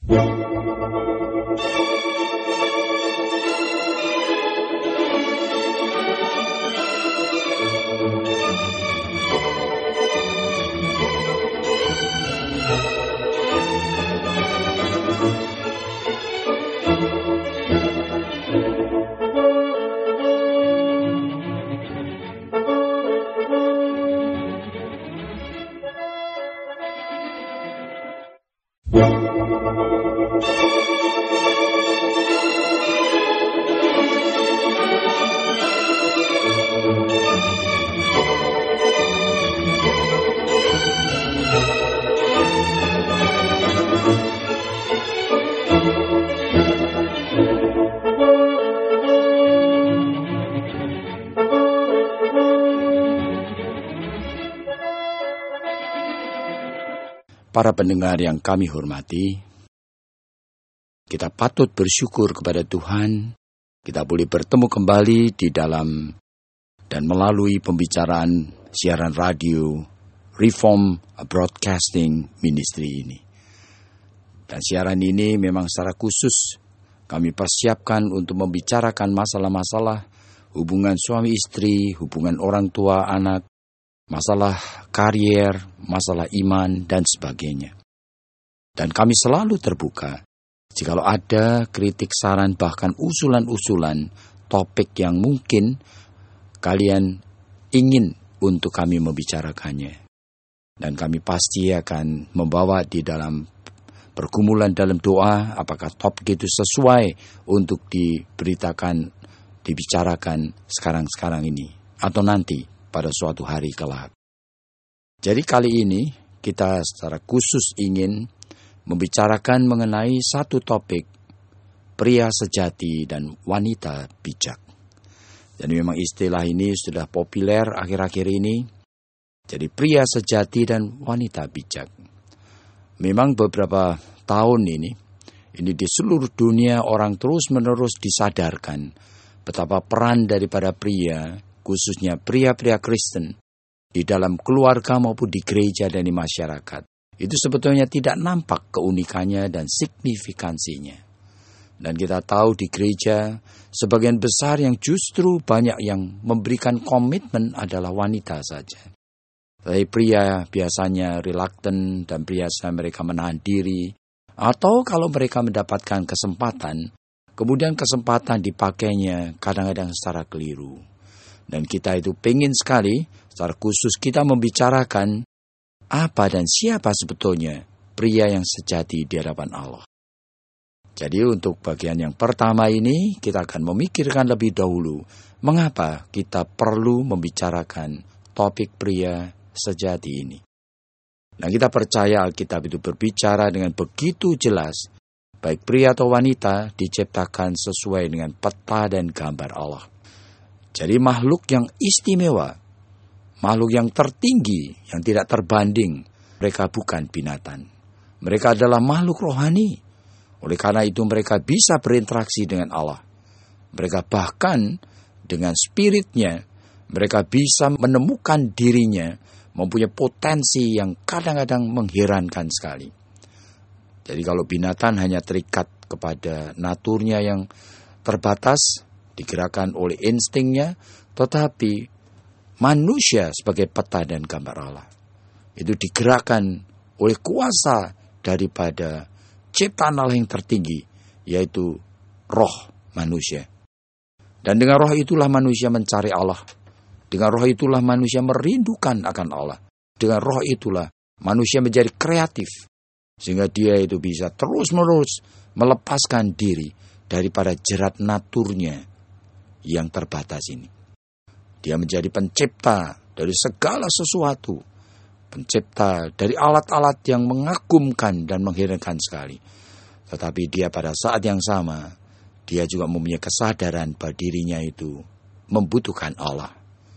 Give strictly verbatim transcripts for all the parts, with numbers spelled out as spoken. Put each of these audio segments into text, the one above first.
Para pendengar yang kami hormati, kita patut bersyukur kepada Tuhan, kita boleh bertemu kembali di dalam dan melalui pembicaraan siaran radio Reform Broadcasting Ministry ini. Dan siaran ini memang secara khusus kami persiapkan untuk membicarakan masalah-masalah hubungan suami istri, hubungan orang tua anak, masalah karier, masalah iman, dan sebagainya. Dan kami selalu terbuka, jikalau ada kritik, saran, bahkan usulan-usulan topik yang mungkin kalian ingin untuk kami membicarakannya. Dan kami pasti akan membawa di dalam pergumulan dalam doa, apakah topik itu sesuai untuk diberitakan, dibicarakan sekarang-sekarang ini, atau nanti pada suatu hari kelak. Jadi kali ini kita secara khusus ingin membicarakan mengenai satu topik, pria sejati dan wanita bijak. Jadi memang istilah ini sudah populer akhir-akhir ini. Jadi pria sejati dan wanita bijak. Memang beberapa tahun ini, ini di seluruh dunia orang terus-menerus disadarkan betapa peran daripada pria, khususnya pria-pria Kristen, di dalam keluarga maupun di gereja dan di masyarakat. Itu sebetulnya tidak nampak keunikannya dan signifikansinya. Dan kita tahu di gereja, sebagian besar yang justru banyak yang memberikan komitmen adalah wanita saja. Tapi pria biasanya reluctant dan biasa mereka menahan diri. Atau kalau mereka mendapatkan kesempatan, kemudian kesempatan dipakainya kadang-kadang secara keliru. Dan kita itu pengen sekali, secara khusus kita membicarakan apa dan siapa sebetulnya pria yang sejati di hadapan Allah. Jadi untuk bagian yang pertama ini, kita akan memikirkan lebih dahulu mengapa kita perlu membicarakan topik pria sejati ini. Nah, kita percaya Alkitab itu berbicara dengan begitu jelas, baik pria atau wanita diciptakan sesuai dengan peta dan gambar Allah. Jadi makhluk yang istimewa, makhluk yang tertinggi, yang tidak terbanding, mereka bukan binatang. Mereka adalah makhluk rohani. Oleh karena itu mereka bisa berinteraksi dengan Allah. Mereka bahkan dengan spiritnya, mereka bisa menemukan dirinya, mempunyai potensi yang kadang-kadang mengherankan sekali. Jadi kalau binatang hanya terikat kepada naturnya yang terbatas, digerakkan oleh instingnya, tetapi manusia sebagai peta dan gambar Allah itu digerakkan oleh kuasa daripada ciptaan Allah yang tertinggi, yaitu roh manusia. Dan dengan roh itulah manusia mencari Allah. Dengan roh itulah manusia merindukan akan Allah. Dengan roh itulah manusia menjadi kreatif, sehingga dia itu bisa terus-menerus melepaskan diri daripada jerat naturnya yang terbatas ini. Dia menjadi pencipta dari segala sesuatu. Pencipta dari alat-alat yang mengagumkan dan mengherankan sekali. Tetapi dia pada saat yang sama, dia juga mempunyai kesadaran bahwa dirinya itu membutuhkan Allah.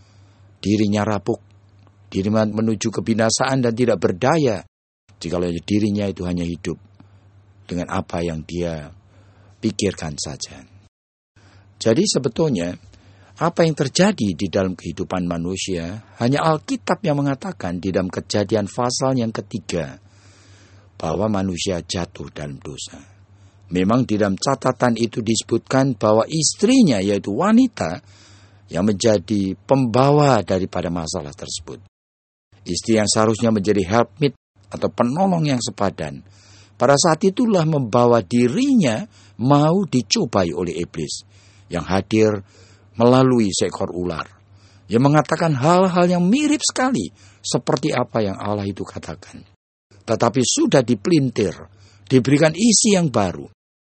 Dirinya rapuh, dirinya menuju kebinasaan dan tidak berdaya jikalau dirinya itu hanya hidup dengan apa yang dia pikirkan saja. Jadi sebetulnya apa yang terjadi di dalam kehidupan manusia hanya Alkitab yang mengatakan di dalam Kejadian pasal yang ketiga bahwa manusia jatuh dalam dosa. Memang di dalam catatan itu disebutkan bahwa istrinya, yaitu wanita, yang menjadi pembawa daripada masalah tersebut. Istri yang seharusnya menjadi helpmeet atau penolong yang sepadan, pada saat itulah membawa dirinya mau dicobai oleh iblis yang hadir melalui seekor ular, yang mengatakan hal-hal yang mirip sekali seperti apa yang Allah itu katakan. Tetapi sudah dipelintir, diberikan isi yang baru,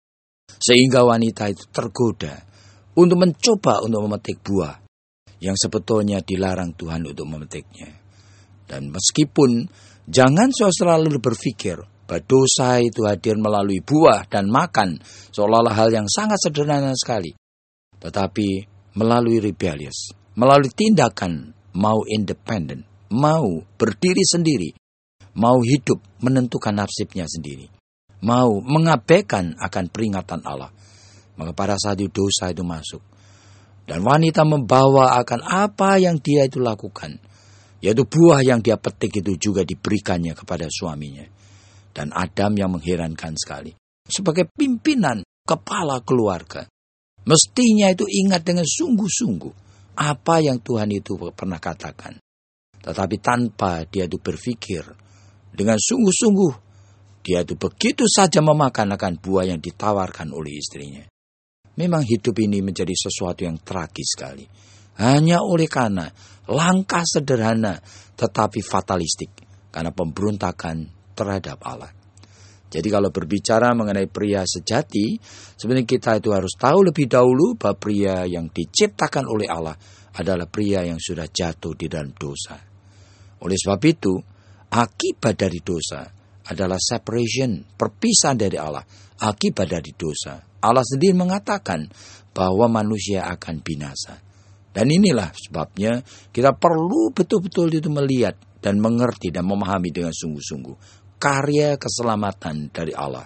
sehingga wanita itu tergoda untuk mencoba untuk memetik buah yang sebetulnya dilarang Tuhan untuk memetiknya. Dan meskipun jangan selalu berpikir bahwa dosa itu hadir melalui buah dan makan, seolah-olah hal yang sangat sederhana sekali. Tetapi melalui rebellious, melalui tindakan mau independen, mau berdiri sendiri, mau hidup menentukan nasibnya sendiri, mau mengabaikan akan peringatan Allah, maka pada saat itu dosa itu masuk. Dan wanita membawa akan apa yang dia itu lakukan, yaitu buah yang dia petik itu juga diberikannya kepada suaminya. Dan Adam yang mengherankan sekali, sebagai pimpinan kepala keluarga, mestinya itu ingat dengan sungguh-sungguh apa yang Tuhan itu pernah katakan. Tetapi tanpa dia itu berpikir dengan sungguh-sungguh, dia itu begitu saja memakan akan buah yang ditawarkan oleh istrinya. Memang hidup ini menjadi sesuatu yang tragis sekali. Hanya oleh karena langkah sederhana tetapi fatalistik, karena pemberontakan terhadap Allah. Jadi kalau berbicara mengenai pria sejati, sebenarnya kita itu harus tahu lebih dahulu bahwa pria yang diciptakan oleh Allah adalah pria yang sudah jatuh di dalam dosa. Oleh sebab itu, akibat dari dosa adalah separation, perpisahan dari Allah. Akibat dari dosa, Allah sendiri mengatakan bahwa manusia akan binasa. Dan inilah sebabnya kita perlu betul-betul itu melihat dan mengerti dan memahami dengan sungguh-sungguh karya keselamatan dari Allah.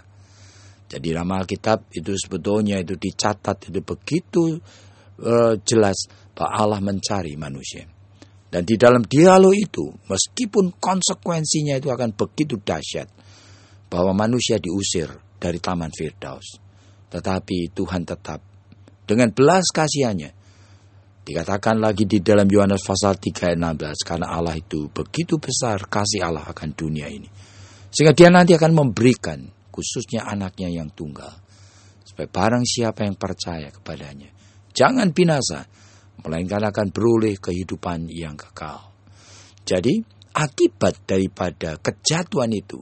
Jadi dalam Alkitab itu sebetulnya itu dicatat itu begitu uh, jelas bahwa Allah mencari manusia. Dan di dalam dialog itu, meskipun konsekuensinya itu akan begitu dahsyat, bahwa manusia diusir dari Taman Firdaus, tetapi Tuhan tetap dengan belas kasihannya. Dikatakan lagi di dalam Yohanes pasal tiga ayat enam belas, karena Allah itu begitu besar kasih Allah akan dunia ini, sehingga dia nanti akan memberikan khususnya anaknya yang tunggal, supaya barang siapa yang percaya kepadanya jangan binasa, melainkan akan beroleh kehidupan yang kekal. Jadi akibat daripada kejatuhan itu,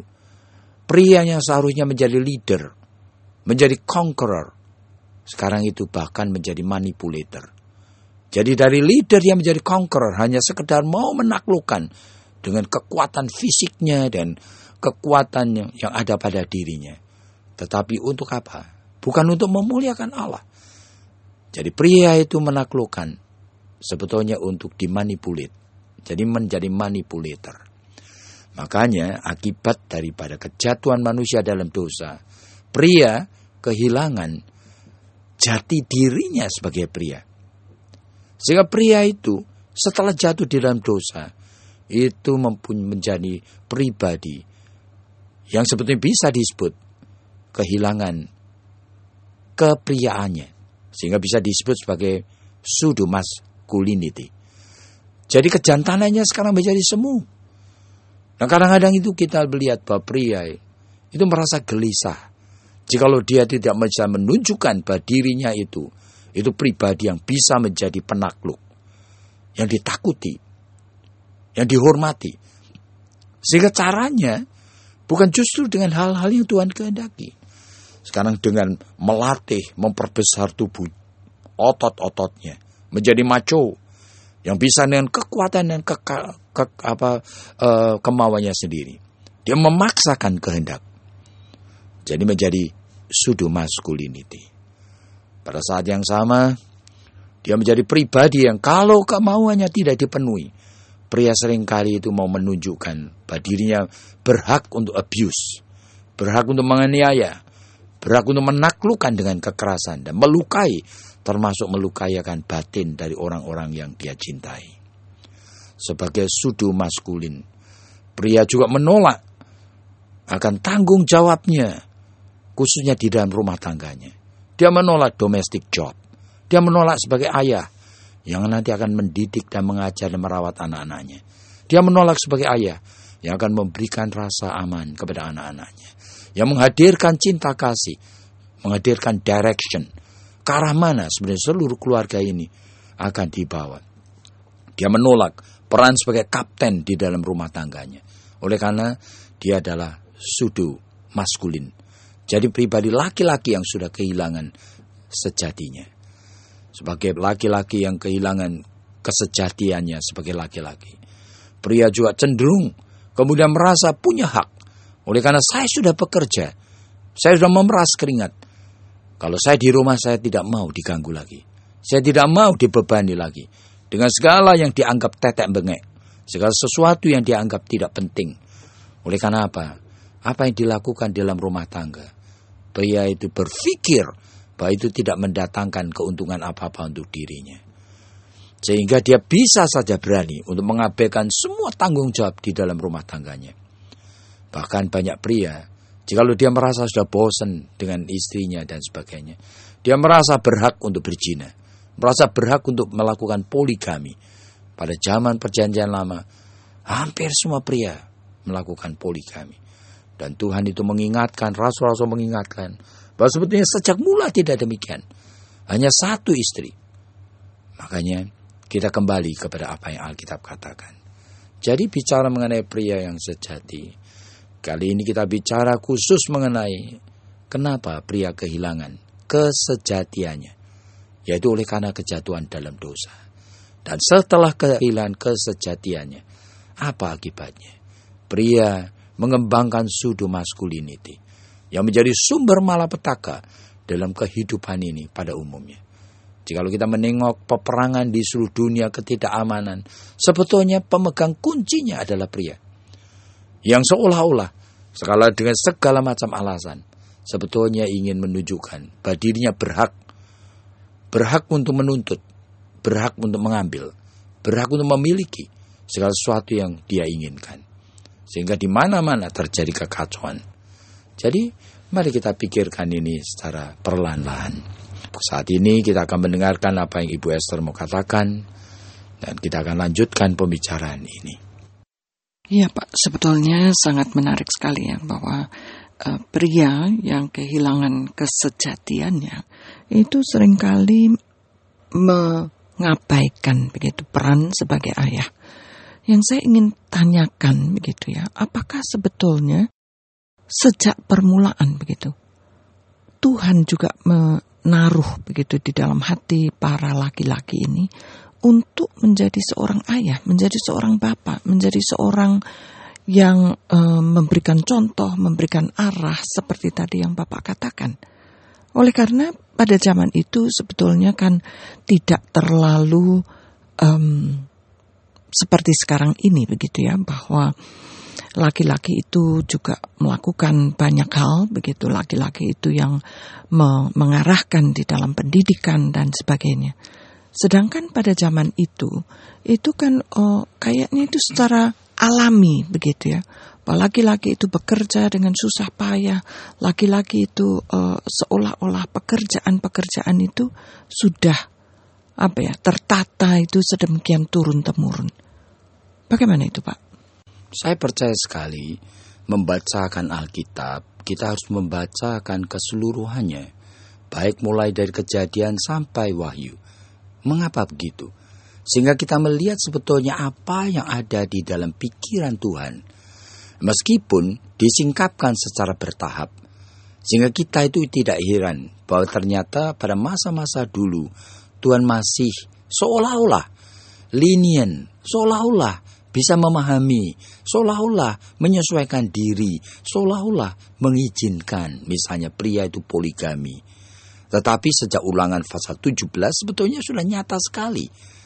pria yang seharusnya menjadi leader, menjadi conqueror, sekarang itu bahkan menjadi manipulator. Jadi dari leader yang menjadi conqueror hanya sekedar mau menaklukkan dengan kekuatan fisiknya dan kekuatan yang ada pada dirinya. Tetapi untuk apa? Bukan untuk memuliakan Allah. Jadi pria itu menaklukkan sebetulnya untuk dimanipulate. Jadi menjadi manipulator. Makanya akibat daripada kejatuhan manusia dalam dosa, pria kehilangan jati dirinya sebagai pria. Sehingga pria itu setelah jatuh di dalam dosa, itu menjadi pribadi yang sebetulnya bisa disebut kehilangan kepriaannya. Sehingga bisa disebut sebagai pseudo masculinity. Jadi kejantanannya sekarang menjadi semu. Nah kadang-kadang itu kita melihat bahwa pria itu merasa gelisah jikalau dia tidak bisa menunjukkan bahwa dirinya itu itu pribadi yang bisa menjadi penakluk, yang ditakuti, yang dihormati. Sehingga caranya bukan justru dengan hal-hal yang Tuhan kehendaki. Sekarang dengan melatih, memperbesar tubuh, otot-ototnya, menjadi macho, yang bisa dengan kekuatan dan ke, ke, apa, uh, kemauannya sendiri. Dia memaksakan kehendak. Jadi menjadi pseudo masculinity. Pada saat yang sama, dia menjadi pribadi yang kalau kemauannya tidak dipenuhi, pria seringkali itu mau menunjukkan bahwa dirinya berhak untuk abuse, berhak untuk menganiaya, berhak untuk menaklukkan dengan kekerasan dan melukai, termasuk melukai akan batin dari orang-orang yang dia cintai. Sebagai pseudo maskulin, pria juga menolak akan tanggung jawabnya, khususnya di dalam rumah tangganya. Dia menolak domestic job. Dia menolak sebagai ayah yang nanti akan mendidik dan mengajar dan merawat anak-anaknya. Dia menolak sebagai ayah yang akan memberikan rasa aman kepada anak-anaknya. Yang menghadirkan cinta kasih, menghadirkan direction. Ke arah mana sebenarnya seluruh keluarga ini akan dibawa. Dia menolak peran sebagai kapten di dalam rumah tangganya. Oleh karena dia adalah sudu maskulin. Jadi pribadi laki-laki yang sudah kehilangan sejatinya. Sebagai laki-laki yang kehilangan kesejatiannya sebagai laki-laki. Pria juga cenderung kemudian merasa punya hak. Oleh karena saya sudah bekerja, saya sudah memeras keringat. Kalau saya di rumah saya tidak mau diganggu lagi. Saya tidak mau dibebani lagi. Dengan segala yang dianggap tetek bengek. Segala sesuatu yang dianggap tidak penting. Oleh karena apa? Apa yang dilakukan dalam rumah tangga? Pria itu berpikir bahwa itu tidak mendatangkan keuntungan apa-apa untuk dirinya. Sehingga dia bisa saja berani untuk mengabaikan semua tanggung jawab di dalam rumah tangganya. Bahkan banyak pria, jikalau dia merasa sudah bosan dengan istrinya dan sebagainya, dia merasa berhak untuk berzina, merasa berhak untuk melakukan poligami. Pada zaman perjanjian lama, hampir semua pria melakukan poligami. Dan Tuhan itu mengingatkan, rasul-rasul mengingatkan, bahwa sebetulnya sejak mula tidak demikian. Hanya satu istri. Makanya kita kembali kepada apa yang Alkitab katakan. Jadi bicara mengenai pria yang sejati, kali ini kita bicara khusus mengenai kenapa pria kehilangan kesejatiannya. Yaitu oleh karena kejatuhan dalam dosa. Dan setelah kehilangan kesejatiannya, apa akibatnya? Pria mengembangkan pseudo masculinity yang menjadi sumber malapetaka dalam kehidupan ini pada umumnya. Jikalau kita menengok peperangan di seluruh dunia, ketidakamanan, sebetulnya pemegang kuncinya adalah pria. Yang seolah-olah segala dengan segala macam alasan sebetulnya ingin menunjukkan bahwa dirinya berhak berhak untuk menuntut, berhak untuk mengambil, berhak untuk memiliki segala sesuatu yang dia inginkan. Sehingga di mana-mana terjadi kekacauan. Jadi, mari kita pikirkan ini secara perlahan-lahan. Saat ini kita akan mendengarkan apa yang Ibu Esther mau katakan. Dan kita akan lanjutkan pembicaraan ini. Iya Pak, sebetulnya sangat menarik sekali ya. Bahwa uh, pria yang kehilangan kesejatiannya itu seringkali mengabaikan begitu peran sebagai ayah. Yang saya ingin tanyakan begitu ya, apakah sebetulnya sejak permulaan begitu Tuhan juga menaruh begitu di dalam hati para laki-laki ini untuk menjadi seorang ayah, menjadi seorang bapak, menjadi seorang yang uh, memberikan contoh, memberikan arah seperti tadi yang Bapak katakan. Oleh karena pada zaman itu sebetulnya kan tidak terlalu um, seperti sekarang ini begitu ya, bahwa laki-laki itu juga melakukan banyak hal begitu, laki-laki itu yang me- mengarahkan di dalam pendidikan dan sebagainya. Sedangkan pada zaman itu itu kan oh, kayaknya itu secara alami begitu ya, bahwa laki-laki itu bekerja dengan susah payah, laki-laki itu uh, seolah-olah pekerjaan-pekerjaan itu sudah apa ya, tertata itu sedemikian turun-temurun. Bagaimana itu Pak? Saya percaya sekali membacakan Alkitab, kita harus membacakan keseluruhannya, baik mulai dari Kejadian sampai Wahyu. Mengapa begitu? Sehingga kita melihat sebetulnya apa yang ada di dalam pikiran Tuhan. Meskipun disingkapkan secara bertahap, sehingga kita itu tidak heran bahwa ternyata pada masa-masa dulu Tuhan masih seolah-olah lenient, seolah-olah bisa memahami, seolah-olah menyesuaikan diri, seolah-olah mengizinkan misalnya pria itu poligami. Tetapi sejak Ulangan pasal tujuh belas sebetulnya sudah nyata sekali.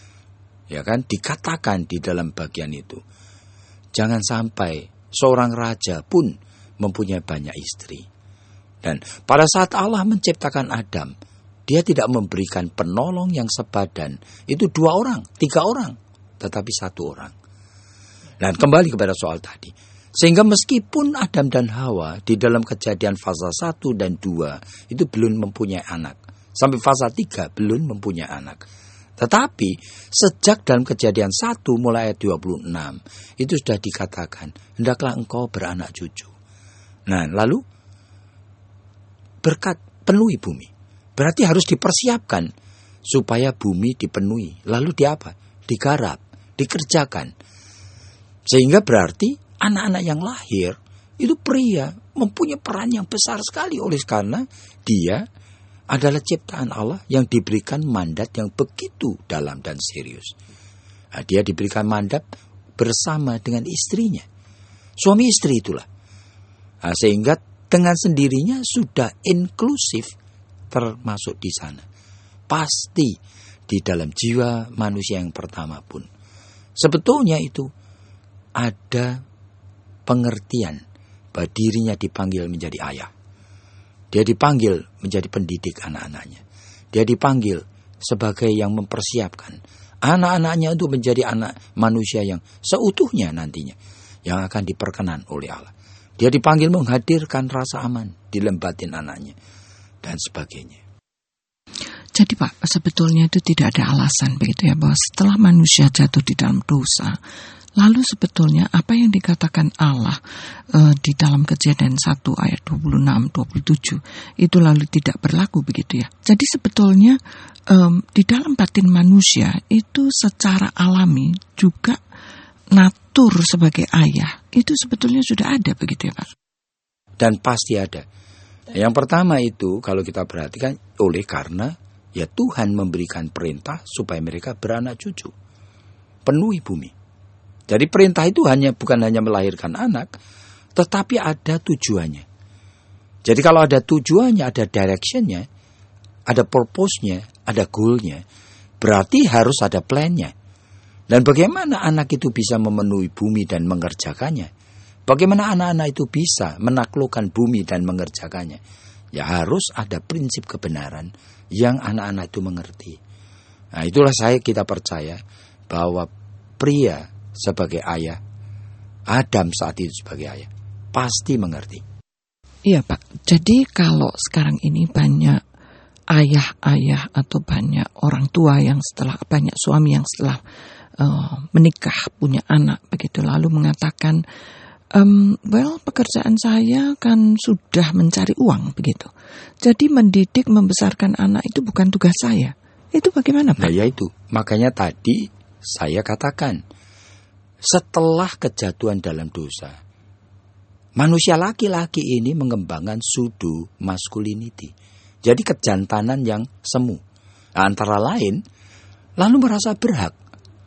Ya kan, dikatakan di dalam bagian itu. Jangan sampai seorang raja pun mempunyai banyak istri. Dan pada saat Allah menciptakan Adam, Dia tidak memberikan penolong yang sepadan. Itu dua orang, tiga orang, tetapi satu orang. Dan kembali kepada soal tadi. Sehingga meskipun Adam dan Hawa di dalam Kejadian fasa satu dan dua itu belum mempunyai anak. Sampai fasa tiga belum mempunyai anak. Tetapi sejak dalam Kejadian satu mulai ayat dua puluh enam itu sudah dikatakan, hendaklah engkau beranak cucu. Nah, lalu berkat penuhi bumi. Berarti harus dipersiapkan supaya bumi dipenuhi. Lalu di apa? Digarap, dikerjakan. Sehingga berarti anak-anak yang lahir itu pria mempunyai peran yang besar sekali oleh karena dia adalah ciptaan Allah yang diberikan mandat yang begitu dalam dan serius. Nah, dia diberikan mandat bersama dengan istrinya. Suami istri itulah. Nah, sehingga dengan sendirinya sudah inklusif termasuk di sana. Pasti di dalam jiwa manusia yang pertama pun. Sebetulnya itu ada pengertian bahwa dirinya dipanggil menjadi ayah. Dia dipanggil menjadi pendidik anak-anaknya. Dia dipanggil sebagai yang mempersiapkan anak-anaknya untuk menjadi anak manusia yang seutuhnya nantinya, yang akan diperkenan oleh Allah. Dia dipanggil menghadirkan rasa aman di lembah batin anaknya dan sebagainya. Jadi Pak, sebetulnya itu tidak ada alasan begitu ya, bahwa setelah manusia jatuh di dalam dosa, lalu sebetulnya apa yang dikatakan Allah e, di dalam Kejadian satu ayat dua puluh enam dua puluh tujuh itu lalu tidak berlaku begitu ya. Jadi sebetulnya e, di dalam batin manusia itu secara alami juga natur sebagai ayah itu sebetulnya sudah ada begitu ya Pak. Dan pasti ada. Yang pertama itu kalau kita perhatikan oleh karena ya Tuhan memberikan perintah supaya mereka beranak cucu. Penuhi bumi. Jadi perintah itu hanya bukan hanya melahirkan anak, tetapi ada tujuannya. Jadi kalau ada tujuannya, ada directionnya, ada purpose-nya, ada goal-nya, berarti harus ada plan-nya. Dan bagaimana anak itu bisa memenuhi bumi dan mengerjakannya? Bagaimana anak-anak itu bisa menaklukkan bumi dan mengerjakannya? Ya harus ada prinsip kebenaran yang anak-anak itu mengerti. Nah itulah saya kita percaya bahwa pria sebagai ayah, Adam saat itu sebagai ayah, pasti mengerti. Iya Pak, jadi kalau sekarang ini banyak ayah-ayah atau banyak orang tua yang setelah, banyak suami yang setelah uh, menikah, punya anak, begitu lalu mengatakan, Um, well, pekerjaan saya kan sudah mencari uang begitu. Jadi mendidik, membesarkan anak itu bukan tugas saya. Itu bagaimana Pak? Nah ya itu, makanya tadi saya katakan, setelah kejatuhan dalam dosa, manusia laki-laki ini mengembangkan pseudo masculinity. Jadi kejantanan yang semu. Antara lain, lalu merasa berhak.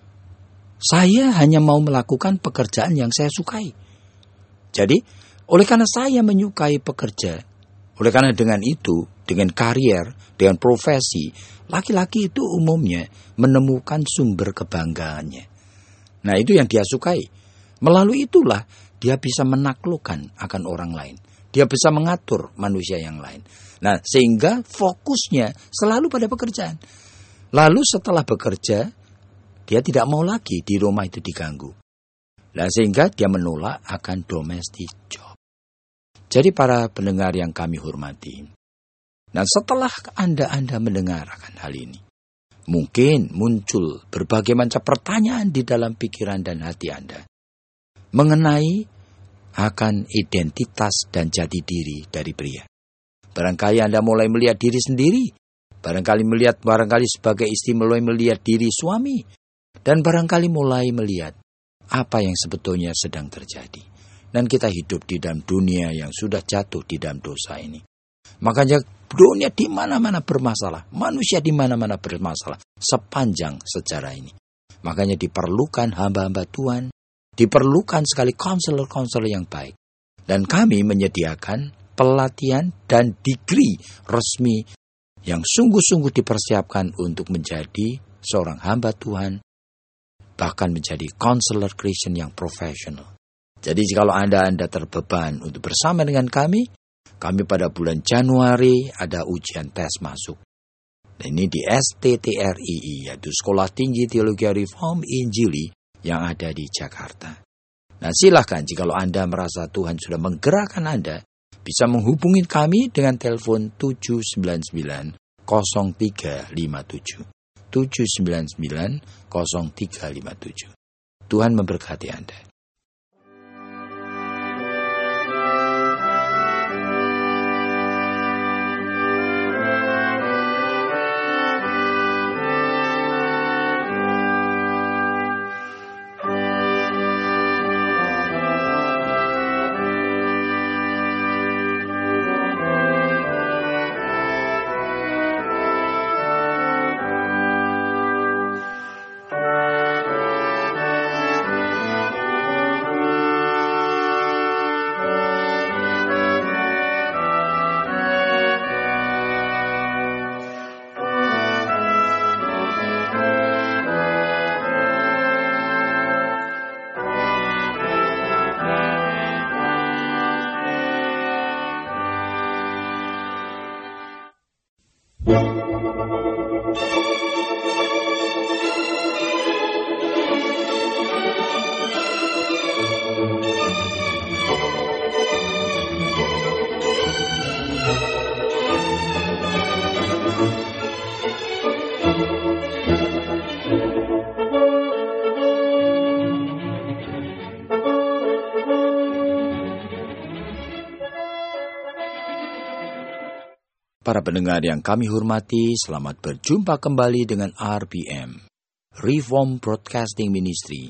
Saya hanya mau melakukan pekerjaan yang saya sukai. Jadi, oleh karena saya menyukai pekerja, oleh karena dengan itu, dengan karier, dengan profesi, laki-laki itu umumnya menemukan sumber kebanggaannya. Nah, itu yang dia sukai. Melalui itulah dia bisa menaklukkan akan orang lain. Dia bisa mengatur manusia yang lain. Nah, sehingga fokusnya selalu pada pekerjaan. Lalu setelah bekerja, dia tidak mau lagi di rumah itu diganggu. Nah, sehingga dia menolak akan domestic job. Jadi para pendengar yang kami hormati, nah setelah Anda-Anda mendengar akan hal ini, mungkin muncul berbagai macam pertanyaan di dalam pikiran dan hati Anda mengenai akan identitas dan jati diri dari pria. Barangkali Anda mulai melihat diri sendiri, barangkali melihat barangkali sebagai istri mulai melihat diri suami, dan barangkali mulai melihat apa yang sebetulnya sedang terjadi. Dan kita hidup di dalam dunia yang sudah jatuh di dalam dosa ini. Makanya dunia di mana-mana bermasalah. Manusia di mana-mana bermasalah sepanjang sejarah ini. Makanya diperlukan hamba-hamba Tuhan. Diperlukan sekali konselor-konselor yang baik. Dan kami menyediakan pelatihan dan degree resmi yang sungguh-sungguh dipersiapkan untuk menjadi seorang hamba Tuhan, bahkan menjadi konselor Kristen yang profesional. Jadi kalau Anda Anda terbeban untuk bersama dengan kami, kami pada bulan Januari ada ujian tes masuk. Dan ini di S T T R I I, yaitu Sekolah Tinggi Teologi Reform Injili yang ada di Jakarta. Nah, silahkan jikalau Anda merasa Tuhan sudah menggerakkan Anda, bisa menghubungi kami dengan telepon tujuh sembilan sembilan nol tiga lima tujuh. tujuh sembilan sembilan nol tiga lima tujuh. Tuhan memberkati Anda. Para pendengar yang kami hormati, selamat berjumpa kembali dengan R B M, Reform Broadcasting Ministry,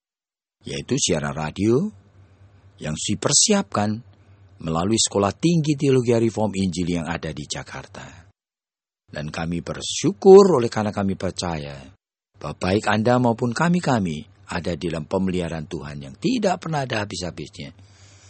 yaitu siaran radio yang dipersiapkan melalui Sekolah Tinggi Teologi Reform Injil yang ada di Jakarta. Dan kami bersyukur oleh karena kami percaya bahwa baik Anda maupun kami-kami ada di dalam pemeliharaan Tuhan yang tidak pernah ada habis-habisnya.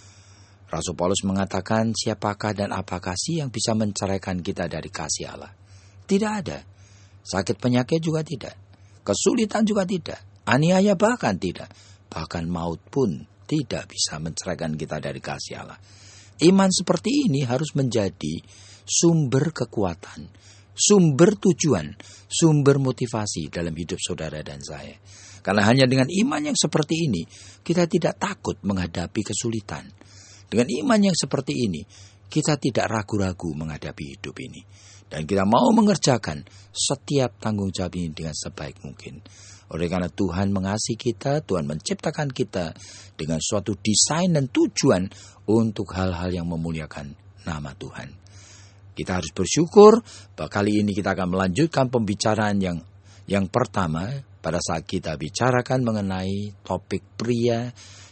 Rasul Paulus mengatakan, siapakah dan apakah sih yang bisa menceraikan kita dari kasih Allah? Tidak ada. Sakit penyakit juga tidak. Kesulitan juga tidak. Aniaya bahkan tidak. Bahkan maut pun tidak bisa menceraikan kita dari kasih Allah. Iman seperti ini harus menjadi sumber kekuatan, sumber tujuan, sumber motivasi dalam hidup saudara dan saya. Karena hanya dengan iman yang seperti ini, kita tidak takut menghadapi kesulitan. Dengan iman yang seperti ini, kita tidak ragu-ragu menghadapi hidup ini. Dan kita mau mengerjakan setiap tanggung jawab ini dengan sebaik mungkin. Oleh karena Tuhan mengasihi kita, Tuhan menciptakan kita dengan suatu desain dan tujuan untuk hal-hal yang memuliakan nama Tuhan. Kita harus bersyukur bahwa kali ini kita akan melanjutkan pembicaraan yang yang pertama pada saat kita bicarakan mengenai topik pria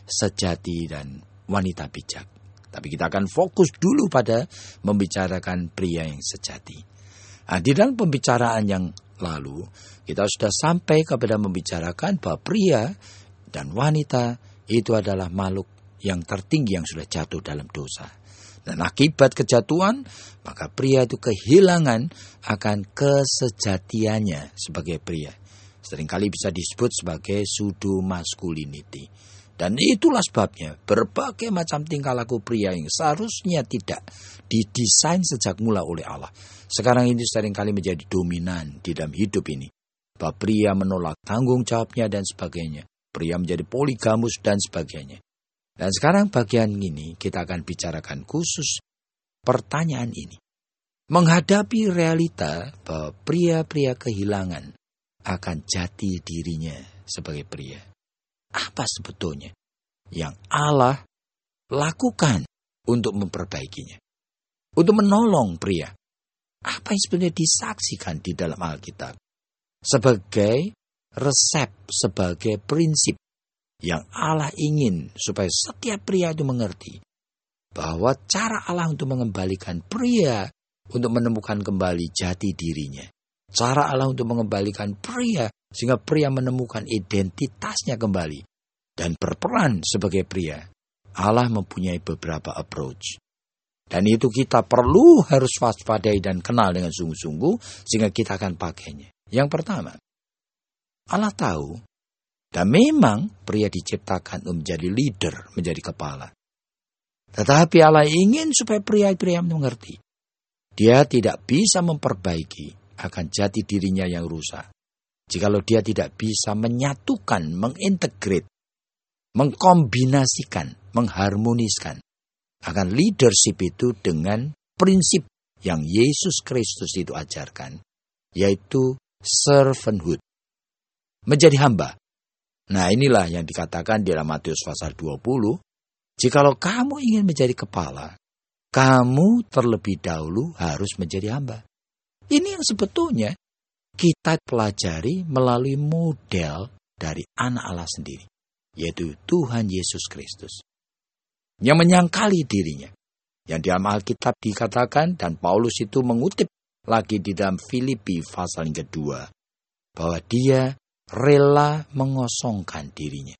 sejati dan wanita bijak. Tapi kita akan fokus dulu pada membicarakan pria yang sejati. Nah, di dalam pembicaraan yang lalu, kita sudah sampai kepada membicarakan bahwa pria dan wanita itu adalah makhluk yang tertinggi yang sudah jatuh dalam dosa. Dan akibat kejatuhan, maka pria itu kehilangan akan kesejatiannya sebagai pria. Seringkali bisa disebut sebagai pseudo masculinity. Dan itulah sebabnya berbagai macam tingkah laku pria yang seharusnya tidak didesain sejak mula oleh Allah. Sekarang ini seringkali menjadi dominan di dalam hidup ini. Bahwa pria menolak tanggung jawabnya dan sebagainya. Pria menjadi poligamus dan sebagainya. Dan sekarang bagian ini kita akan bicarakan khusus pertanyaan ini. Menghadapi realita bahwa pria-pria kehilangan akan jati dirinya sebagai pria. Apa sebetulnya yang Allah lakukan untuk memperbaikinya? Untuk menolong pria. Apa yang sebenarnya disaksikan di dalam Alkitab? Sebagai resep, sebagai prinsip yang Allah ingin supaya setiap pria itu mengerti. Bahwa cara Allah untuk mengembalikan pria untuk menemukan kembali jati dirinya. Cara Allah untuk mengembalikan pria sehingga pria menemukan identitasnya kembali dan berperan sebagai pria. Allah mempunyai beberapa approach. Dan itu kita perlu harus waspadai dan kenal dengan sungguh-sungguh sehingga kita akan pakainya. Yang pertama, Allah tahu dan memang pria diciptakan untuk menjadi leader, menjadi kepala. Tetapi Allah ingin supaya pria-pria mengerti. Dia tidak bisa memperbaiki akan jati dirinya yang rusak. Jikalau dia tidak bisa menyatukan, mengintegrate mengkombinasikan, mengharmoniskan akan leadership itu dengan prinsip yang Yesus Kristus itu ajarkan, yaitu servanthood, menjadi hamba. Nah, inilah yang dikatakan di dalam Matius pasal dua puluh, jikalau kamu ingin menjadi kepala, kamu terlebih dahulu harus menjadi hamba. Ini yang sebetulnya kita pelajari melalui model dari anak Allah sendiri, yaitu Tuhan Yesus Kristus, yang menyangkali dirinya. Yang di dalam Alkitab dikatakan, dan Paulus itu mengutip lagi di dalam Filipi pasal yang kedua, bahwa dia rela mengosongkan dirinya.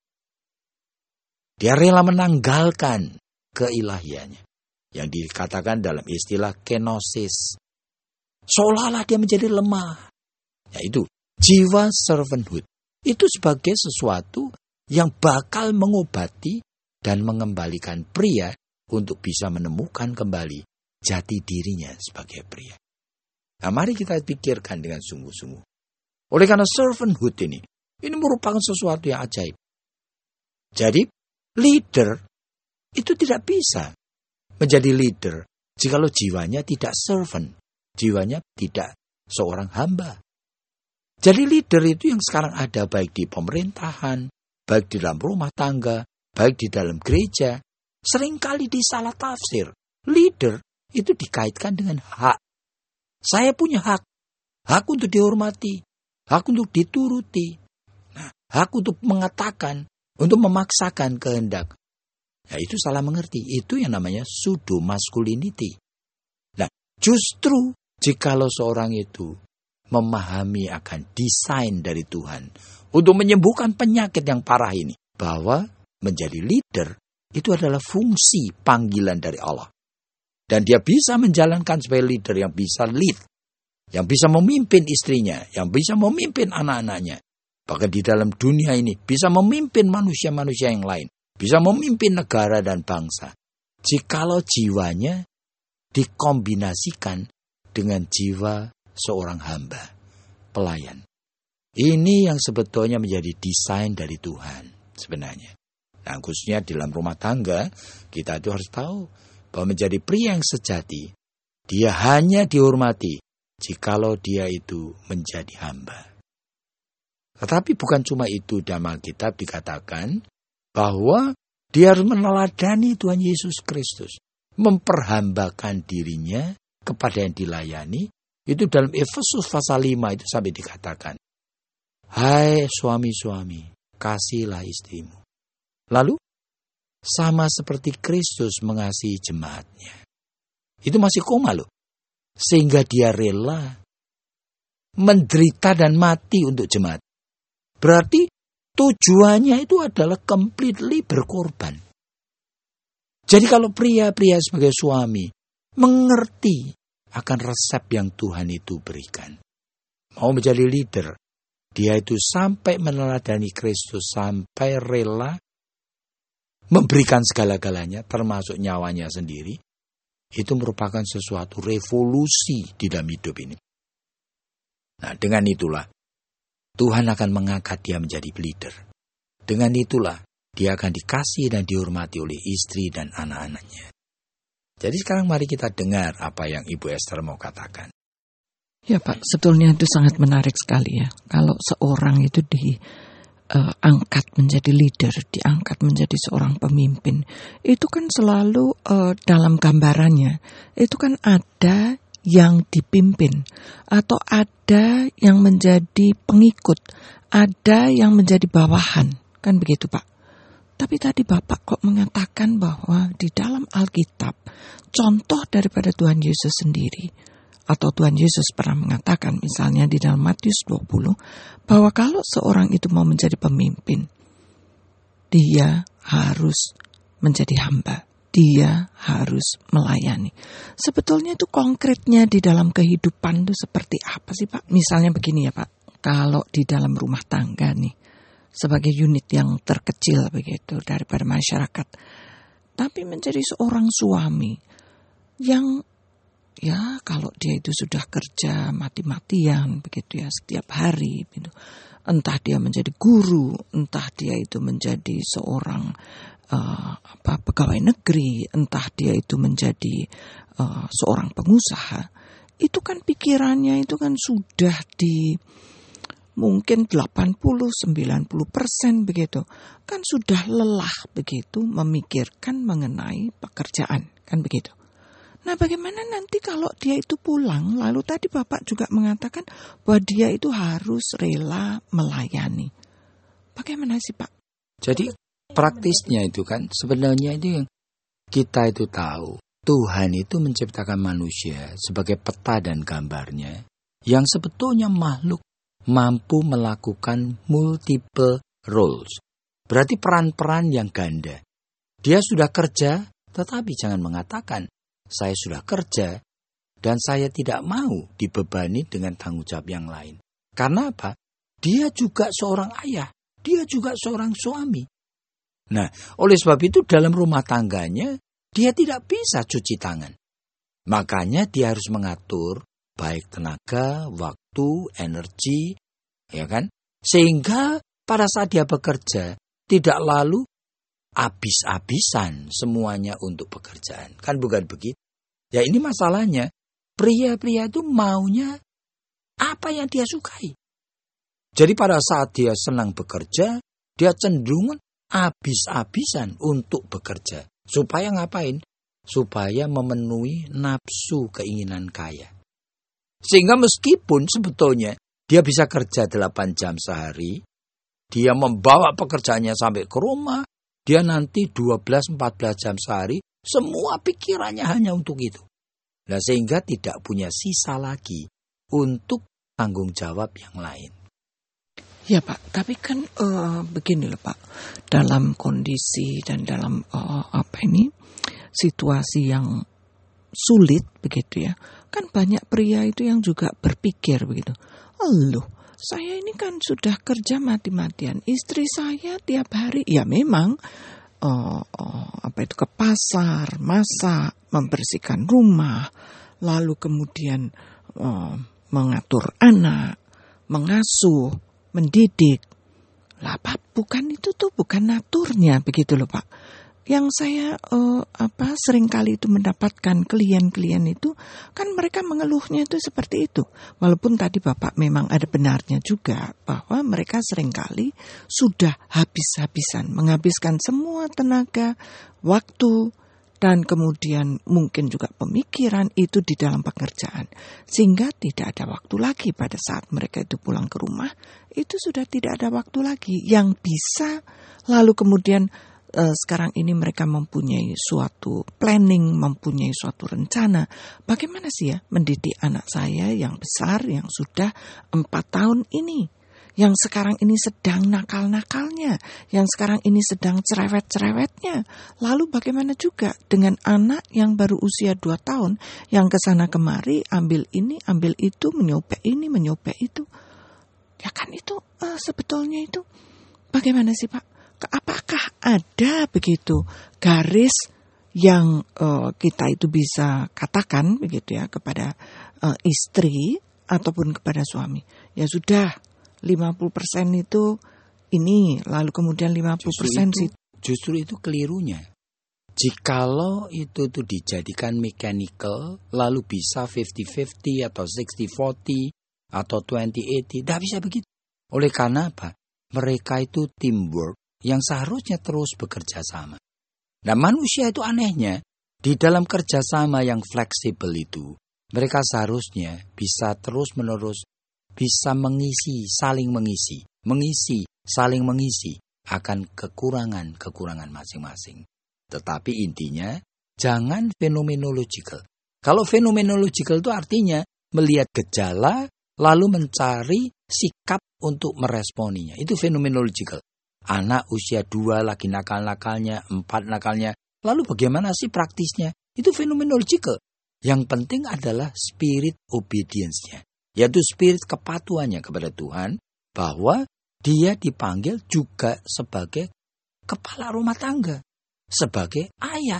Dia rela menanggalkan keilahiannya, yang dikatakan dalam istilah kenosis. Seolah-olah dia menjadi lemah. Yaitu jiwa servanthood. Itu sebagai sesuatu yang bakal mengobati dan mengembalikan pria untuk bisa menemukan kembali jati dirinya sebagai pria. Nah, mari kita pikirkan dengan sungguh-sungguh. Oleh karena servanthood ini, ini merupakan sesuatu yang ajaib. Jadi, leader itu tidak bisa menjadi leader jikalau jiwanya tidak servant, jiwanya tidak seorang hamba. Jadi leader itu yang sekarang ada baik di pemerintahan, baik di dalam rumah tangga, baik di dalam gereja, seringkali disalah tafsir. Leader itu dikaitkan dengan hak. Saya punya hak. Hak untuk dihormati. Hak untuk dituruti. Nah, hak untuk mengatakan, untuk memaksakan kehendak. Nah, itu salah mengerti. Itu yang namanya pseudo masculinity. Nah, justru jikalau seorang itu memahami akan desain dari Tuhan untuk menyembuhkan penyakit yang parah ini, bahwa menjadi leader itu adalah fungsi panggilan dari Allah. Dan dia bisa menjalankan sebagai leader yang bisa lead, yang bisa memimpin istrinya, yang bisa memimpin anak-anaknya. Bahkan di dalam dunia ini bisa memimpin manusia-manusia yang lain, bisa memimpin negara dan bangsa. Jikalau jiwanya dikombinasikan dengan jiwa seorang hamba, pelayan. Ini yang sebetulnya menjadi desain dari Tuhan sebenarnya. Nah, khususnya di dalam rumah tangga, kita itu harus tahu bahwa menjadi pria yang sejati, dia hanya dihormati jikalau dia itu menjadi hamba. Tetapi bukan cuma itu, dalam Alkitab dikatakan bahwa dia harus meneladani Tuhan Yesus Kristus, memperhambakan dirinya kepada yang dilayani. Itu dalam Efesus pasal lima itu sampai dikatakan, hai suami-suami, kasihlah istrimu. Lalu, sama seperti Kristus mengasihi jemaatnya. Itu masih koma loh. Sehingga dia rela menderita dan mati untuk jemaat. Berarti tujuannya itu adalah completely berkorban. Jadi kalau pria-pria sebagai suami mengerti akan resep yang Tuhan itu berikan, mau menjadi leader, dia itu sampai meneladani Kristus, sampai rela memberikan segala-galanya, termasuk nyawanya sendiri, itu merupakan sesuatu revolusi di dalam hidup ini. Nah, dengan itulah Tuhan akan mengangkat dia menjadi leader. Dengan itulah dia akan dikasih dan dihormati oleh istri dan anak-anaknya. Jadi sekarang mari kita dengar apa yang Ibu Esther mau katakan. Ya Pak, sebetulnya itu sangat menarik sekali ya. Kalau seorang itu diangkat uh, menjadi leader, diangkat menjadi seorang pemimpin, itu kan selalu uh, dalam gambarannya, itu kan ada yang dipimpin, atau ada yang menjadi pengikut, ada yang menjadi bawahan, kan begitu Pak. Tapi tadi Bapak kok mengatakan bahwa di dalam Alkitab, contoh daripada Tuhan Yesus sendiri, atau Tuhan Yesus pernah mengatakan misalnya di dalam Matius dua puluh, bahwa kalau seorang itu mau menjadi pemimpin, dia harus menjadi hamba, dia harus melayani. Sebetulnya itu konkretnya di dalam kehidupan itu seperti apa sih Pak? Misalnya begini ya Pak, kalau di dalam rumah tangga nih, sebagai unit yang terkecil begitu daripada masyarakat, tapi menjadi seorang suami yang ya kalau dia itu sudah kerja mati-matian begitu ya setiap hari gitu. Entah dia menjadi guru, entah dia itu menjadi seorang uh, apa pegawai negeri, entah dia itu menjadi uh, seorang pengusaha. Itu kan pikirannya itu kan sudah di mungkin delapan puluh sembilan puluh persen begitu. Kan sudah lelah begitu memikirkan mengenai pekerjaan, kan begitu. Nah, bagaimana nanti kalau dia itu pulang, lalu tadi Bapak juga mengatakan bahwa dia itu harus rela melayani. Bagaimana sih, Pak? Jadi praktisnya itu kan sebenarnya itu yang kita itu tahu. Tuhan itu menciptakan manusia sebagai peta dan gambarnya yang sebetulnya makhluk mampu melakukan multiple roles. Berarti peran-peran yang ganda. Dia sudah kerja, tetapi jangan mengatakan, saya sudah kerja dan saya tidak mau dibebani dengan tanggung jawab yang lain. Karena apa? Dia juga seorang ayah. Dia juga seorang suami. Nah, oleh sebab itu dalam rumah tangganya, dia tidak bisa cuci tangan. Makanya dia harus mengatur baik tenaga, waktu, energi, ya kan? Sehingga pada saat dia bekerja, tidak lalu habis-habisan semuanya untuk pekerjaan. Kan bukan begitu. Ya ini masalahnya. Pria-pria itu maunya apa yang dia sukai. Jadi pada saat dia senang bekerja, dia cenderung habis-habisan untuk bekerja. Supaya ngapain? Supaya memenuhi nafsu keinginan kaya. Sehingga meskipun sebetulnya dia bisa kerja delapan jam sehari, dia membawa pekerjaannya sampai ke rumah, dia nanti dua belas sampai empat belas jam sehari, semua pikirannya hanya untuk itu. Nah, sehingga tidak punya sisa lagi untuk tanggung jawab yang lain. Ya Pak, tapi kan uh, begini loh Pak, dalam kondisi dan dalam uh, apa ini situasi yang sulit begitu ya, kan banyak pria itu yang juga berpikir begitu. Loh, saya ini kan sudah kerja mati-matian, istri saya tiap hari ya memang uh, uh, apa itu ke pasar, masak, membersihkan rumah, lalu kemudian uh, mengatur anak, mengasuh, mendidik. Lah Pak, bukan itu tuh bukan naturnya begitu loh Pak. Yang saya uh, apa seringkali itu mendapatkan klien-klien itu kan mereka mengeluhnya itu seperti itu. Walaupun tadi Bapak memang ada benarnya juga bahwa mereka seringkali sudah habis-habisan menghabiskan semua tenaga, waktu, dan kemudian mungkin juga pemikiran itu di dalam pekerjaan. Sehingga tidak ada waktu lagi pada saat mereka itu pulang ke rumah, itu sudah tidak ada waktu lagi yang bisa lalu kemudian Uh, sekarang ini mereka mempunyai suatu planning, mempunyai suatu rencana. Bagaimana sih ya mendidik anak saya yang besar, yang sudah empat tahun ini, yang sekarang ini sedang nakal-nakalnya, yang sekarang ini sedang cerewet-cerewetnya. Lalu bagaimana juga dengan anak yang baru usia dua tahun, yang kesana kemari, ambil ini, ambil itu, menyobek ini, menyobek itu. Ya kan itu uh, sebetulnya itu bagaimana sih Pak? Apakah ada begitu garis yang uh, kita itu bisa katakan begitu ya kepada uh, istri ataupun kepada suami? Ya sudah lima puluh persen itu ini, lalu kemudian lima puluh persen justru itu, justru itu kelirunya. Jikalau itu tuh dijadikan mechanical, lalu bisa lima puluh lima puluh atau enam puluh empat puluh atau dua puluh delapan puluh, tidak bisa begitu. Oleh karena apa? Mereka itu teamwork yang seharusnya terus bekerja sama. Nah, manusia itu anehnya, di dalam kerjasama yang fleksibel itu, mereka seharusnya bisa terus-menerus, bisa mengisi, saling mengisi, mengisi, saling mengisi akan kekurangan-kekurangan masing-masing. Tetapi intinya, jangan fenomenological. Kalau fenomenological itu artinya melihat gejala, lalu mencari sikap untuk meresponinya. Itu fenomenological. Anak usia dua lagi nakal-nakalnya, empat nakalnya. Lalu bagaimana sih praktisnya? Itu fenomenological. Yang penting adalah spirit obedience-nya. Yaitu spirit kepatuhannya kepada Tuhan. Bahwa dia dipanggil juga sebagai kepala rumah tangga. Sebagai ayah.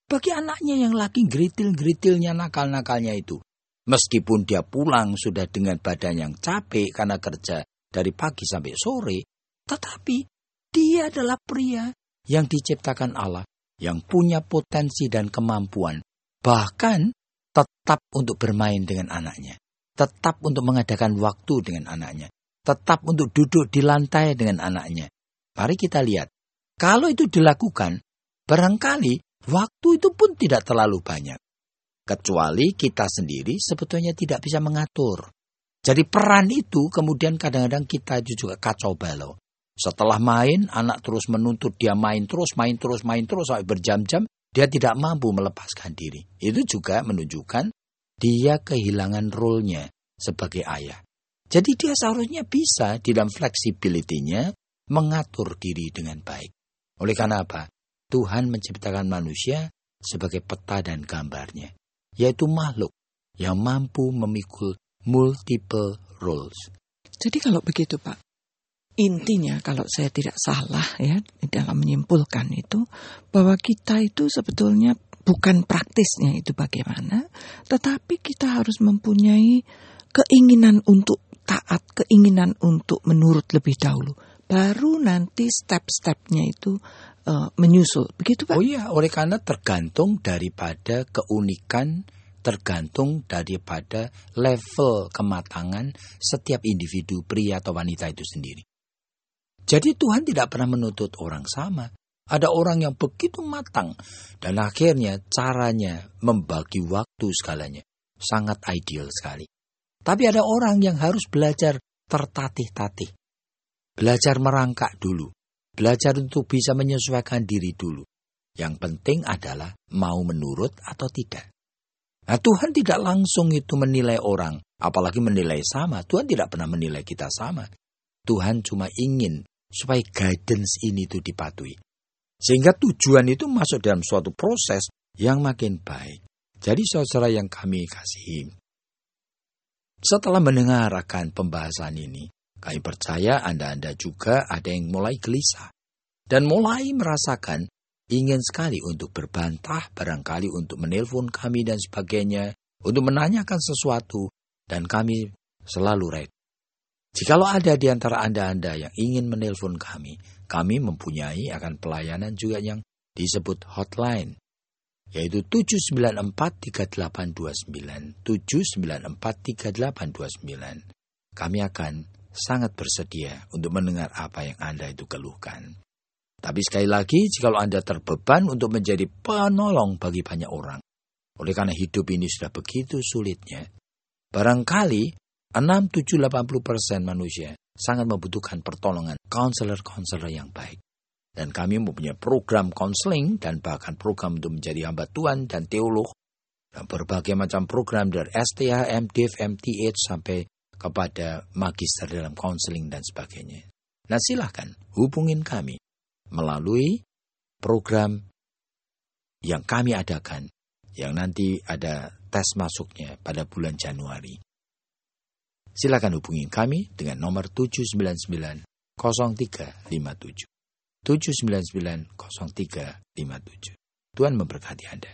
Bagi anaknya yang lagi geritil-geritilnya, nakal-nakalnya itu. Meskipun dia pulang sudah dengan badan yang capek karena kerja dari pagi sampai sore, tetapi dia adalah pria yang diciptakan Allah, yang punya potensi dan kemampuan, bahkan tetap untuk bermain dengan anaknya, tetap untuk mengadakan waktu dengan anaknya, tetap untuk duduk di lantai dengan anaknya. Mari kita lihat, kalau itu dilakukan, barangkali waktu itu pun tidak terlalu banyak. Kecuali kita sendiri sebetulnya tidak bisa mengatur. Jadi peran itu kemudian kadang-kadang kita juga kacau balau. Setelah main, anak terus menuntut dia main terus, main terus, main terus sampai berjam-jam. Dia tidak mampu melepaskan diri. Itu juga menunjukkan dia kehilangan role-nya sebagai ayah. Jadi dia seharusnya bisa di dalam fleksibilitinya mengatur diri dengan baik. Oleh karena apa? Tuhan menciptakan manusia sebagai peta dan gambarnya. Yaitu makhluk yang mampu memikul multiple roles. Jadi kalau begitu Pak, intinya kalau saya tidak salah ya dalam menyimpulkan itu, bahwa kita itu sebetulnya bukan praktisnya itu bagaimana, tetapi kita harus mempunyai keinginan untuk taat, keinginan untuk menurut lebih dahulu. Baru nanti step-stepnya itu uh, menyusul. Begitu Pak? Oh iya, oleh karena tergantung daripada keunikan, tergantung daripada level kematangan setiap individu pria atau wanita itu sendiri. Jadi Tuhan tidak pernah menuntut orang sama. Ada orang yang begitu matang dan akhirnya caranya membagi waktu segalanya sangat ideal sekali. Tapi ada orang yang harus belajar tertatih-tatih. Belajar merangkak dulu. Belajar untuk bisa menyesuaikan diri dulu. Yang penting adalah mau menurut atau tidak. Nah, Tuhan tidak langsung itu menilai orang. Apalagi menilai sama. Tuhan tidak pernah menilai kita sama. Tuhan cuma ingin supaya guidance ini itu dipatuhi. Sehingga tujuan itu masuk dalam suatu proses yang makin baik. Jadi saudara yang kami kasihi, setelah mendengar akan pembahasan ini, kami percaya Anda-Anda juga ada yang mulai gelisah. Dan mulai merasakan ingin sekali untuk berbantah, barangkali untuk menelpon kami dan sebagainya, untuk menanyakan sesuatu, dan kami selalu ready. Jikalau ada di antara Anda-Anda yang ingin menelpon kami, kami mempunyai akan pelayanan juga yang disebut hotline, yaitu tujuh sembilan empat tiga delapan dua sembilan, tujuh sembilan empat tiga delapan dua sembilan. Kami akan sangat bersedia untuk mendengar apa yang Anda itu keluhkan. Tapi sekali lagi, jikalau Anda terbeban untuk menjadi penolong bagi banyak orang, oleh karena hidup ini sudah begitu sulitnya, barangkali enam, tujuh, delapan puluh persen manusia sangat membutuhkan pertolongan konselor-konselor yang baik. Dan kami mempunyai program konseling dan bahkan program untuk menjadi hamba Tuhan dan teolog. Dan berbagai macam program dari S T H, M Div, M T H sampai kepada magister dalam konseling dan sebagainya. Nah silahkan hubungin kami melalui program yang kami adakan, yang nanti ada tes masuknya pada bulan Januari. Silakan hubungi kami dengan nomor tujuh sembilan sembilan nol tiga lima tujuh. tujuh sembilan sembilan nol tiga lima tujuh. Tuhan memberkati Anda.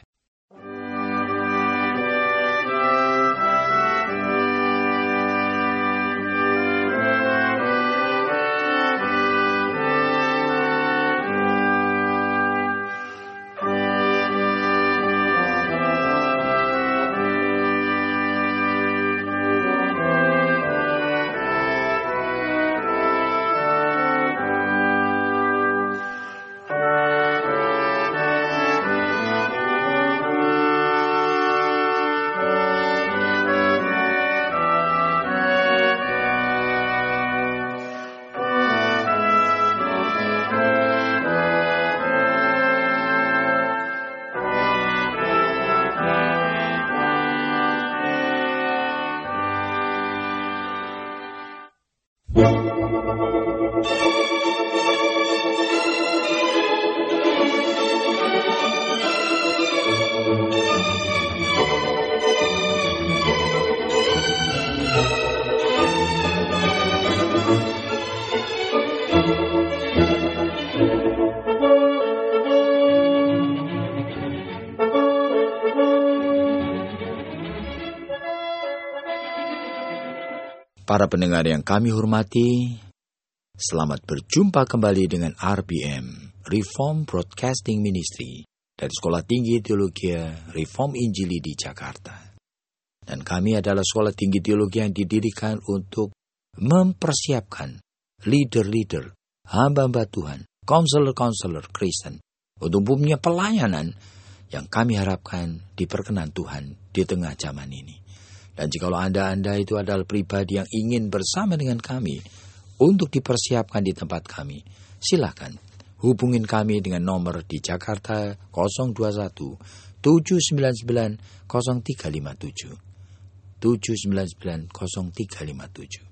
Para pendengar yang kami hormati, selamat berjumpa kembali dengan R B M, Reform Broadcasting Ministry, dari Sekolah Tinggi Teologi Reform Injili di Jakarta. Dan kami adalah sekolah tinggi teologi yang didirikan untuk mempersiapkan leader-leader, hamba-hamba Tuhan, konselor-konselor Kristen, untuk punya pelayanan yang kami harapkan diperkenan Tuhan di tengah zaman ini. Dan jikalau Anda-Anda itu adalah pribadi yang ingin bersama dengan kami untuk dipersiapkan di tempat kami, silakan hubungin kami dengan nomor di Jakarta nol dua satu tujuh sembilan sembilan nol tiga lima tujuh tujuh sembilan sembilan nol tiga lima tujuh.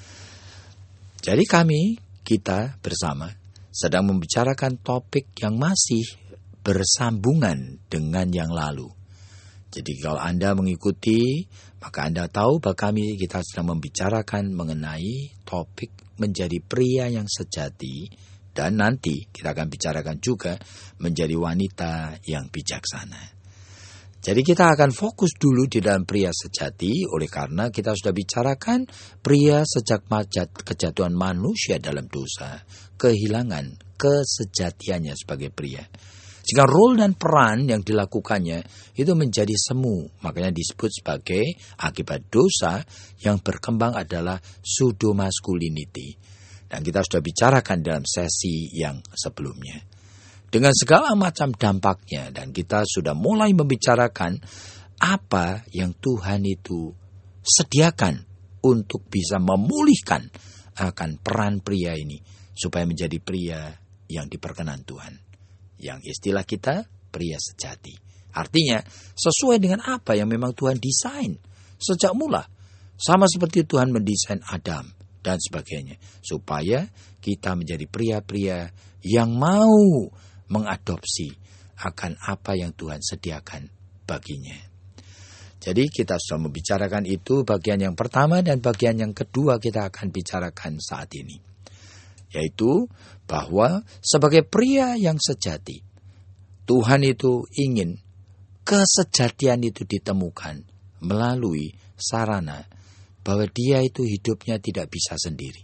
Jadi kami, kita bersama sedang membicarakan topik yang masih bersambungan dengan yang lalu. Jadi kalau Anda mengikuti, maka Anda tahu bahwa kami kita sedang membicarakan mengenai topik menjadi pria yang sejati, dan nanti kita akan bicarakan juga menjadi wanita yang bijaksana. Jadi kita akan fokus dulu di dalam pria sejati, oleh karena kita sudah bicarakan pria sejak kejatuhan manusia dalam dosa, kehilangan kesejatiannya sebagai pria. Sehingga role dan peran yang dilakukannya itu menjadi semu. Makanya disebut sebagai akibat dosa yang berkembang adalah pseudo-masculinity. Dan kita sudah bicarakan dalam sesi yang sebelumnya. Dengan segala macam dampaknya, dan kita sudah mulai membicarakan apa yang Tuhan itu sediakan untuk bisa memulihkan akan peran pria ini, supaya menjadi pria yang diperkenan Tuhan. Yang istilah kita pria sejati. Artinya sesuai dengan apa yang memang Tuhan desain sejak mula. Sama seperti Tuhan mendesain Adam dan sebagainya. Supaya kita menjadi pria-pria yang mau mengadopsi akan apa yang Tuhan sediakan baginya. Jadi kita sudah membicarakan itu bagian yang pertama, dan bagian yang kedua kita akan bicarakan saat ini. Yaitu bahwa sebagai pria yang sejati, Tuhan itu ingin kesejatian itu ditemukan melalui sarana bahwa dia itu hidupnya tidak bisa sendiri.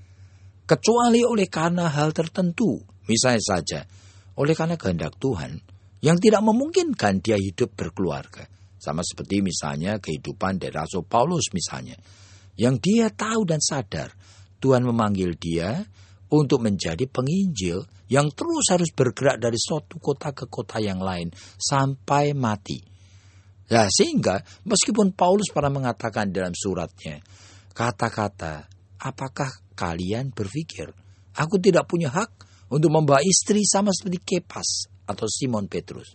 Kecuali oleh karena hal tertentu, misalnya saja, oleh karena kehendak Tuhan yang tidak memungkinkan dia hidup berkeluarga. Sama seperti misalnya kehidupan dari Rasul Paulus misalnya, yang dia tahu dan sadar Tuhan memanggil dia untuk menjadi penginjil yang terus harus bergerak dari suatu kota ke kota yang lain sampai mati. Nah, sehingga meskipun Paulus pernah mengatakan dalam suratnya, kata-kata, apakah kalian berpikir aku tidak punya hak untuk membawa istri sama seperti Kepas atau Simon Petrus?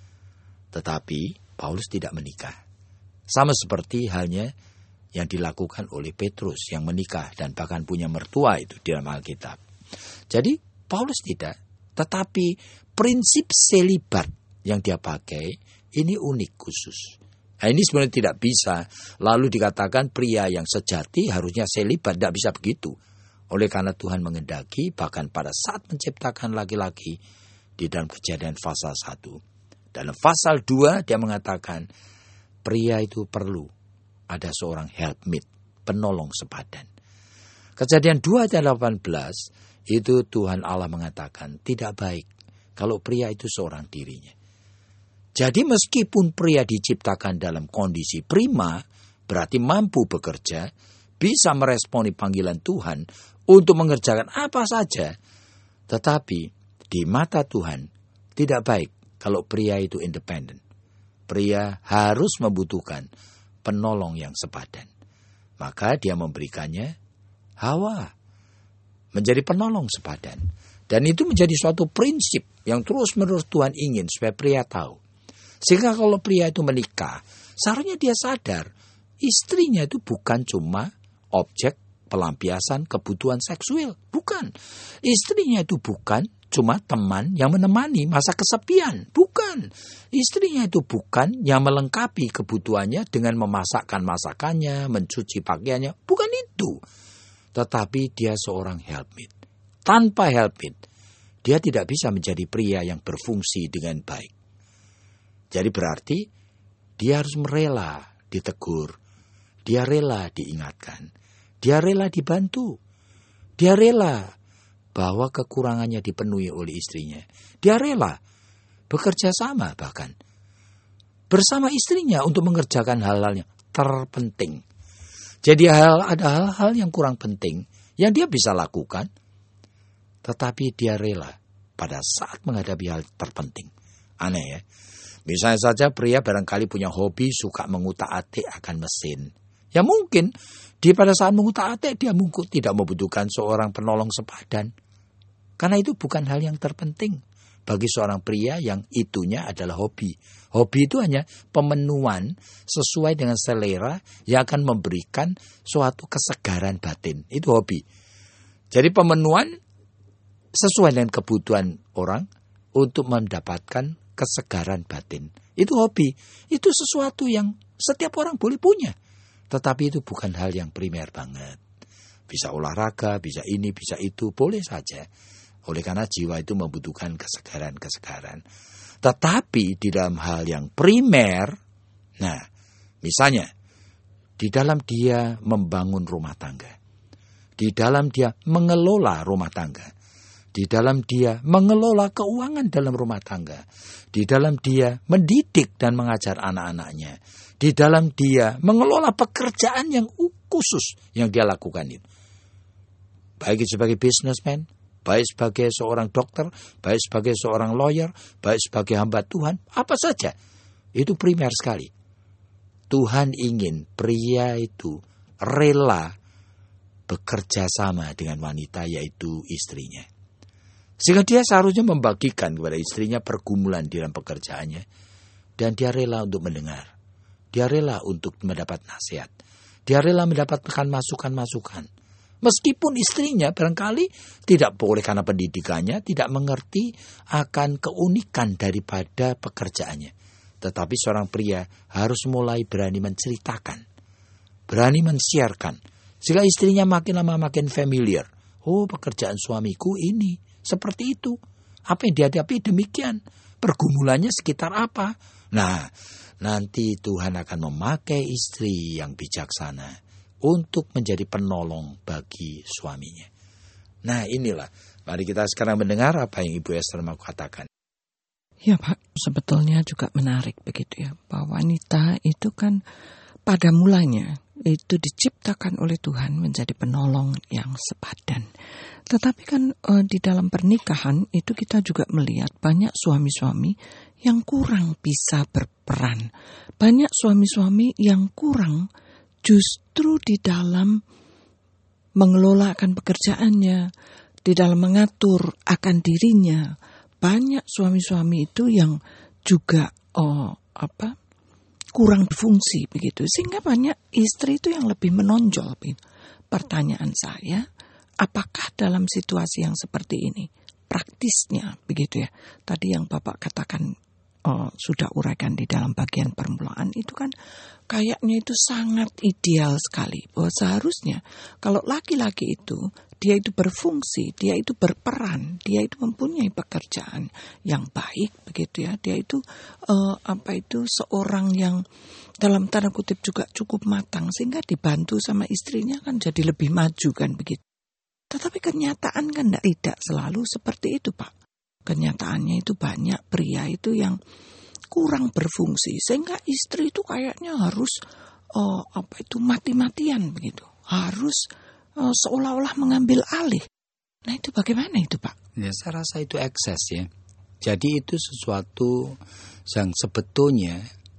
Tetapi Paulus tidak menikah. Sama seperti halnya yang dilakukan oleh Petrus yang menikah dan bahkan punya mertua itu di dalam Alkitab. Jadi Paulus tidak, tetapi prinsip selibat yang dia pakai ini unik khusus. Nah, ini sebenarnya tidak bisa lalu dikatakan pria yang sejati harusnya selibat, tidak bisa begitu. Oleh karena Tuhan mengendaki bahkan pada saat menciptakan laki-laki di dalam Kejadian pasal satu. Dalam pasal dua dia mengatakan pria itu perlu ada seorang helpmate, penolong sepadan. Kejadian dua ayat delapan belas itu Tuhan Allah mengatakan tidak baik kalau pria itu seorang dirinya. Jadi meskipun pria diciptakan dalam kondisi prima, berarti mampu bekerja, bisa meresponi panggilan Tuhan untuk mengerjakan apa saja, tetapi di mata Tuhan tidak baik kalau pria itu independen. Pria harus membutuhkan penolong yang sepadan. Maka dia memberikannya Hawa menjadi penolong sepadan. Dan itu menjadi suatu prinsip yang terus-menerus Tuhan ingin supaya pria tahu. Sehingga kalau pria itu menikah, seharusnya dia sadar istrinya itu bukan cuma objek pelampiasan kebutuhan seksual. Bukan. Istrinya itu bukan cuma teman yang menemani masa kesepian. Bukan. Istrinya itu bukan yang melengkapi kebutuhannya dengan memasakkan masakannya, mencuci pakaiannya. Bukan itu. Tetapi dia seorang helpmate. Tanpa helpmate, dia tidak bisa menjadi pria yang berfungsi dengan baik. Jadi berarti dia harus rela ditegur, dia rela diingatkan, Dia rela dibantu. Dia rela bahwa kekurangannya dipenuhi oleh istrinya. Dia rela bekerja sama bahkan bersama istrinya untuk mengerjakan hal-hal yang terpenting. Jadi hal, ada hal-hal yang kurang penting yang dia bisa lakukan, tetapi dia rela pada saat menghadapi hal terpenting. Aneh ya. Misalnya saja pria barangkali punya hobi suka mengutak-atik akan mesin. Ya mungkin di pada saat mengutak-atik dia mungkin tidak membutuhkan seorang penolong sepadan. Karena itu bukan hal yang terpenting bagi seorang pria yang itunya adalah hobi. Hobi itu hanya pemenuhan sesuai dengan selera yang akan memberikan suatu kesegaran batin. Itu hobi. Jadi pemenuhan sesuai dengan kebutuhan orang untuk mendapatkan kesegaran batin. Itu hobi. Itu sesuatu yang setiap orang boleh punya. Tetapi itu bukan hal yang primer banget. Bisa olahraga, bisa ini, bisa itu, boleh saja. Oleh karena jiwa itu membutuhkan kesegaran-kesegaran. Tetapi di dalam hal yang primer, nah misalnya di dalam dia membangun rumah tangga, di dalam dia mengelola rumah tangga, di dalam dia mengelola keuangan dalam rumah tangga, di dalam dia mendidik dan mengajar anak-anaknya, di dalam dia mengelola pekerjaan yang khusus yang dia lakukan itu. Baik sebagai businessman, baik sebagai seorang dokter, baik sebagai seorang lawyer, baik sebagai hamba Tuhan, apa saja. Itu primer sekali. Tuhan ingin pria itu rela bekerja sama dengan wanita, yaitu istrinya. Sehingga dia seharusnya membagikan kepada istrinya pergumulan di dalam pekerjaannya. Dan dia rela untuk mendengar. Dia rela untuk mendapat nasihat. Dia rela mendapatkan masukan-masukan. Meskipun istrinya barangkali tidak boleh karena pendidikannya tidak mengerti akan keunikan daripada pekerjaannya. Tetapi seorang pria harus mulai berani menceritakan, berani mensiarkan. Sehingga istrinya makin lama makin familiar. Oh, pekerjaan suamiku ini, seperti itu. Apa yang dihadapi demikian. Pergumulannya sekitar apa. Nah, nanti Tuhan akan memakai istri yang bijaksana untuk menjadi penolong bagi suaminya. Nah inilah, mari kita sekarang mendengar apa yang Ibu Esther mau katakan. Ya Pak, sebetulnya juga menarik begitu ya, bahwa wanita itu kan pada mulanya itu diciptakan oleh Tuhan menjadi penolong yang sepadan. Tetapi kan e, di dalam pernikahan itu kita juga melihat banyak suami-suami yang kurang bisa berperan. Banyak suami-suami yang kurang justru di dalam mengelola akan pekerjaannya, di dalam mengatur akan dirinya. Banyak suami-suami itu yang juga oh, apa kurang berfungsi begitu. Sehingga banyak istri itu yang lebih menonjol. Pertanyaan saya, apakah dalam situasi yang seperti ini, praktisnya begitu ya, tadi yang Bapak katakan Oh, sudah uraikan di dalam bagian permulaan itu kan kayaknya itu sangat ideal sekali. Bahwa seharusnya kalau laki-laki itu dia itu berfungsi, dia itu berperan, dia itu mempunyai pekerjaan yang baik begitu ya. Dia itu uh, apa itu seorang yang dalam tanda kutip juga cukup matang sehingga dibantu sama istrinya kan jadi lebih maju kan begitu. Tetapi kenyataan kan tidak selalu seperti itu Pak. Kenyataannya itu banyak pria itu yang kurang berfungsi sehingga istri itu kayaknya harus uh, apa itu mati-matian begitu, harus uh, seolah-olah mengambil alih. Nah itu bagaimana itu Pak? Ya saya rasa itu ekses ya. Jadi itu sesuatu yang sebetulnya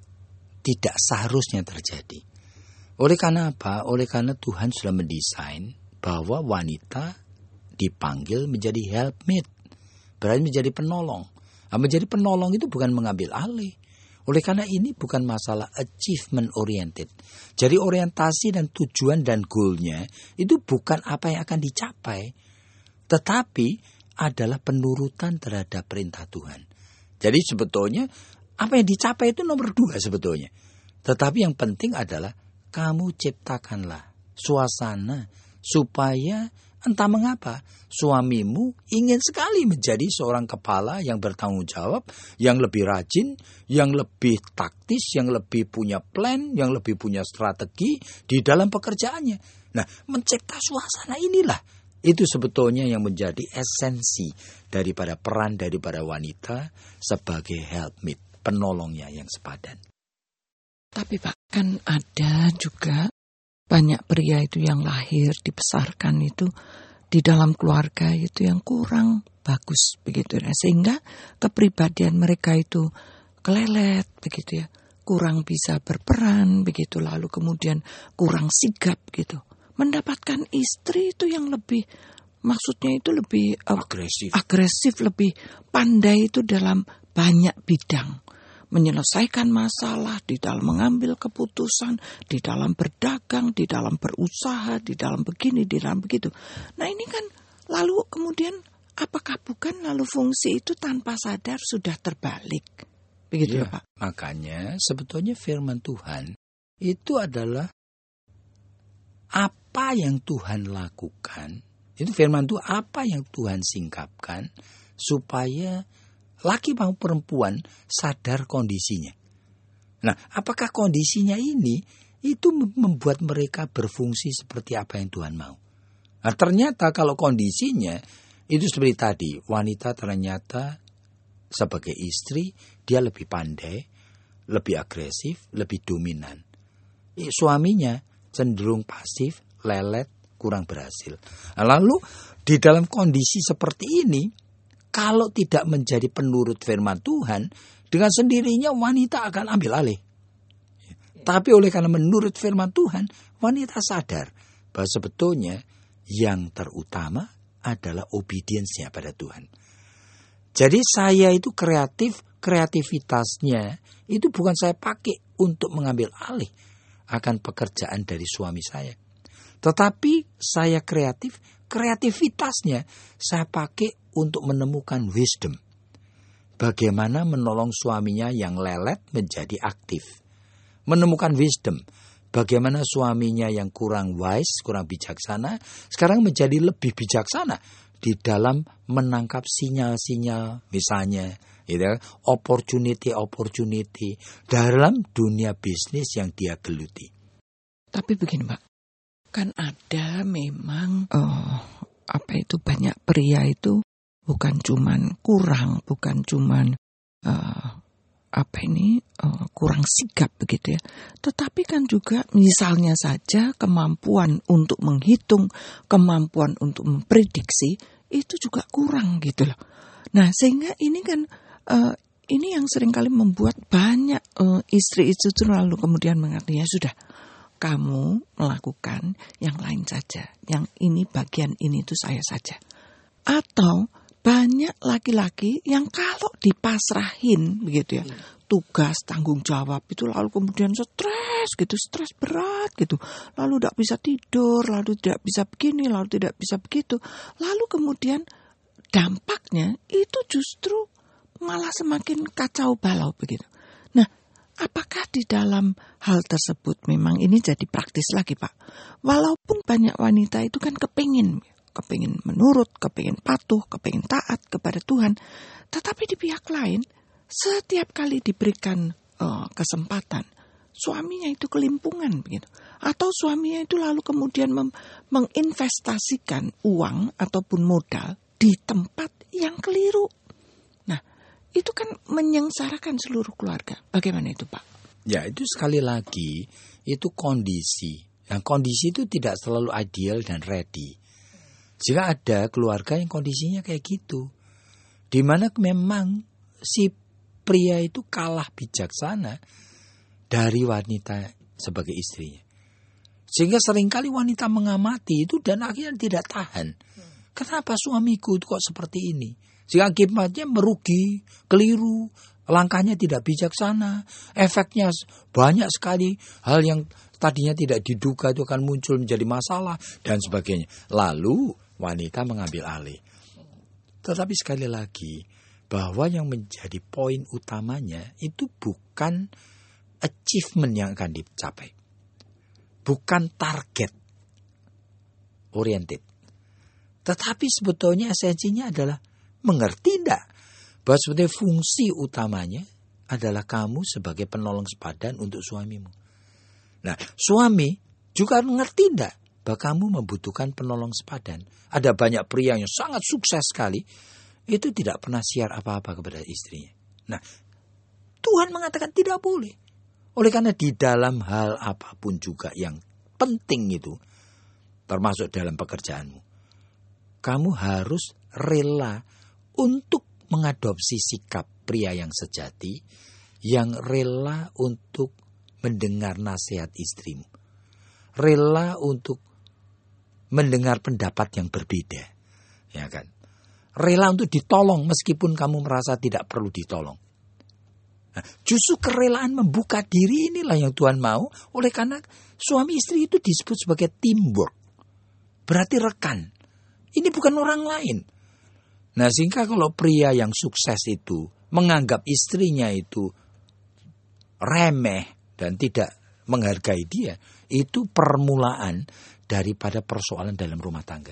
tidak seharusnya terjadi. Oleh karena apa? Oleh karena Tuhan sudah mendesain bahwa wanita dipanggil menjadi helpmate. Berarti menjadi penolong. Nah, menjadi penolong itu bukan mengambil alih. Oleh karena ini bukan masalah achievement oriented. Jadi orientasi dan tujuan dan goalnya itu bukan apa yang akan dicapai. Tetapi adalah penurutan terhadap perintah Tuhan. Jadi sebetulnya apa yang dicapai itu nomor dua sebetulnya. Tetapi yang penting adalah kamu ciptakanlah suasana supaya entah mengapa suamimu ingin sekali menjadi seorang kepala yang bertanggung jawab, yang lebih rajin, yang lebih taktis, yang lebih punya plan, yang lebih punya strategi di dalam pekerjaannya. Nah, mencipta suasana inilah itu sebetulnya yang menjadi esensi daripada peran daripada wanita sebagai helpmate, penolongnya yang sepadan. Tapi Pak, kan ada juga banyak pria itu yang lahir, dibesarkan itu di dalam keluarga itu yang kurang bagus begitu ya. Sehingga kepribadian mereka itu kelelet begitu ya. Kurang bisa berperan begitu, lalu kemudian kurang sigap gitu. Mendapatkan istri itu yang lebih, maksudnya itu lebih uh, agresif. agresif, lebih pandai itu dalam banyak bidang. Menyelesaikan masalah, di dalam mengambil keputusan, di dalam berdagang, di dalam berusaha, di dalam begini, di dalam begitu. Nah ini kan lalu kemudian apakah bukan lalu fungsi itu tanpa sadar sudah terbalik? Begitu ya, ya Pak? Makanya sebetulnya firman Tuhan itu adalah apa yang Tuhan lakukan. Itu firman Tuhan, apa yang Tuhan singkapkan supaya laki maupun perempuan sadar kondisinya. Nah, apakah kondisinya ini itu membuat mereka berfungsi seperti apa yang Tuhan mau? Nah, ternyata kalau kondisinya itu seperti tadi, wanita ternyata sebagai istri dia lebih pandai, lebih agresif, lebih dominan. Suaminya cenderung pasif, lelet, kurang berhasil. Nah, lalu di dalam kondisi seperti ini, kalau tidak menjadi penurut firman Tuhan, dengan sendirinya wanita akan ambil alih. Tapi oleh karena menurut firman Tuhan, wanita sadar bahwa sebetulnya yang terutama adalah obedience-nya pada Tuhan. Jadi saya itu kreatif, kreativitasnya itu bukan saya pakai untuk mengambil alih akan pekerjaan dari suami saya. Tetapi saya kreatif, kreativitasnya saya pakai untuk menemukan wisdom. Bagaimana menolong suaminya yang lelet menjadi aktif. Menemukan wisdom. Bagaimana suaminya yang kurang wise, kurang bijaksana, sekarang menjadi lebih bijaksana di dalam menangkap sinyal-sinyal, misalnya gitu, opportunity-opportunity dalam dunia bisnis yang dia geluti. Tapi begini Pak, kan ada memang uh, apa itu banyak pria itu bukan cuman kurang, bukan cuman uh, apa ini uh, kurang sigap begitu ya. Tetapi kan juga misalnya saja kemampuan untuk menghitung, kemampuan untuk memprediksi itu juga kurang gitu loh. Nah sehingga ini kan uh, ini yang seringkali membuat banyak uh, istri itu lalu kemudian mengerti ya sudah. Kamu melakukan yang lain saja. Yang ini bagian ini itu saya saja. Atau banyak laki-laki yang kalau dipasrahin begitu ya, tugas tanggung jawab itu lalu kemudian stres gitu, stres berat gitu. Lalu tidak bisa tidur, lalu tidak bisa begini, lalu tidak bisa begitu. Lalu kemudian dampaknya itu justru malah semakin kacau balau begitu. Nah, apakah di dalam hal tersebut memang ini jadi praktis lagi Pak? Walaupun banyak wanita itu kan kepingin, kepingin menurut, kepingin patuh, kepingin taat kepada Tuhan. Tetapi di pihak lain, setiap kali diberikan uh, kesempatan, suaminya itu kelimpungan begitu. Atau suaminya itu lalu kemudian mem- menginvestasikan uang ataupun modal di tempat yang keliru. Nah, itu kan menyengsarakan seluruh keluarga. Bagaimana itu Pak? Ya itu sekali lagi, itu kondisi. Yang kondisi itu tidak selalu ideal dan ready. Jika ada keluarga yang kondisinya kayak gitu. Di mana memang si pria itu kalah bijaksana dari wanita sebagai istrinya. Sehingga seringkali wanita mengamati itu dan akhirnya tidak tahan. Kenapa suamiku itu kok seperti ini? Sehingga akibatnya merugi, keliru, langkahnya tidak bijaksana, efeknya banyak sekali, hal yang tadinya tidak diduga itu akan muncul menjadi masalah dan sebagainya. Lalu wanita mengambil alih. Tetapi sekali lagi, bahwa yang menjadi poin utamanya itu bukan achievement yang akan dicapai. Bukan target oriented. Tetapi sebetulnya esensinya adalah mengerti tidak bahwa sebetulnya fungsi utamanya adalah kamu sebagai penolong sepadan untuk suamimu. Nah, suami juga mengerti tidak bahwa kamu membutuhkan penolong sepadan. Ada banyak pria yang sangat sukses sekali, itu tidak pernah siar apa-apa kepada istrinya. Nah, Tuhan mengatakan tidak boleh. Oleh karena di dalam hal apapun juga yang penting itu, termasuk dalam pekerjaanmu, kamu harus rela untuk mengadopsi sikap pria yang sejati, yang rela untuk mendengar nasihat istrimu, rela untuk mendengar pendapat yang berbeda, ya kan? Rela untuk ditolong meskipun kamu merasa tidak perlu ditolong. Nah, justru kerelaan membuka diri inilah yang Tuhan mau. Oleh karena suami istri itu disebut sebagai teamwork, berarti rekan. Ini bukan orang lain. Nah, sehingga kalau pria yang sukses itu menganggap istrinya itu remeh dan tidak menghargai dia, itu permulaan daripada persoalan dalam rumah tangga,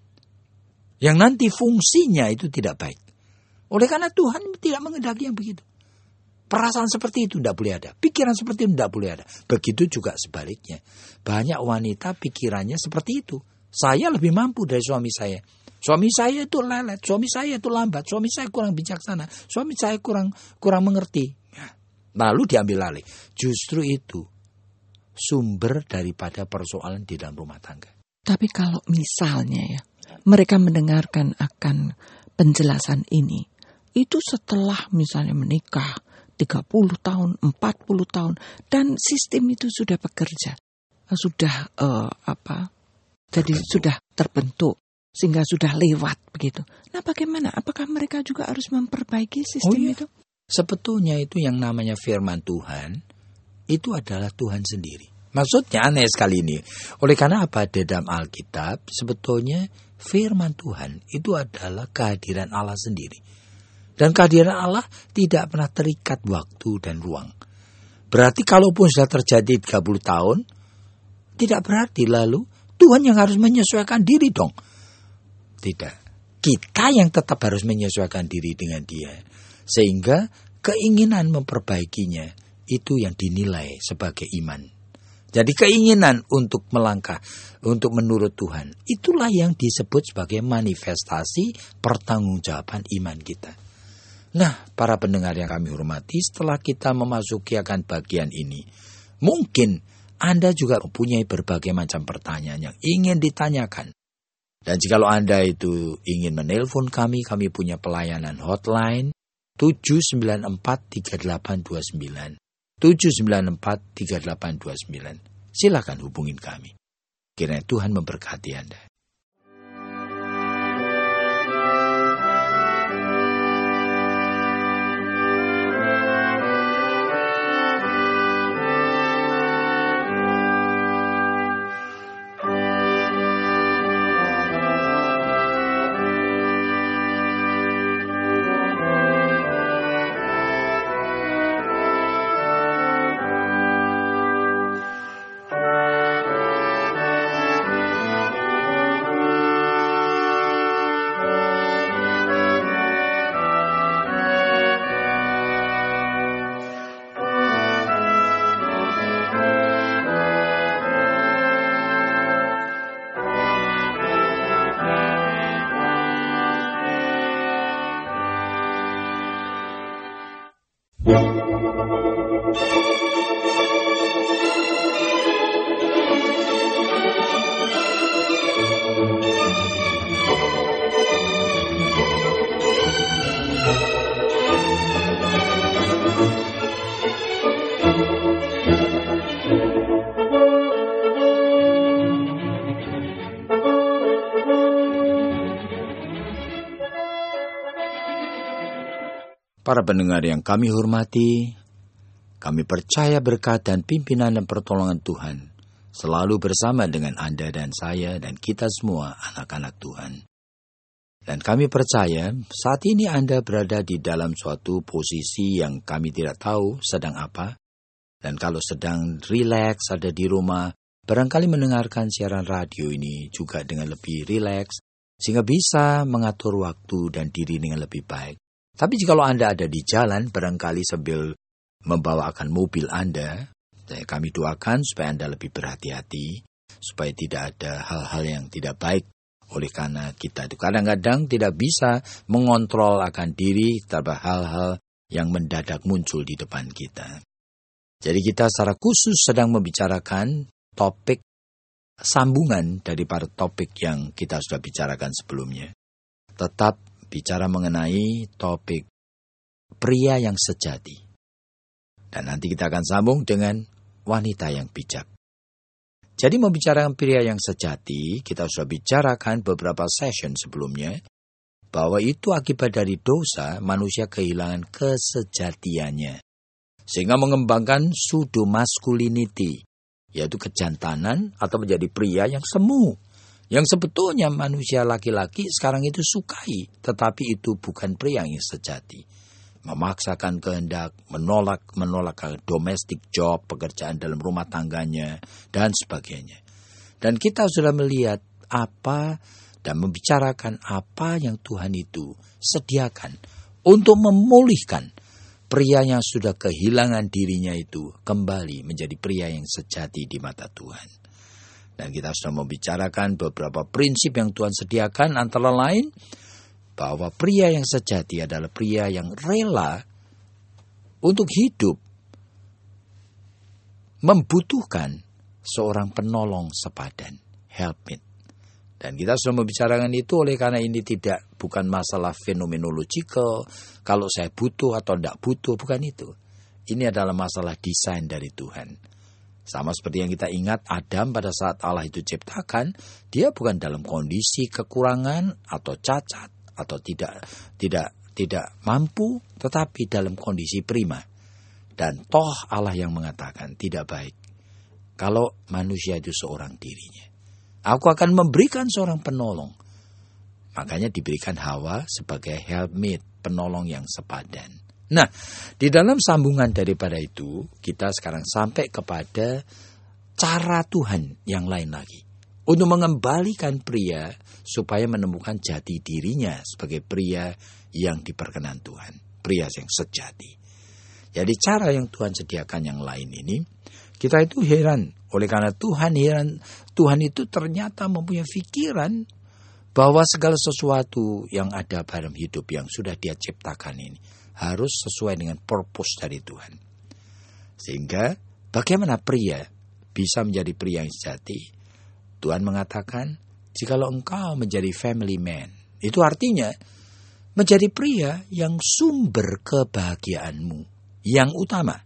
yang nanti fungsinya itu tidak baik. Oleh karena Tuhan tidak menghendaki yang begitu. Perasaan seperti itu tidak boleh ada. Pikiran seperti itu tidak boleh ada. Begitu juga sebaliknya. Banyak wanita pikirannya seperti itu. Saya lebih mampu dari suami saya. Suami saya itu lelet. Suami saya itu lambat. Suami saya kurang bijaksana. Suami saya kurang kurang mengerti. Lalu diambil alih. Justru itu sumber daripada persoalan di dalam rumah tangga. Tapi kalau misalnya ya, mereka mendengarkan akan penjelasan ini, itu setelah misalnya menikah tiga puluh tahun, empat puluh tahun, dan sistem itu sudah bekerja, sudah uh, apa? Jadi terbentuk. Sudah terbentuk, sehingga sudah lewat begitu. Nah, bagaimana? Apakah mereka juga harus memperbaiki sistem oh, iya. itu? Sebetulnya itu yang namanya firman Tuhan, itu adalah Tuhan sendiri. Maksudnya aneh sekali ini. Oleh karena apa? Di dalam Alkitab, sebetulnya firman Tuhan itu adalah kehadiran Allah sendiri. Dan kehadiran Allah tidak pernah terikat waktu dan ruang. Berarti kalaupun sudah terjadi tiga puluh tahun, tidak berarti lalu Tuhan yang harus menyesuaikan diri dong. Tidak. Kita yang tetap harus menyesuaikan diri dengan dia. Sehingga keinginan memperbaikinya itu yang dinilai sebagai iman. Jadi keinginan untuk melangkah, untuk menurut Tuhan, itulah yang disebut sebagai manifestasi pertanggungjawaban iman kita. Nah, para pendengar yang kami hormati, setelah kita memasuki akan bagian ini, mungkin Anda juga mempunyai berbagai macam pertanyaan yang ingin ditanyakan. Dan jika Anda itu ingin menelpon kami, kami punya pelayanan hotline tujuh sembilan empat tiga delapan dua sembilan. tujuh sembilan empat tiga delapan dua sembilan. Silakan hubungin kami. Kiranya Tuhan memberkati Anda. Para pendengar yang kami hormati, kami percaya berkat dan pimpinan dan pertolongan Tuhan selalu bersama dengan Anda dan saya dan kita semua anak-anak Tuhan. Dan kami percaya saat ini Anda berada di dalam suatu posisi yang kami tidak tahu sedang apa. Dan kalau sedang rileks ada di rumah, barangkali mendengarkan siaran radio ini juga dengan lebih rileks, sehingga bisa mengatur waktu dan diri dengan lebih baik. Tapi jika Anda ada di jalan, barangkali sambil membawakan mobil Anda, kami doakan supaya Anda lebih berhati-hati, supaya tidak ada hal-hal yang tidak baik. Oleh karena kita itu kadang-kadang tidak bisa mengontrol akan diri terhadap hal-hal yang mendadak muncul di depan kita. Jadi kita secara khusus sedang membicarakan topik sambungan daripada topik yang kita sudah bicarakan sebelumnya. Tetap bicara mengenai topik pria yang sejati. Dan nanti kita akan sambung dengan wanita yang bijak. Jadi membicarakan pria yang sejati, kita sudah bicarakan beberapa session sebelumnya, bahwa itu akibat dari dosa manusia kehilangan kesejatiannya. Sehingga mengembangkan pseudo masculinity, yaitu kejantanan atau menjadi pria yang semu. Yang sebetulnya manusia laki-laki sekarang itu sukai, tetapi itu bukan pria yang sejati. Memaksakan kehendak, menolak menolak domestic job, pekerjaan dalam rumah tangganya, dan sebagainya. Dan kita sudah melihat apa dan membicarakan apa yang Tuhan itu sediakan untuk memulihkan pria yang sudah kehilangan dirinya itu kembali menjadi pria yang sejati di mata Tuhan. Dan kita sudah membicarakan beberapa prinsip yang Tuhan sediakan, antara lain bahwa pria yang sejati adalah pria yang rela untuk hidup membutuhkan seorang penolong sepadan, helpmate. Dan kita sudah membicarakan itu oleh karena ini tidak bukan masalah fenomenological, kalau saya butuh atau tidak butuh, bukan itu. Ini adalah masalah desain dari Tuhan. Sama seperti yang kita ingat Adam pada saat Allah itu ciptakan, dia bukan dalam kondisi kekurangan atau cacat, atau tidak tidak tidak mampu, tetapi dalam kondisi prima. Dan toh Allah yang mengatakan tidak baik kalau manusia itu seorang dirinya. Aku akan memberikan seorang penolong. Makanya diberikan Hawa sebagai helpmate, penolong yang sepadan. Nah, di dalam sambungan daripada itu, kita sekarang sampai kepada cara Tuhan yang lain lagi. Untuk mengembalikan pria supaya menemukan jati dirinya sebagai pria yang diperkenan Tuhan. Pria yang sejati. Jadi cara yang Tuhan sediakan yang lain ini, kita itu heran. Oleh karena Tuhan heran, Tuhan itu ternyata mempunyai pikiran bahwa segala sesuatu yang ada dalam hidup yang sudah Dia ciptakan ini harus sesuai dengan purpose dari Tuhan. Sehingga bagaimana pria bisa menjadi pria yang sejati? Tuhan mengatakan, jikalau engkau menjadi family man, itu artinya menjadi pria yang sumber kebahagiaanmu yang utama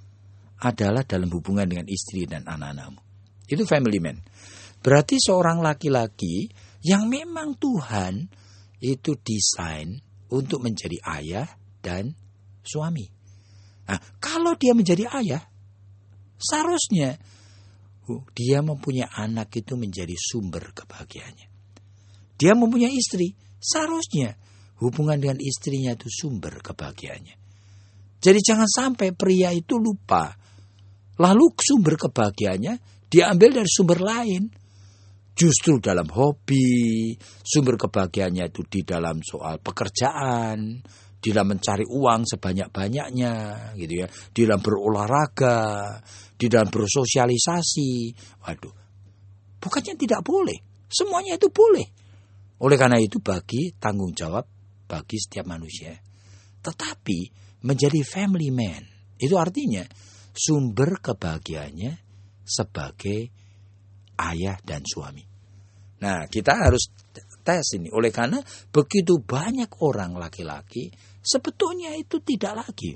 adalah dalam hubungan dengan istri dan anak-anakmu. Itu family man. Berarti seorang laki-laki yang memang Tuhan itu desain untuk menjadi ayah dan suami. Nah, kalau dia menjadi ayah, seharusnya dia mempunyai anak itu menjadi sumber kebahagiaannya. Dia mempunyai istri, seharusnya hubungan dengan istrinya itu sumber kebahagiaannya. Jadi jangan sampai pria itu lupa. Lalu sumber kebahagiaannya diambil dari sumber lain. Justru dalam hobi, sumber kebahagiaannya itu di dalam soal pekerjaan, di dalam mencari uang sebanyak-banyaknya, gitu ya, di dalam berolahraga, di dalam bersosialisasi. Waduh, bukannya tidak boleh, semuanya itu boleh. Oleh karena itu bagi tanggung jawab bagi setiap manusia. Tetapi menjadi family man, itu artinya sumber kebahagiaannya sebagai ayah dan suami. Nah, kita harus tes ini. Oleh karena begitu banyak orang laki-laki sebetulnya itu tidak lagi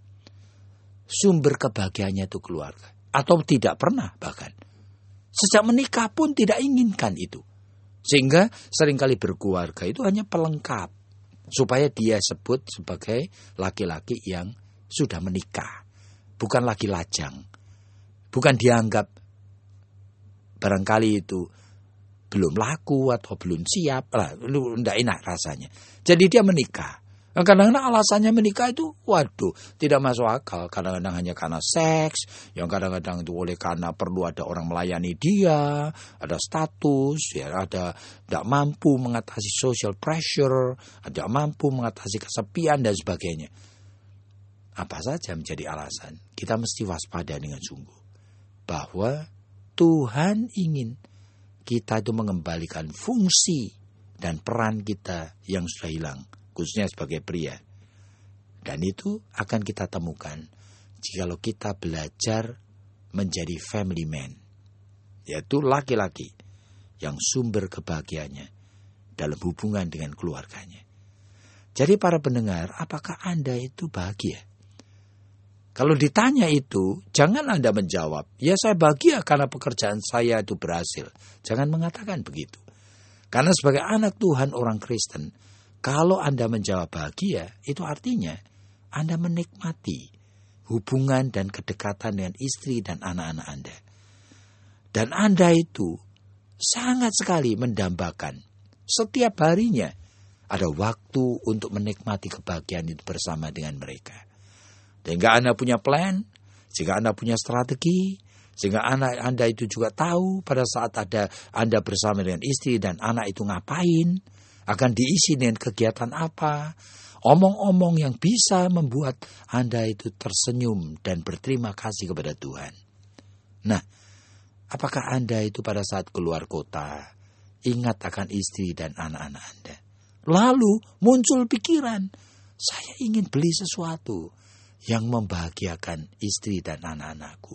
sumber kebahagiaannya itu keluarga. Atau tidak pernah bahkan. Sejak menikah pun tidak inginkan itu. Sehingga seringkali berkeluarga itu hanya pelengkap. Supaya dia sebut sebagai laki-laki yang sudah menikah. Bukan lagi lajang. Bukan dianggap barangkali itu belum laku atau belum siap. Lah, lu tidak enak rasanya. Jadi dia menikah. Kadang-kadang alasannya menikah itu, waduh, tidak masuk akal. Kadang-kadang hanya karena seks, yang kadang-kadang itu oleh karena perlu ada orang melayani dia, ada status, ya, ada tidak mampu mengatasi social pressure, tidak mampu mengatasi kesepian dan sebagainya. Apa saja menjadi alasan, kita mesti waspada dengan sungguh bahwa Tuhan ingin kita itu mengembalikan fungsi dan peran kita yang sudah hilang, khususnya sebagai pria. Dan itu akan kita temukan jikalau kita belajar menjadi family man, yaitu laki-laki yang sumber kebahagiaannya dalam hubungan dengan keluarganya. Jadi para pendengar, apakah Anda itu bahagia? Kalau ditanya itu, jangan Anda menjawab, ya saya bahagia karena pekerjaan saya itu berhasil. Jangan mengatakan begitu. Karena sebagai anak Tuhan orang Kristen, kalau Anda menjawab bahagia, itu artinya Anda menikmati hubungan dan kedekatan dengan istri dan anak-anak Anda. Dan Anda itu sangat sekali mendambakan setiap harinya ada waktu untuk menikmati kebahagiaan itu bersama dengan mereka. Sehingga Anda punya plan, sehingga Anda punya strategi, sehingga anak Anda itu juga tahu pada saat ada Anda bersama dengan istri dan anak itu ngapain, akan diisi dengan kegiatan apa, omong-omong yang bisa membuat Anda itu tersenyum dan berterima kasih kepada Tuhan. Nah, apakah Anda itu pada saat keluar kota, ingat akan istri dan anak-anak Anda? Lalu muncul pikiran, saya ingin beli sesuatu yang membahagiakan istri dan anak-anakku.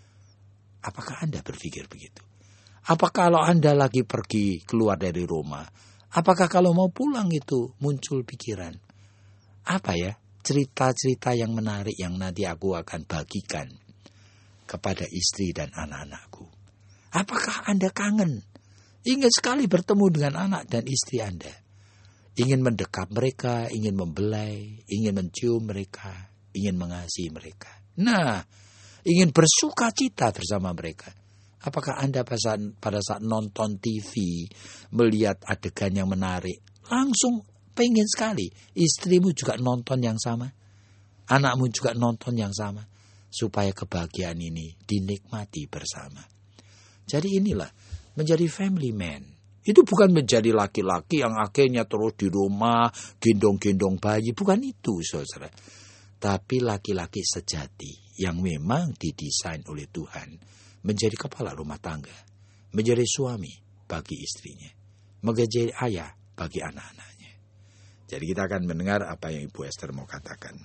Apakah Anda berpikir begitu? Apakah kalau Anda lagi pergi keluar dari rumah, apakah kalau mau pulang itu muncul pikiran, apa ya cerita-cerita yang menarik yang nanti aku akan bagikan kepada istri dan anak-anakku? Apakah Anda kangen, ingin sekali bertemu dengan anak dan istri Anda? Ingin mendekap mereka, ingin membelai, ingin mencium mereka, ingin mengasihi mereka. Nah, ingin bersuka cita bersama mereka. Apakah Anda pada saat, pada saat nonton T V, melihat adegan yang menarik, langsung pengen sekali istrimu juga nonton yang sama, anakmu juga nonton yang sama, supaya kebahagiaan ini dinikmati bersama. Jadi inilah menjadi family man. Itu bukan menjadi laki-laki yang akhirnya terus di rumah, gendong-gendong bayi. Bukan itu, saudara. Tapi laki-laki sejati yang memang didesain oleh Tuhan menjadi kepala rumah tangga, menjadi suami bagi istrinya, menjadi ayah bagi anak-anaknya. Jadi kita akan mendengar apa yang Ibu Esther mau katakan.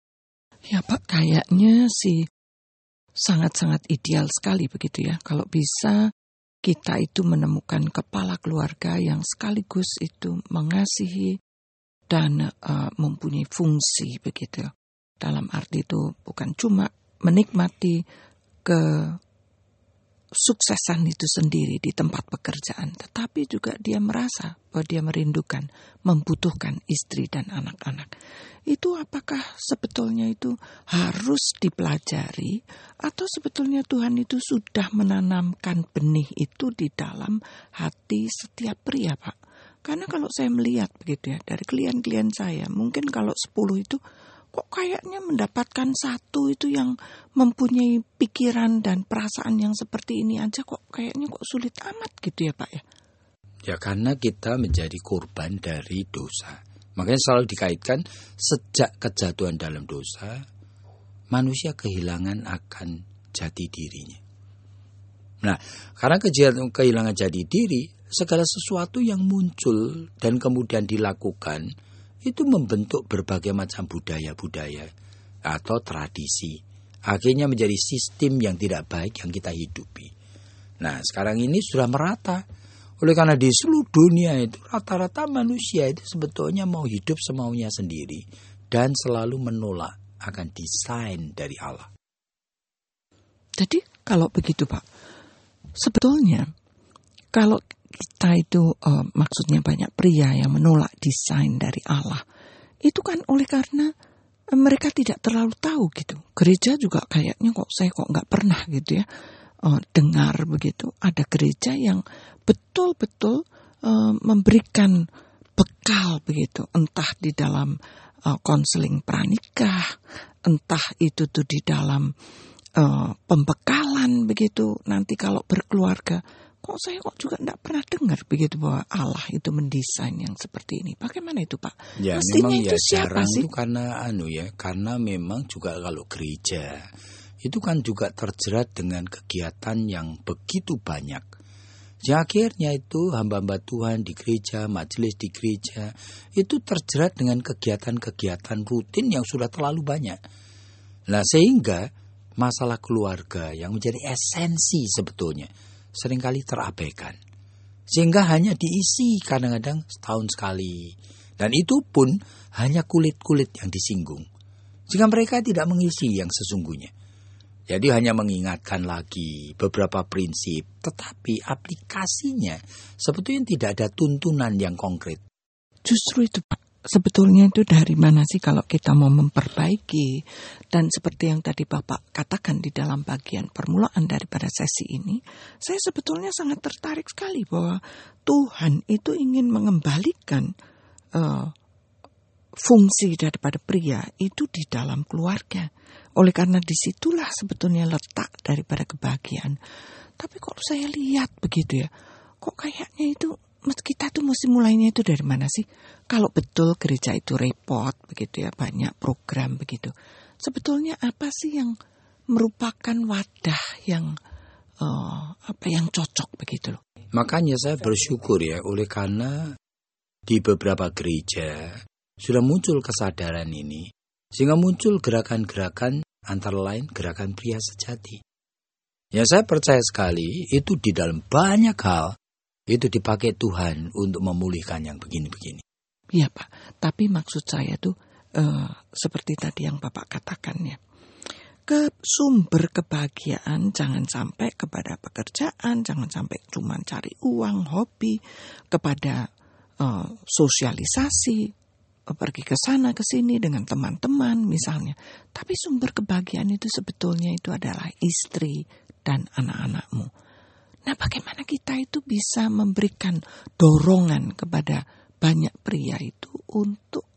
Ya Pak, kayaknya sih sangat-sangat ideal sekali begitu ya. Kalau bisa kita itu menemukan kepala keluarga yang sekaligus itu mengasihi dan uh, mempunyai fungsi begitu. Dalam arti itu bukan cuma menikmati kesuksesan itu sendiri di tempat pekerjaan, tetapi juga dia merasa bahwa dia merindukan, membutuhkan istri dan anak-anak. Itu apakah sebetulnya itu harus dipelajari atau sebetulnya Tuhan itu sudah menanamkan benih itu di dalam hati setiap pria, Pak? Karena kalau saya melihat begitu ya, dari klien-klien saya, mungkin kalau sepuluh itu kok kayaknya mendapatkan satu itu yang mempunyai pikiran dan perasaan yang seperti ini aja kok kayaknya kok sulit amat gitu ya Pak ya? Ya karena kita menjadi korban dari dosa. Makanya selalu dikaitkan sejak kejatuhan dalam dosa, manusia kehilangan akan jati dirinya. Nah, karena kehilangan jati diri, segala sesuatu yang muncul dan kemudian dilakukan itu membentuk berbagai macam budaya-budaya atau tradisi. Akhirnya menjadi sistem yang tidak baik yang kita hidupi. Nah, sekarang ini sudah merata. Oleh karena di seluruh dunia itu rata-rata manusia itu sebetulnya mau hidup semaunya sendiri dan selalu menolak akan desain dari Allah. Jadi kalau begitu Pak, sebetulnya kalau kita itu uh, maksudnya banyak pria yang menolak desain dari Allah. Itu kan oleh karena uh, mereka tidak terlalu tahu gitu. Gereja juga kayaknya kok saya kok nggak pernah gitu ya uh, dengar begitu. Ada gereja yang betul-betul uh, memberikan bekal begitu. Entah di dalam uh, konseling pranikah, entah itu tuh di dalam uh, pembekalan begitu. Nanti kalau berkeluarga. Kok saya kok juga tidak pernah dengar begitu bahwa Allah itu mendesain yang seperti ini. Bagaimana itu Pak? Ya, mestinya memang itu ya siapa jarang sih? itu karena anu ya, karena memang juga kalau gereja itu kan juga terjerat dengan kegiatan yang begitu banyak. Yang akhirnya itu hamba-hamba Tuhan di gereja, majelis di gereja, itu terjerat dengan kegiatan-kegiatan rutin yang sudah terlalu banyak. Nah, sehingga masalah keluarga yang menjadi esensi sebetulnya seringkali terabaikan. Sehingga hanya diisi kadang-kadang setahun sekali. Dan itu pun hanya kulit-kulit yang disinggung. Sehingga mereka tidak mengisi yang sesungguhnya. Jadi hanya mengingatkan lagi beberapa prinsip, tetapi aplikasinya sebetulnya tidak ada tuntunan yang konkret. Justru itu Pak, sebetulnya itu dari mana sih kalau kita mau memperbaiki, dan seperti yang tadi Bapak katakan di dalam bagian permulaan daripada sesi ini, saya sebetulnya sangat tertarik sekali bahwa Tuhan itu ingin mengembalikan uh, fungsi daripada pria itu di dalam keluarga. Oleh karena disitulah sebetulnya letak daripada kebahagiaan. Tapi kok saya lihat begitu ya, kok kayaknya itu kita tuh mesti mulainya itu dari mana sih? Kalau betul gereja itu repot begitu ya, banyak program begitu. Sebetulnya apa sih yang merupakan wadah yang uh, apa yang cocok begitu loh? Makanya saya bersyukur ya, oleh karena di beberapa gereja sudah muncul kesadaran ini, sehingga muncul gerakan-gerakan antara lain gerakan pria sejati. Ya, saya percaya sekali itu di dalam banyak hal itu dipakai Tuhan untuk memulihkan yang begini-begini. Iya Pak, tapi maksud saya tuh uh, seperti tadi yang Bapak katakan ya, ke sumber kebahagiaan jangan sampai kepada pekerjaan, jangan sampai cuma cari uang, hobi, kepada uh, sosialisasi, pergi ke sana ke sini dengan teman-teman misalnya. Tapi sumber kebahagiaan itu sebetulnya itu adalah istri dan anak-anakmu. Nah, bagaimana kita itu bisa memberikan dorongan kepada banyak pria itu untuk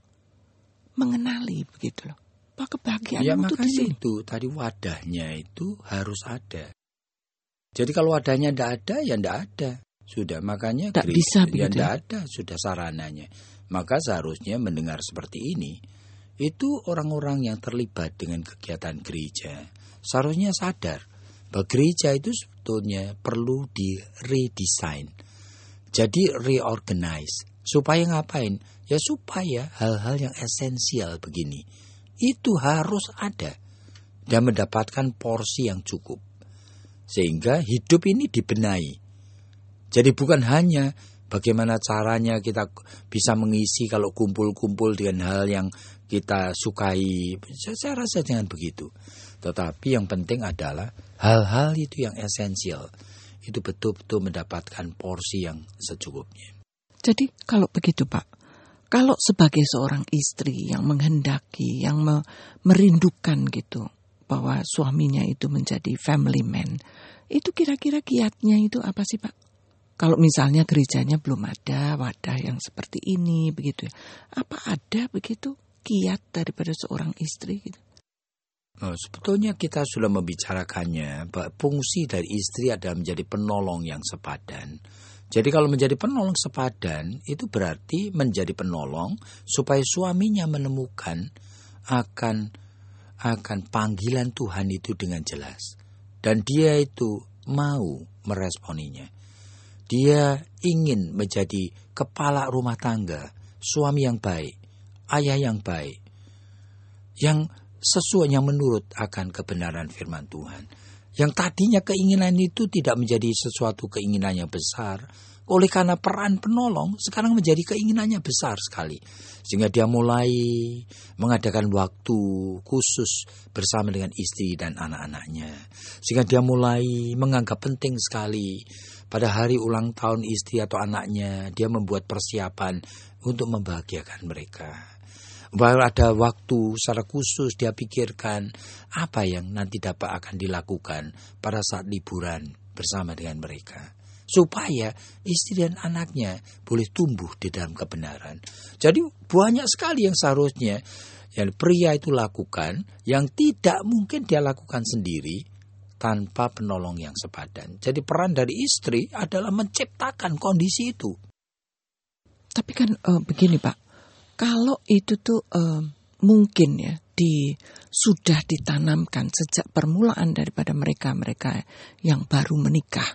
mengenali begitu loh, bahwa kebahagiaan ya, itu di sini. itu tadi wadahnya itu harus ada. Jadi kalau wadahnya tidak ada, ya tidak ada. Sudah, makanya tidak bisa begitu. Ya tidak ada, sudah sarananya. Maka seharusnya mendengar seperti ini, itu orang-orang yang terlibat dengan kegiatan gereja seharusnya sadar bahwa gereja itu sebetulnya perlu di-redesign. Jadi reorganize. Supaya ngapain? Ya supaya hal-hal yang esensial begini, itu harus ada dan mendapatkan porsi yang cukup. Sehingga hidup ini dibenahi. Jadi bukan hanya bagaimana caranya kita bisa mengisi kalau kumpul-kumpul dengan hal yang kita sukai. Saya rasa jangan begitu. Tetapi yang penting adalah hal-hal itu yang esensial. Itu betul-betul mendapatkan porsi yang secukupnya. Jadi kalau begitu Pak, kalau sebagai seorang istri yang menghendaki, yang me- merindukan gitu, bahwa suaminya itu menjadi family man, itu kira-kira kiatnya itu apa sih Pak? Kalau misalnya gerejanya belum ada wadah yang seperti ini begitu ya, apa ada begitu kiat daripada seorang istri gitu? Oh, sebetulnya kita sudah membicarakannya bahwa fungsi dari istri adalah menjadi penolong yang sepadan. Jadi kalau menjadi penolong sepadan itu berarti menjadi penolong supaya suaminya menemukan akan akan panggilan Tuhan itu dengan jelas, dan dia itu mau meresponinya. Dia ingin menjadi kepala rumah tangga, suami yang baik, ayah yang baik, yang sesuai, yang menurut akan kebenaran firman Tuhan. Yang tadinya keinginan itu tidak menjadi sesuatu keinginan yang besar, oleh karena peran penolong sekarang menjadi keinginannya besar sekali. Sehingga dia mulai mengadakan waktu khusus bersama dengan istri dan anak-anaknya. Sehingga dia mulai menganggap penting sekali pada hari ulang tahun istri atau anaknya, dia membuat persiapan untuk membahagiakan mereka. Bahwa ada waktu secara khusus dia pikirkan apa yang nanti dapat akan dilakukan pada saat liburan bersama dengan mereka. Supaya istri dan anaknya boleh tumbuh di dalam kebenaran. Jadi banyak sekali yang seharusnya yang pria itu lakukan yang tidak mungkin dia lakukan sendiri tanpa penolong yang sepadan. Jadi peran dari istri adalah menciptakan kondisi itu. Tapi kan uh, begini Pak, kalau itu tuh uh, mungkin ya di sudah ditanamkan sejak permulaan daripada mereka-mereka yang baru menikah,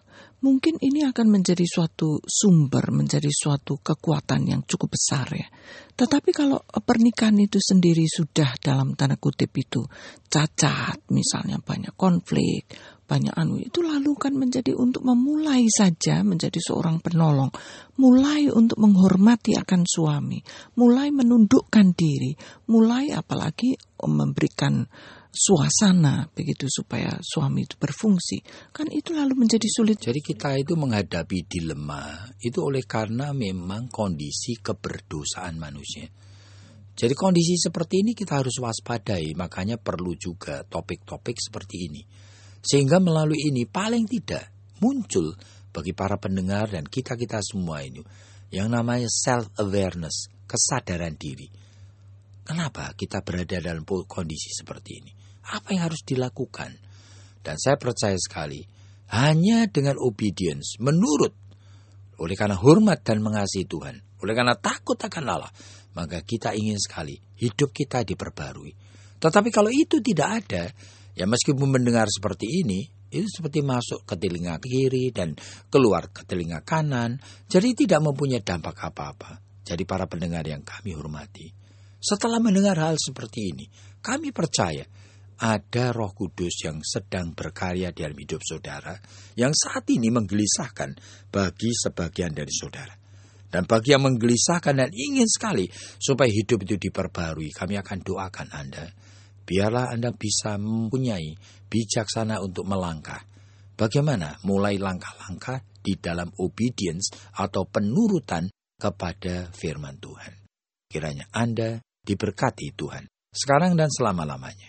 mungkin ini akan menjadi suatu sumber, menjadi suatu kekuatan yang cukup besar ya. Tetapi kalau pernikahan itu sendiri sudah dalam tanda kutip itu cacat, misalnya banyak konflik, banyak anu, itu lalu kan menjadi untuk memulai saja menjadi seorang penolong, mulai untuk menghormati akan suami, mulai menundukkan diri, mulai apalagi memberikan suasana begitu supaya suami itu berfungsi, kan itu lalu menjadi sulit. Jadi kita itu menghadapi dilema itu oleh karena memang kondisi keberdosaan manusia. Jadi kondisi seperti ini kita harus waspadai, makanya perlu juga topik-topik seperti ini. Sehingga melalui ini paling tidak muncul bagi para pendengar dan kita-kita semua ini yang namanya self-awareness, kesadaran diri. Kenapa kita berada dalam kondisi seperti ini? Apa yang harus dilakukan? Dan saya percaya sekali, hanya dengan obedience, menurut, oleh karena hormat dan mengasihi Tuhan, oleh karena takut akan Allah, maka kita ingin sekali hidup kita diperbarui. Tetapi kalau itu tidak ada, ya meskipun mendengar seperti ini, itu seperti masuk ke telinga kiri dan keluar ke telinga kanan, jadi tidak mempunyai dampak apa-apa. Jadi para pendengar yang kami hormati, setelah mendengar hal seperti ini, kami percaya ada Roh Kudus yang sedang berkarya di dalam hidup saudara, yang saat ini menggelisahkan bagi sebagian dari saudara. Dan bagi yang menggelisahkan dan ingin sekali supaya hidup itu diperbarui, kami akan doakan Anda. Biarlah Anda bisa mempunyai bijaksana untuk melangkah. Bagaimana mulai langkah-langkah di dalam obedience atau penurutan kepada firman Tuhan. Kiranya Anda diberkati Tuhan, sekarang dan selama-lamanya.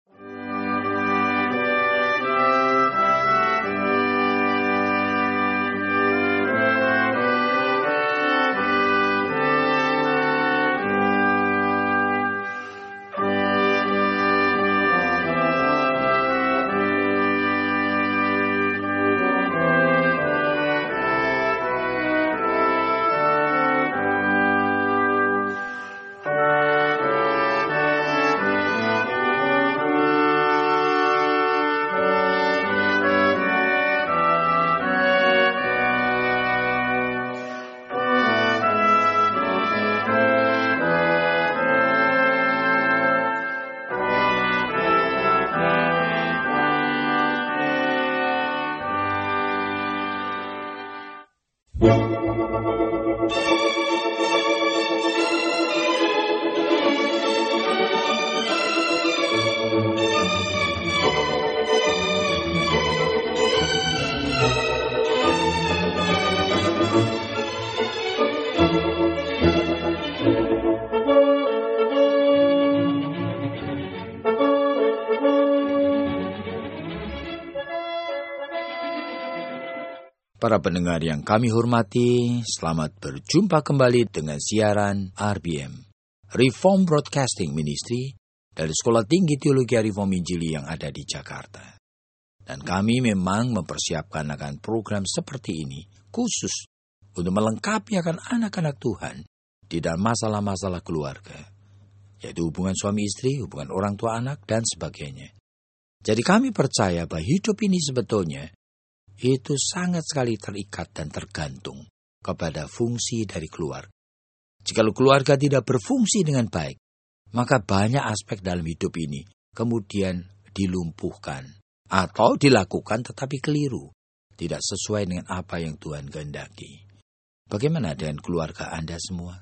Para pendengar yang kami hormati, selamat berjumpa kembali dengan siaran R B M, Reform Broadcasting Ministry, dari Sekolah Tinggi Teologi Reform Injili yang ada di Jakarta. Dan kami memang mempersiapkan akan program seperti ini, khusus untuk melengkapi akan anak-anak Tuhan di dalam masalah-masalah keluarga, yaitu hubungan suami istri, hubungan orang tua anak, dan sebagainya. Jadi kami percaya bahwa hidup ini sebetulnya itu sangat sekali terikat dan tergantung kepada fungsi dari keluarga. Jika keluarga tidak berfungsi dengan baik, maka banyak aspek dalam hidup ini kemudian dilumpuhkan atau dilakukan tetapi keliru, tidak sesuai dengan apa yang Tuhan kehendaki. Bagaimana dengan keluarga Anda semua?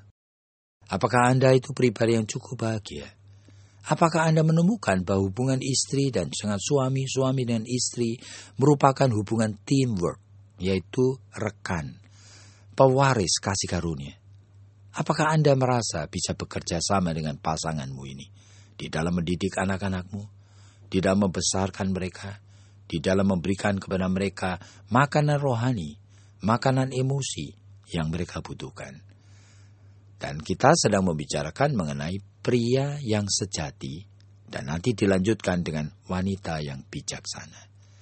Apakah Anda itu pribadi yang cukup bahagia? Apakah Anda menemukan bahwa hubungan istri dan dengan suami, suami dengan istri merupakan hubungan teamwork, yaitu rekan, pewaris kasih karunia? Apakah Anda merasa bisa bekerja sama dengan pasanganmu ini di dalam mendidik anak-anakmu, di dalam membesarkan mereka, di dalam memberikan kepada mereka makanan rohani, makanan emosi yang mereka butuhkan? Dan kita sedang membicarakan mengenai pria yang sejati, dan nanti dilanjutkan dengan wanita yang bijaksana.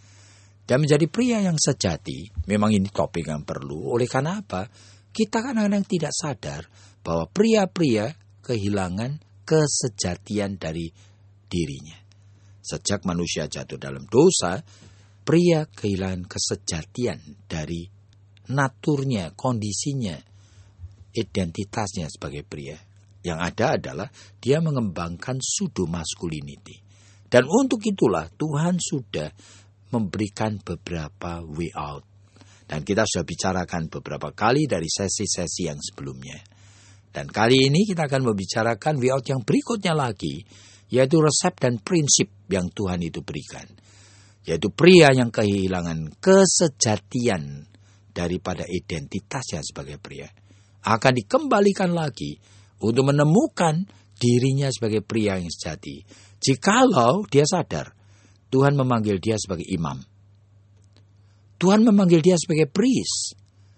Dan menjadi pria yang sejati, memang ini topik yang perlu. Oleh karena apa? Kita kadang-kadang tidak sadar bahwa pria-pria kehilangan kesejatian dari dirinya. Sejak manusia jatuh dalam dosa, pria kehilangan kesejatian dari naturnya, kondisinya, identitasnya sebagai pria. Yang ada adalah dia mengembangkan pseudo masculinity. Dan untuk itulah Tuhan sudah memberikan beberapa way out. Dan kita sudah bicarakan beberapa kali dari sesi-sesi yang sebelumnya. Dan kali ini kita akan membicarakan way out yang berikutnya lagi, yaitu resep dan prinsip yang Tuhan itu berikan. Yaitu pria yang kehilangan kesejatian daripada identitasnya sebagai pria akan dikembalikan lagi untuk menemukan dirinya sebagai pria yang sejati. Jikalau dia sadar, Tuhan memanggil dia sebagai imam. Tuhan memanggil dia sebagai priest.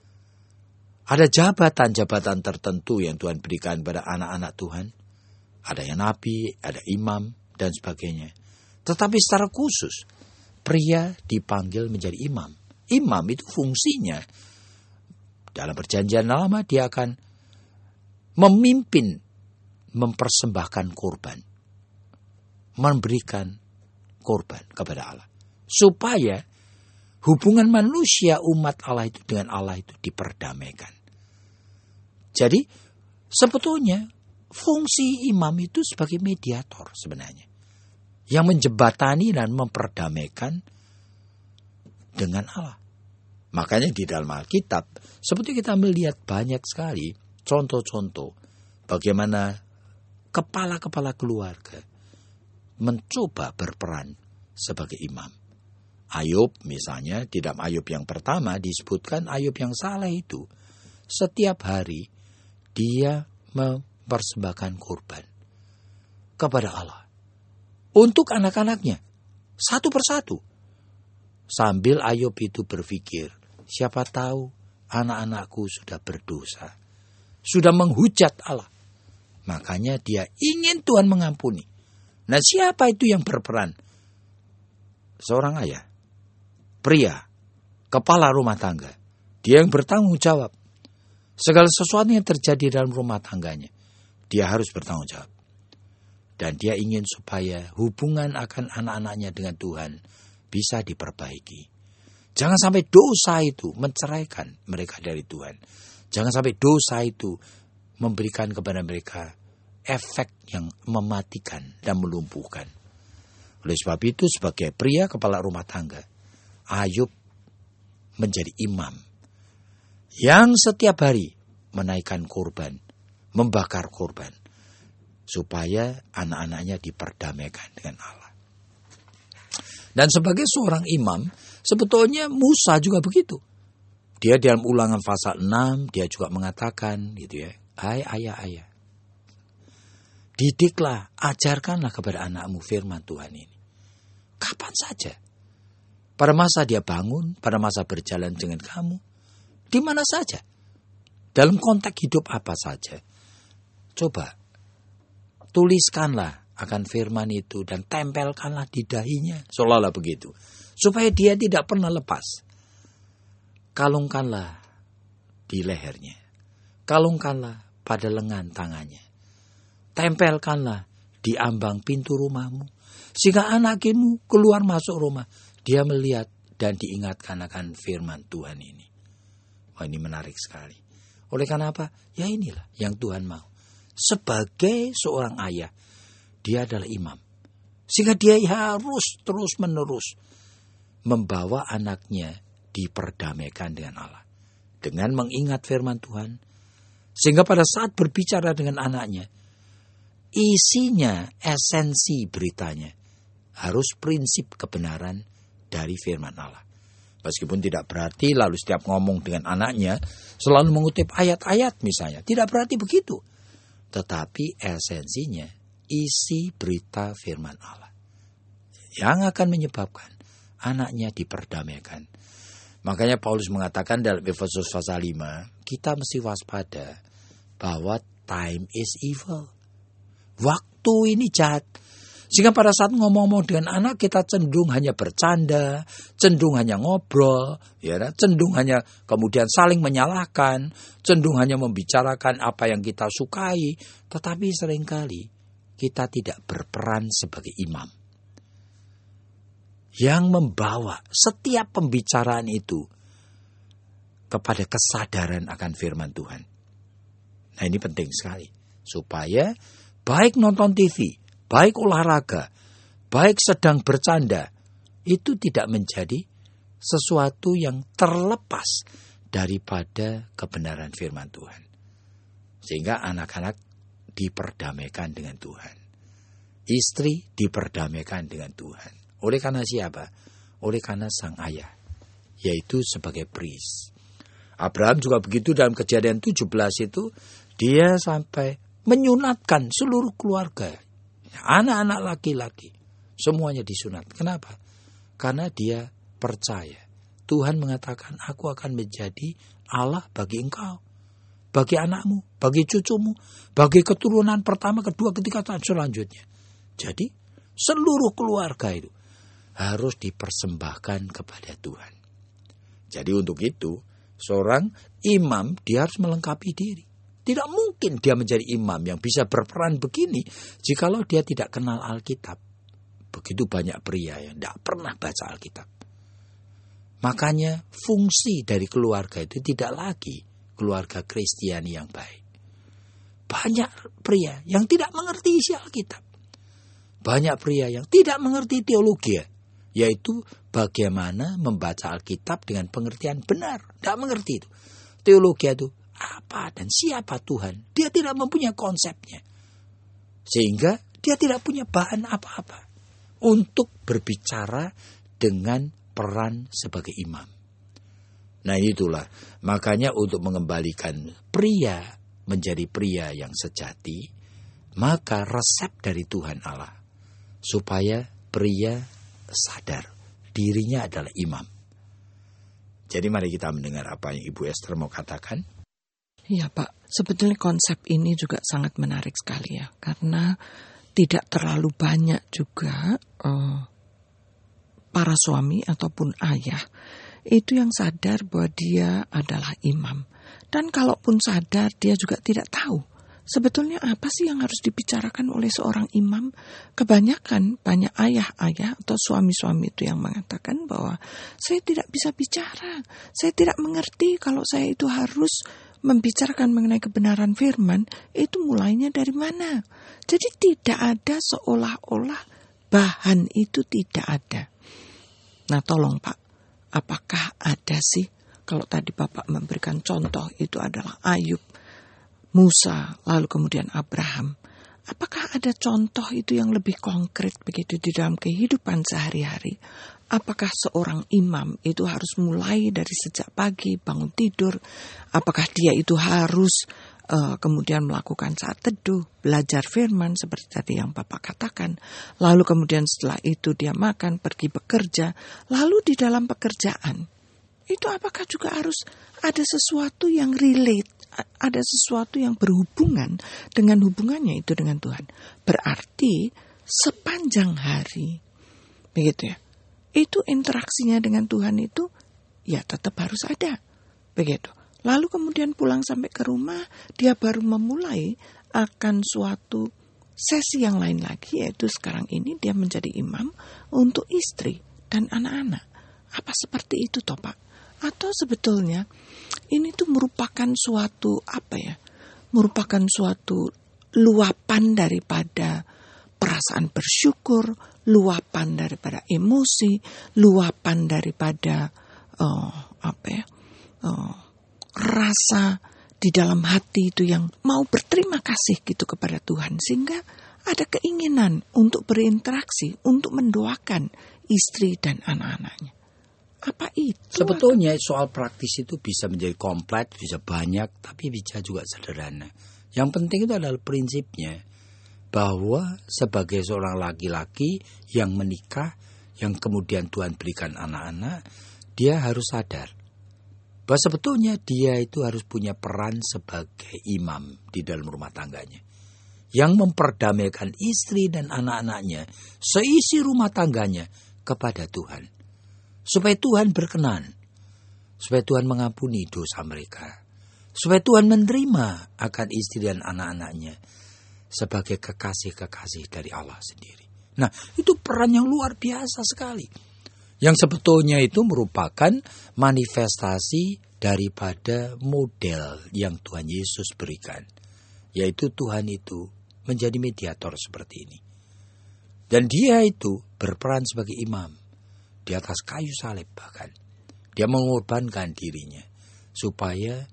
Ada jabatan-jabatan tertentu yang Tuhan berikan pada anak-anak Tuhan. Ada yang nabi, ada imam, dan sebagainya. Tetapi secara khusus, pria dipanggil menjadi imam. Imam itu fungsinya, dalam perjanjian lama dia akan memimpin, mempersembahkan korban, memberikan korban kepada Allah, supaya hubungan manusia umat Allah itu dengan Allah itu diperdamaikan. Jadi sebetulnya fungsi imam itu sebagai mediator sebenarnya, yang menjembatani dan memperdamaikan dengan Allah. Makanya di dalam Alkitab seperti kita melihat banyak sekali contoh-contoh bagaimana kepala-kepala keluarga mencoba berperan sebagai imam. Ayub misalnya, di dalam Ayub yang pertama disebutkan Ayub yang salah itu setiap hari dia mempersembahkan korban kepada Allah untuk anak-anaknya satu persatu. Sambil Ayub itu berpikir, siapa tahu anak-anakku sudah berdosa, sudah menghujat Allah. Makanya dia ingin Tuhan mengampuni. Nah, siapa itu yang berperan? Seorang ayah, pria, kepala rumah tangga. Dia yang bertanggung jawab. Segala sesuatu yang terjadi dalam rumah tangganya, dia harus bertanggung jawab. Dan dia ingin supaya hubungan akan anak-anaknya dengan Tuhan bisa diperbaiki. Jangan sampai dosa itu menceraikan mereka dari Tuhan. Jangan sampai dosa itu memberikan kepada mereka efek yang mematikan dan melumpuhkan. Oleh sebab itu, sebagai pria kepala rumah tangga, Ayub menjadi imam yang setiap hari menaikkan korban, membakar korban, supaya anak-anaknya diperdamaikan dengan Allah. Dan sebagai seorang imam, sebetulnya Musa juga begitu. Dia dalam Ulangan pasal enam, dia juga mengatakan gitu ya, hai ayah-ayah, didiklah, ajarkanlah kepada anakmu firman Tuhan ini. Kapan saja. Pada masa dia bangun, pada masa berjalan dengan kamu, di mana saja. Dalam konteks hidup apa saja. Coba, tuliskanlah akan firman itu dan tempelkanlah di dahinya, seolah-olah begitu, supaya dia tidak pernah lepas. Kalungkanlah di lehernya, kalungkanlah pada lengan tangannya, tempelkanlah di ambang pintu rumahmu, sehingga anakmu keluar masuk rumah, dia melihat dan diingatkan akan firman Tuhan ini. Wah, ini menarik sekali. Oleh karena apa? Ya inilah yang Tuhan mau. Sebagai seorang ayah, dia adalah imam. Sehingga dia harus terus-menerus membawa anaknya diperdamaikan dengan Allah. Dengan mengingat firman Tuhan. Sehingga pada saat berbicara dengan anaknya, isinya, esensi beritanya harus prinsip kebenaran dari firman Allah. Meskipun tidak berarti lalu setiap ngomong dengan anaknya selalu mengutip ayat-ayat misalnya. Tidak berarti begitu. Tetapi esensinya, isi berita firman Allah yang akan menyebabkan anaknya diperdamaikan. Makanya Paulus mengatakan dalam Efesus pasal lima, kita mesti waspada bahwa time is evil. Waktu ini jahat. Sehingga pada saat ngomong-ngomong dengan anak, kita cenderung hanya bercanda, cenderung hanya ngobrol, ya, cenderung hanya kemudian saling menyalahkan, cenderung hanya membicarakan apa yang kita sukai, tetapi seringkali kita tidak berperan sebagai imam. yang membawa setiap pembicaraan itu kepada kesadaran akan firman Tuhan. Nah, ini penting sekali. Supaya baik nonton T V, baik olahraga, baik sedang bercanda, itu tidak menjadi sesuatu yang terlepas daripada kebenaran firman Tuhan. Sehingga anak-anak diperdamaikan dengan Tuhan. Istri diperdamaikan dengan Tuhan. Oleh karena siapa? Oleh karena sang ayah, yaitu sebagai priest. Abraham juga begitu. Dalam Kejadian tujuh belas itu, dia sampai menyunatkan seluruh keluarga. Anak-anak laki-laki, semuanya disunat. Kenapa? Karena dia percaya. Tuhan mengatakan, aku akan menjadi Allah bagi engkau, bagi anakmu, bagi cucumu, bagi keturunan pertama, kedua, ketiga, dan selanjutnya. Jadi, seluruh keluarga itu harus dipersembahkan kepada Tuhan. Jadi untuk itu, seorang imam dia harus melengkapi diri. Tidak mungkin dia menjadi imam yang bisa berperan begini jikalau dia tidak kenal Alkitab. Begitu banyak pria yang tidak pernah baca Alkitab. Makanya fungsi dari keluarga itu tidak lagi keluarga Kristiani yang baik. Banyak pria yang tidak mengerti isi Alkitab. Banyak pria yang tidak mengerti teologi, yaitu bagaimana membaca Alkitab dengan pengertian benar. Tidak mengerti itu. Teologi itu apa dan siapa Tuhan. Dia tidak mempunyai konsepnya. Sehingga dia tidak punya bahan apa-apa untuk berbicara dengan peran sebagai imam. Nah itulah, makanya untuk mengembalikan pria menjadi pria yang sejati, maka resep dari Tuhan Allah, supaya pria sadar dirinya adalah imam. Jadi mari kita mendengar apa yang Ibu Esther mau katakan. Iya Pak, sebetulnya konsep ini juga sangat menarik sekali ya. Karena tidak terlalu banyak juga uh, para suami ataupun ayah itu yang sadar bahwa dia adalah imam. Dan kalaupun sadar, dia juga tidak tahu sebetulnya apa sih yang harus dibicarakan oleh seorang imam. Kebanyakan banyak ayah-ayah atau suami-suami itu yang mengatakan bahwa saya tidak bisa bicara, saya tidak mengerti kalau saya itu harus membicarakan mengenai kebenaran firman, itu mulainya dari mana. Jadi tidak ada seolah-olah bahan itu tidak ada. Nah tolong Pak, apakah ada sih, kalau tadi Bapak memberikan contoh itu adalah Ayub, Musa, lalu kemudian Abraham. Apakah ada contoh itu yang lebih konkret begitu di dalam kehidupan sehari-hari? Apakah seorang imam itu harus mulai dari sejak pagi bangun tidur? Apakah dia itu harus uh, kemudian melakukan saat teduh, belajar firman seperti tadi yang Bapak katakan. Lalu kemudian setelah itu dia makan, pergi bekerja. Lalu di dalam pekerjaan, itu apakah juga harus ada sesuatu yang relate? Ada sesuatu yang berhubungan dengan hubungannya itu dengan Tuhan. Berarti sepanjang hari, begitu ya, itu interaksinya dengan Tuhan itu ya tetap harus ada, begitu. Lalu kemudian pulang sampai ke rumah, dia baru memulai akan suatu sesi yang lain lagi, yaitu sekarang ini dia menjadi imam untuk istri dan anak-anak. Apa seperti itu toh Pak? Atau sebetulnya ini tuh merupakan suatu apa ya? Merupakan suatu luapan daripada perasaan bersyukur, luapan daripada emosi, luapan daripada uh, apa ya? Uh, rasa di dalam hati itu yang mau berterima kasih gitu kepada Tuhan, sehingga ada keinginan untuk berinteraksi, untuk mendoakan istri dan anak-anaknya. Apa itu? Sebetulnya soal praktis itu bisa menjadi kompleks, bisa banyak, tapi bisa juga sederhana. Yang penting itu adalah prinsipnya, bahwa sebagai seorang laki-laki yang menikah, yang kemudian Tuhan berikan anak-anak, dia harus sadar bahwa sebetulnya dia itu harus punya peran sebagai imam di dalam rumah tangganya, yang memperdamaikan istri dan anak-anaknya, seisi rumah tangganya kepada Tuhan. Supaya Tuhan berkenan, supaya Tuhan mengampuni dosa mereka, supaya Tuhan menerima akan istri dan anak-anaknya sebagai kekasih-kekasih dari Allah sendiri. Nah, itu peran yang luar biasa sekali. Yang sebetulnya itu merupakan manifestasi daripada model yang Tuhan Yesus berikan. Yaitu Tuhan itu menjadi mediator seperti ini. Dan dia itu berperan sebagai imam. Di atas kayu salib bahkan. Dia mengorbankan dirinya. Supaya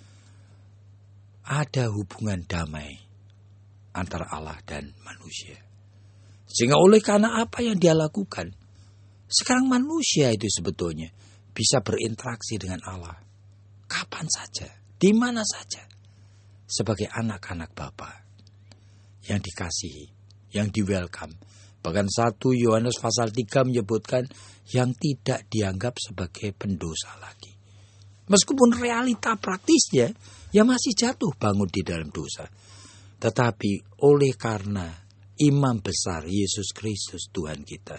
ada hubungan damai antara Allah dan manusia. Sehingga oleh karena apa yang dia lakukan, sekarang manusia itu sebetulnya bisa berinteraksi dengan Allah. Kapan saja, di mana saja. Sebagai anak-anak Bapa yang dikasihi, yang di-welcome. Bahkan satu Yohanes pasal tiga menyebutkan yang tidak dianggap sebagai pendosa lagi. Meskipun realita praktisnya, ya masih jatuh bangun di dalam dosa. Tetapi oleh karena imam besar Yesus Kristus Tuhan kita,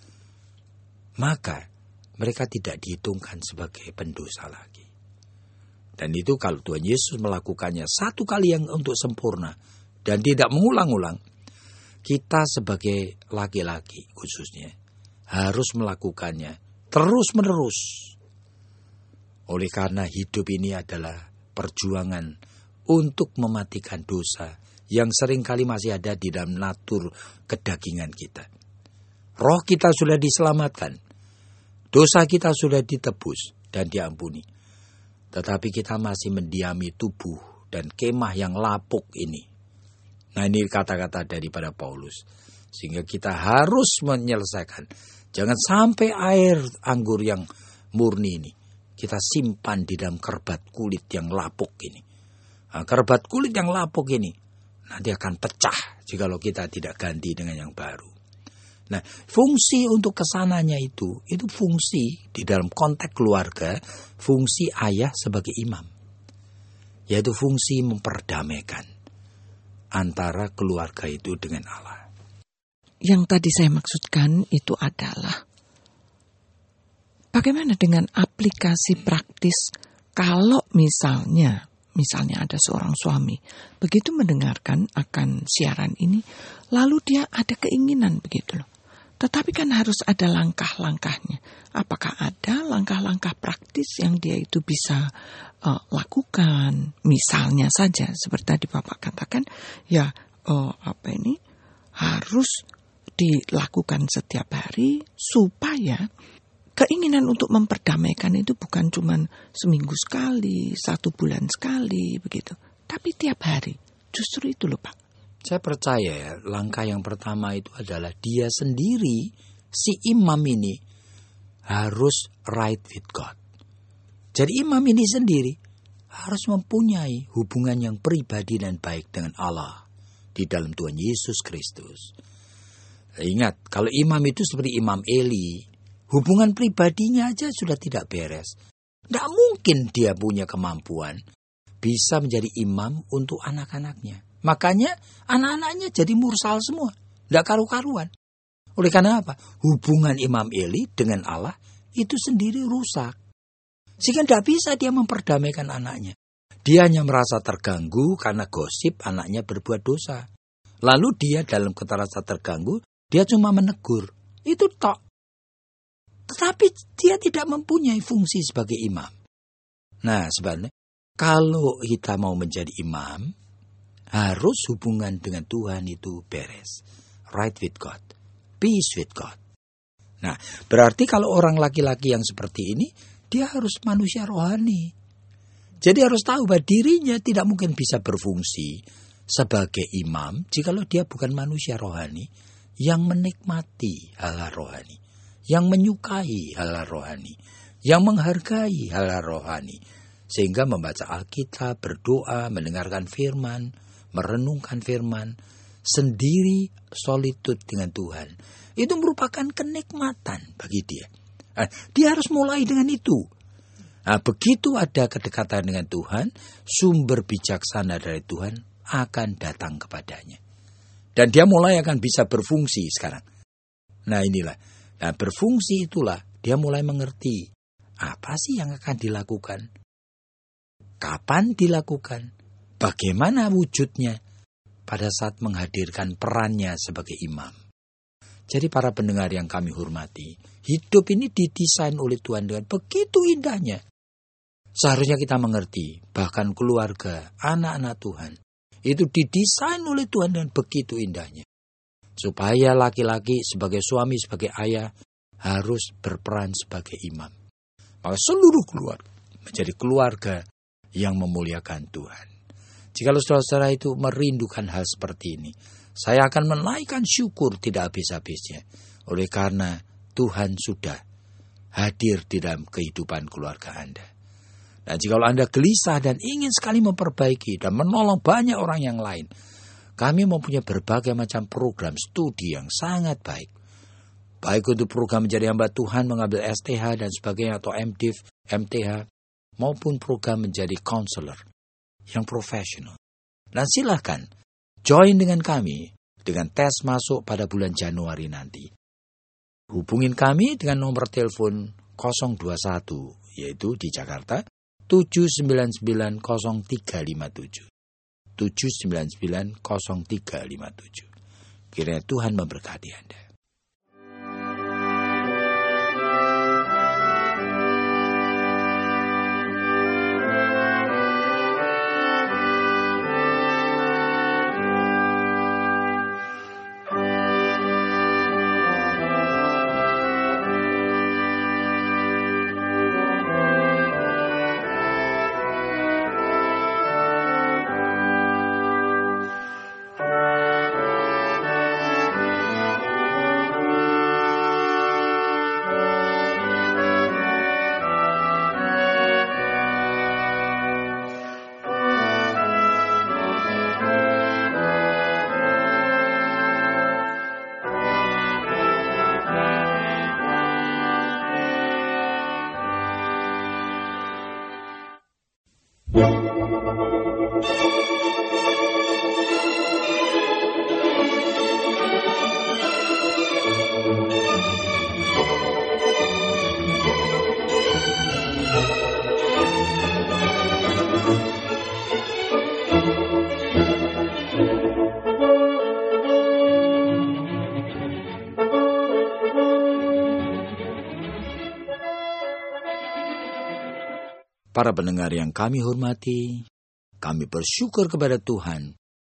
maka mereka tidak dihitungkan sebagai pendosa lagi. Dan itu kalau Tuhan Yesus melakukannya satu kali yang untuk sempurna dan tidak mengulang-ulang, kita sebagai laki-laki khususnya harus melakukannya terus-menerus. Oleh karena hidup ini adalah perjuangan untuk mematikan dosa yang seringkali masih ada di dalam natur kedagingan kita. Roh kita sudah diselamatkan. Dosa kita sudah ditebus dan diampuni. Tetapi kita masih mendiami tubuh dan kemah yang lapuk ini. Nah, ini kata-kata daripada Paulus. Sehingga kita harus menyelesaikan. Jangan sampai air anggur yang murni ini kita simpan di dalam kerbat kulit yang lapuk ini. Nah, kerbat kulit yang lapuk ini nanti akan pecah jikalau kita tidak ganti dengan yang baru. Nah, fungsi untuk kesananya itu, itu fungsi di dalam konteks keluarga, fungsi ayah sebagai imam. Yaitu fungsi memperdamaikan antara keluarga itu dengan Allah. Yang tadi saya maksudkan itu adalah bagaimana dengan aplikasi praktis kalau misalnya, misalnya ada seorang suami begitu mendengarkan akan siaran ini, lalu dia ada keinginan begitu loh. Tetapi kan harus ada langkah-langkahnya. Apakah ada langkah-langkah praktis yang dia itu bisa uh, lakukan? Misalnya saja, seperti tadi Bapak katakan, ya uh, apa ini harus dilakukan setiap hari supaya keinginan untuk memperdamaikan itu bukan cuma seminggu sekali, satu bulan sekali, begitu. Tapi tiap hari. Justru itu loh Pak. Saya percaya ya, langkah yang pertama itu adalah dia sendiri, si imam ini harus right with God. Jadi imam ini sendiri harus mempunyai hubungan yang pribadi dan baik dengan Allah di dalam Tuhan Yesus Kristus. Ingat, kalau imam itu seperti Imam Eli, hubungan pribadinya aja sudah tidak beres. Tidak mungkin dia punya kemampuan bisa menjadi imam untuk anak-anaknya. Makanya anak-anaknya jadi mursal semua. Tidak karu-karuan. Oleh karena apa? Hubungan Imam Eli dengan Allah itu sendiri rusak. Sehingga tidak bisa dia memperdamaikan anaknya. Dia hanya merasa terganggu karena gosip anaknya berbuat dosa. Lalu dia dalam keterasa terganggu, dia cuma menegur. Itu tok. Tetapi dia tidak mempunyai fungsi sebagai imam. Nah sebenarnya kalau kita mau menjadi imam, harus hubungan dengan Tuhan itu beres. Right with God. Peace with God. Nah, berarti kalau orang laki-laki yang seperti ini, dia harus manusia rohani. Jadi harus tahu bahwa dirinya tidak mungkin bisa berfungsi sebagai imam jikalau dia bukan manusia rohani yang menikmati hal-hal rohani, yang menyukai hal-hal rohani, yang menghargai hal-hal rohani. Sehingga membaca Alkitab, berdoa, mendengarkan firman, merenungkan firman, sendiri solitude dengan Tuhan. Itu merupakan kenikmatan bagi dia. Nah, dia harus mulai dengan itu. Nah, begitu ada kedekatan dengan Tuhan, sumber bijaksana dari Tuhan akan datang kepadanya. Dan dia mulai akan bisa berfungsi sekarang. Nah inilah. Nah berfungsi itulah dia mulai mengerti apa sih yang akan dilakukan. Kapan dilakukan. Bagaimana wujudnya pada saat menghadirkan perannya sebagai imam. Jadi para pendengar yang kami hormati, hidup ini didesain oleh Tuhan dengan begitu indahnya. Seharusnya kita mengerti, bahkan keluarga, anak-anak Tuhan, itu didesain oleh Tuhan dengan begitu indahnya. Supaya laki-laki sebagai suami, sebagai ayah, harus berperan sebagai imam. Maka seluruh keluarga menjadi keluarga yang memuliakan Tuhan. Jika saudara-saudara itu merindukan hal seperti ini, saya akan menaikkan syukur tidak habis-habisnya. Oleh karena Tuhan sudah hadir di dalam kehidupan keluarga Anda. Nah, jika Anda gelisah dan ingin sekali memperbaiki dan menolong banyak orang yang lain, kami mempunyai berbagai macam program studi yang sangat baik. Baik untuk program menjadi hamba Tuhan, mengambil S T H dan sebagainya, atau M Div, M T H, maupun program menjadi counselor yang profesional. Dan silakan join dengan kami dengan tes masuk pada bulan Januari nanti. Hubungin kami dengan nomor telepon nol dua satu, yaitu di Jakarta, tujuh sembilan sembilan nol tiga lima tujuh. tujuh sembilan sembilan nol tiga lima tujuh. Kiranya Tuhan memberkati Anda. Para pendengar yang kami hormati, kami bersyukur kepada Tuhan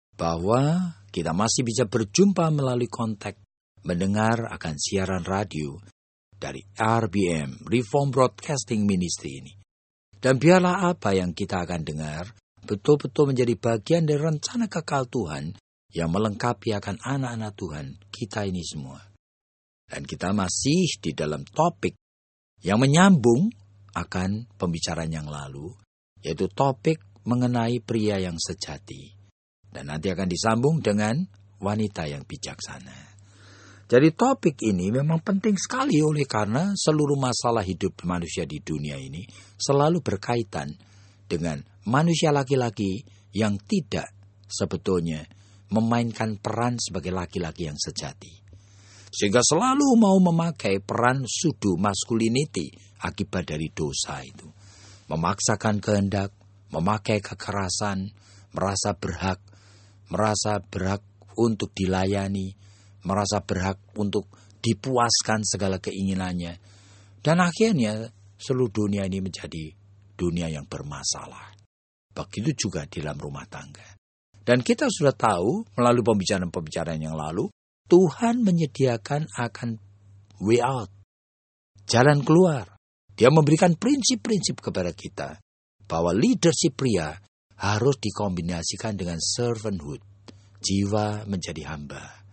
bahwa kita masih bisa berjumpa melalui kontak, mendengar akan siaran radio dari R B M, Reform Broadcasting Ministry ini. Dan biarlah apa yang kita akan dengar betul-betul menjadi bagian dari rencana kekal Tuhan yang melengkapi akan anak-anak Tuhan kita ini semua. Dan kita masih di dalam topik yang menyambung akan pembicaraan yang lalu, yaitu topik mengenai pria yang sejati. Dan nanti akan disambung dengan wanita yang bijaksana. Jadi topik ini memang penting sekali oleh karena seluruh masalah hidup manusia di dunia ini selalu berkaitan dengan manusia laki-laki yang tidak sebetulnya memainkan peran sebagai laki-laki yang sejati. Sehingga selalu mau memakai peran pseudo masculinity akibat dari dosa itu. Memaksakan kehendak, memakai kekerasan, merasa berhak, merasa berhak untuk dilayani, merasa berhak untuk dipuaskan segala keinginannya. Dan akhirnya seluruh dunia ini menjadi dunia yang bermasalah. Begitu juga di dalam rumah tangga. Dan kita sudah tahu melalui pembicaraan-pembicaraan yang lalu, Tuhan menyediakan akan way out, jalan keluar. Dia memberikan prinsip-prinsip kepada kita bahwa leadership pria harus dikombinasikan dengan servanthood, jiwa menjadi hamba.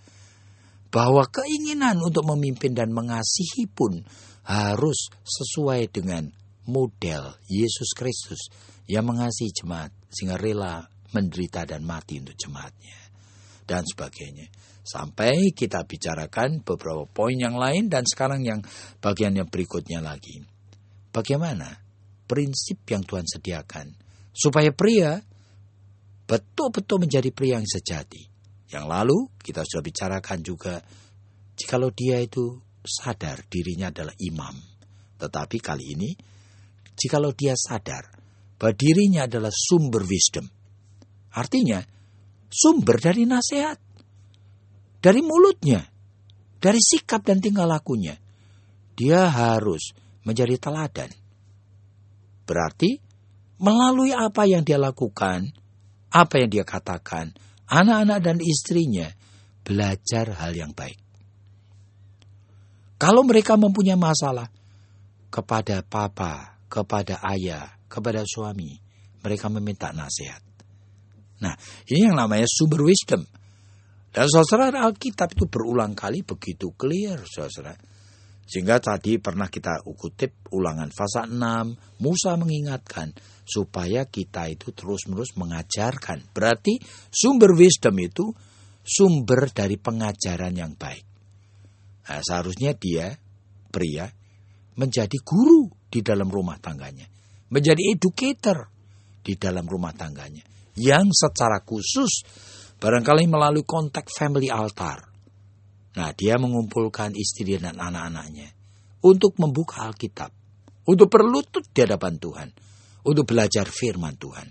Bahwa keinginan untuk memimpin dan mengasihi pun harus sesuai dengan model Yesus Kristus yang mengasihi jemaat sehingga rela menderita dan mati untuk jemaatnya dan sebagainya. Sampai kita bicarakan beberapa poin yang lain dan sekarang yang bagian yang berikutnya lagi. Bagaimana prinsip yang Tuhan sediakan supaya pria betul-betul menjadi pria yang sejati. Yang lalu kita sudah bicarakan juga jikalau dia itu sadar dirinya adalah imam. Tetapi kali ini jikalau dia sadar bahwa dirinya adalah sumber wisdom. Artinya sumber dari nasihat. Dari mulutnya Dari sikap dan tingkah lakunya, dia harus menjadi teladan. Berarti melalui apa yang dia lakukan, apa yang dia katakan, anak-anak dan istrinya belajar hal yang baik. Kalau mereka mempunyai masalah kepada papa, kepada ayah, kepada suami, mereka meminta nasihat. Nah, ini yang namanya sumber wisdom. Dan saudara, Alkitab itu berulang kali begitu clear, saudara. Sehingga tadi pernah kita kutip Ulangan pasal enam, Musa mengingatkan supaya kita itu terus-menerus mengajarkan. Berarti sumber wisdom itu sumber dari pengajaran yang baik. Nah, seharusnya dia, pria, menjadi guru di dalam rumah tangganya. Menjadi educator di dalam rumah tangganya. Yang secara khusus barangkali melalui konteks family altar. Nah, dia mengumpulkan istri dan anak-anaknya untuk membuka Alkitab, untuk berlutut di hadapan Tuhan, untuk belajar firman Tuhan.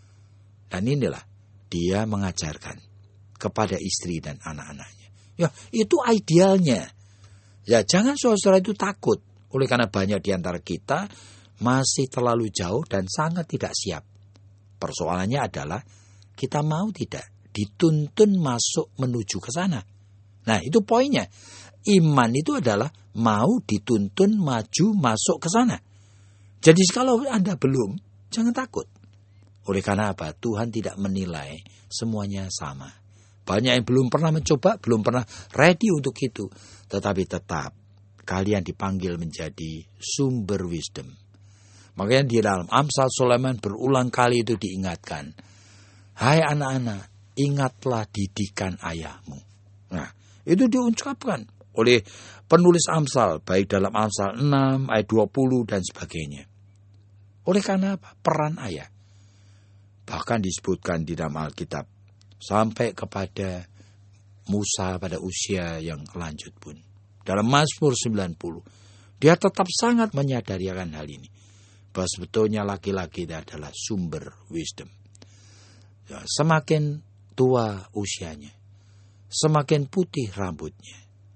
Dan inilah dia mengajarkan kepada istri dan anak-anaknya. Ya, itu idealnya. Ya, jangan saudara itu takut. Oleh karena banyak di antara kita masih terlalu jauh dan sangat tidak siap. Persoalannya adalah kita mau tidak dituntun masuk menuju ke sana. Nah, itu poinnya. Iman itu adalah mau dituntun maju masuk ke sana. Jadi kalau Anda belum, jangan takut. Oleh karena apa? Tuhan tidak menilai semuanya sama. Banyak yang belum pernah mencoba, belum pernah ready untuk itu. Tetapi tetap kalian dipanggil menjadi sumber wisdom. Makanya di dalam Amsal Sulaiman berulang kali itu diingatkan. Hai anak-anak, ingatlah didikan ayahmu. Nah, itu diucapkan oleh penulis Amsal, baik dalam Amsal enam, ayat dua puluh dan sebagainya. Oleh karena apa? Peran ayah. Bahkan disebutkan di dalam Alkitab, sampai kepada Musa pada usia yang lanjut pun. Dalam Mazmur sembilan puluh, dia tetap sangat menyadari akan hal ini. Bahwa sebetulnya laki-laki itu adalah sumber wisdom. Ya, semakin tua usianya, semakin putih rambutnya,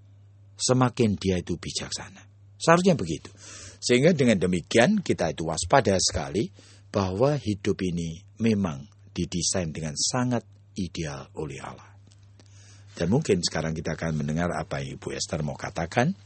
semakin dia itu bijaksana. Seharusnya begitu. Sehingga dengan demikian kita itu waspada sekali bahwa hidup ini memang didesain dengan sangat ideal oleh Allah. Dan mungkin sekarang kita akan mendengar apa yang Ibu Esther mau katakan.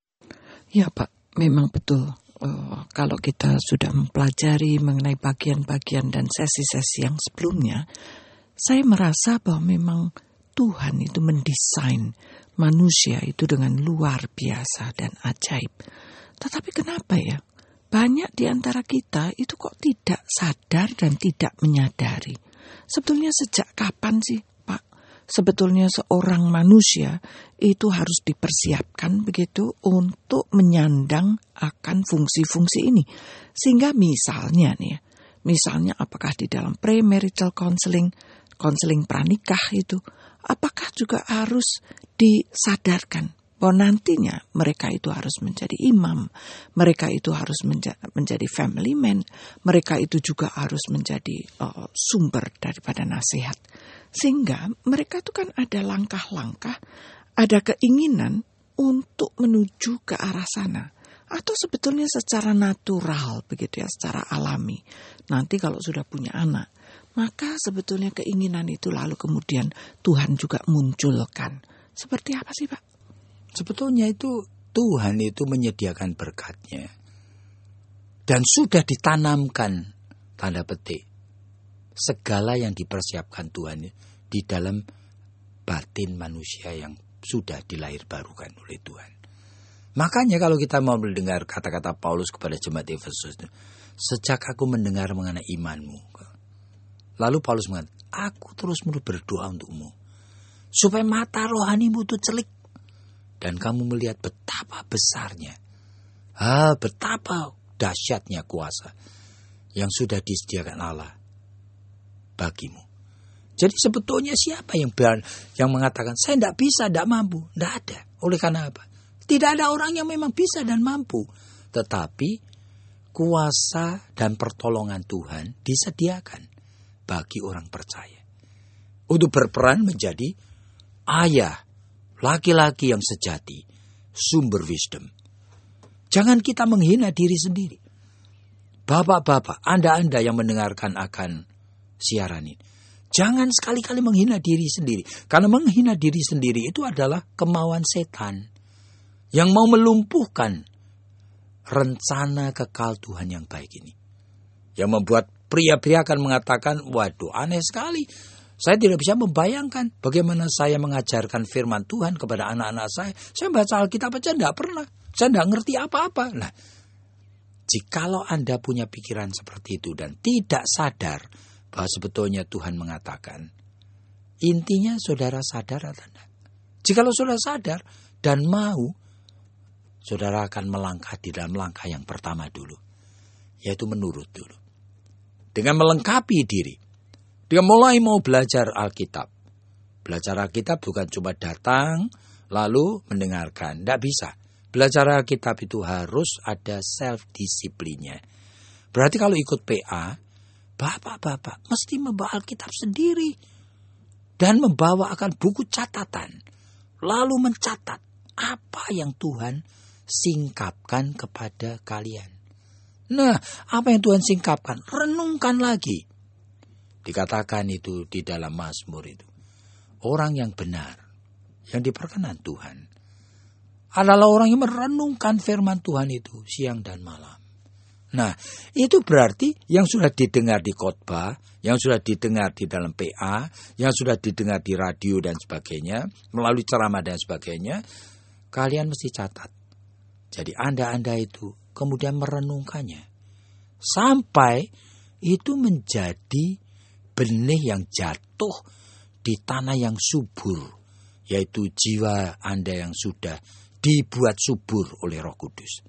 Ya Pak, memang betul. Uh, kalau kita sudah mempelajari mengenai bagian-bagian dan sesi-sesi yang sebelumnya, saya merasa bahwa memang Tuhan itu mendesain manusia itu dengan luar biasa dan ajaib. Tetapi kenapa ya? Banyak di antara kita itu kok tidak sadar dan tidak menyadari. Sebetulnya sejak kapan sih Pak? Sebetulnya seorang manusia itu harus dipersiapkan begitu untuk menyandang akan fungsi-fungsi ini. Sehingga misalnya nih, misalnya apakah di dalam premarital counseling, konseling pranikah itu, apakah juga harus disadarkan bahwa nantinya mereka itu harus menjadi imam, mereka itu harus menja- menjadi family man, mereka itu juga harus menjadi uh, sumber daripada nasihat. Sehingga mereka itu kan ada langkah-langkah, ada keinginan untuk menuju ke arah sana. Atau sebetulnya secara natural begitu ya, secara alami. Nanti kalau sudah punya anak, maka sebetulnya keinginan itu lalu kemudian Tuhan juga munculkan. Seperti apa sih Pak? Sebetulnya itu Tuhan itu menyediakan berkatnya. Dan sudah ditanamkan, tanda petik, segala yang dipersiapkan Tuhan di dalam batin manusia yang sudah dilahirbarukan oleh Tuhan. Makanya kalau kita mau mendengar kata-kata Paulus kepada jemaat Efesus, sejak aku mendengar mengenai imanmu. Lalu Paulus mengatakan, aku terus-menerus berdoa untukmu. Supaya mata rohanimu itu celik. Dan kamu melihat betapa besarnya, ah, betapa dahsyatnya kuasa yang sudah disediakan Allah bagimu. Jadi sebetulnya siapa yang yang mengatakan saya tidak bisa, tidak mampu? Tidak ada. Oleh karena apa? Tidak ada orang yang memang bisa dan mampu. Tetapi kuasa dan pertolongan Tuhan disediakan bagi orang percaya untuk berperan menjadi ayah, laki-laki yang sejati, sumber wisdom. Jangan kita menghina diri sendiri. Bapak-bapak, Anda-Anda yang mendengarkan akan siaran ini, jangan sekali-kali menghina diri sendiri. Karena menghina diri sendiri itu adalah kemauan setan yang mau melumpuhkan rencana kekal Tuhan yang baik ini. Yang membuat pria-pria akan mengatakan, waduh, aneh sekali. Saya tidak bisa membayangkan bagaimana saya mengajarkan firman Tuhan kepada anak-anak saya. Saya baca Alkitab aja tidak pernah. Saya tidak ngerti apa-apa. Nah, jikalau Anda punya pikiran seperti itu dan tidak sadar bahwa sebetulnya Tuhan mengatakan, intinya saudara sadar atau tidak? Jikalau saudara sadar dan mau, saudara akan melangkah di dalam langkah yang pertama dulu, yaitu menurut dulu. Dengan melengkapi diri. Dengan mulai mau belajar Alkitab. Belajar Alkitab bukan cuma datang, lalu mendengarkan. Tidak bisa. Belajar Alkitab itu harus ada self-disiplinnya. Berarti kalau ikut P A, bapak-bapak mesti membawa Alkitab sendiri. Dan membawa akan buku catatan. Lalu mencatat apa yang Tuhan singkapkan kepada kalian. Nah, apa yang Tuhan singkapkan? Renungkan lagi. Dikatakan itu di dalam Mazmur itu. Orang yang benar, yang diperkenan Tuhan, adalah orang yang merenungkan firman Tuhan itu siang dan malam. Nah, itu berarti yang sudah didengar di khotbah, yang sudah didengar di dalam P A, yang sudah didengar di radio dan sebagainya, melalui ceramah dan sebagainya, kalian mesti catat. Jadi Anda-Anda itu kemudian merenungkannya. Sampai itu menjadi benih yang jatuh di tanah yang subur. Yaitu jiwa Anda yang sudah dibuat subur oleh Roh Kudus.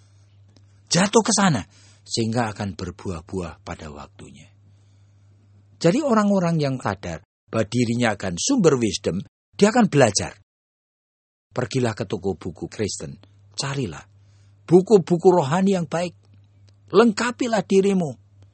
Jatuh ke sana. Sehingga akan berbuah-buah pada waktunya. Jadi orang-orang yang sadar bahwa dirinya akan sumber wisdom, dia akan belajar. Pergilah ke toko buku Kristen. Carilah buku-buku rohani yang baik. Lengkapilah dirimu.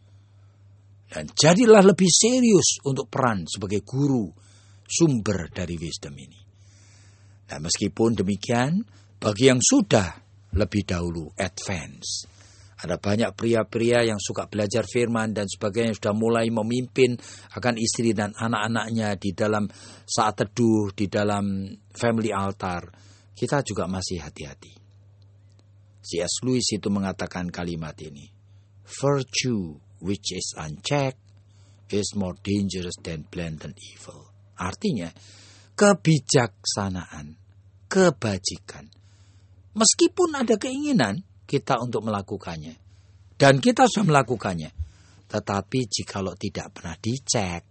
Dan jadilah lebih serius untuk peran sebagai guru sumber dari wisdom ini. Nah, meskipun demikian, bagi yang sudah lebih dahulu advance, ada banyak pria-pria yang suka belajar firman dan sebagainya, sudah mulai memimpin akan istri dan anak-anaknya di dalam saat teduh, di dalam family altar. Kita juga masih hati-hati. C S Lewis itu mengatakan kalimat ini. Virtue which is unchecked is more dangerous than blatant evil. Artinya, kebijaksanaan, kebajikan. Meskipun ada keinginan kita untuk melakukannya. Dan kita sudah melakukannya. Tetapi jikalau tidak pernah dicek,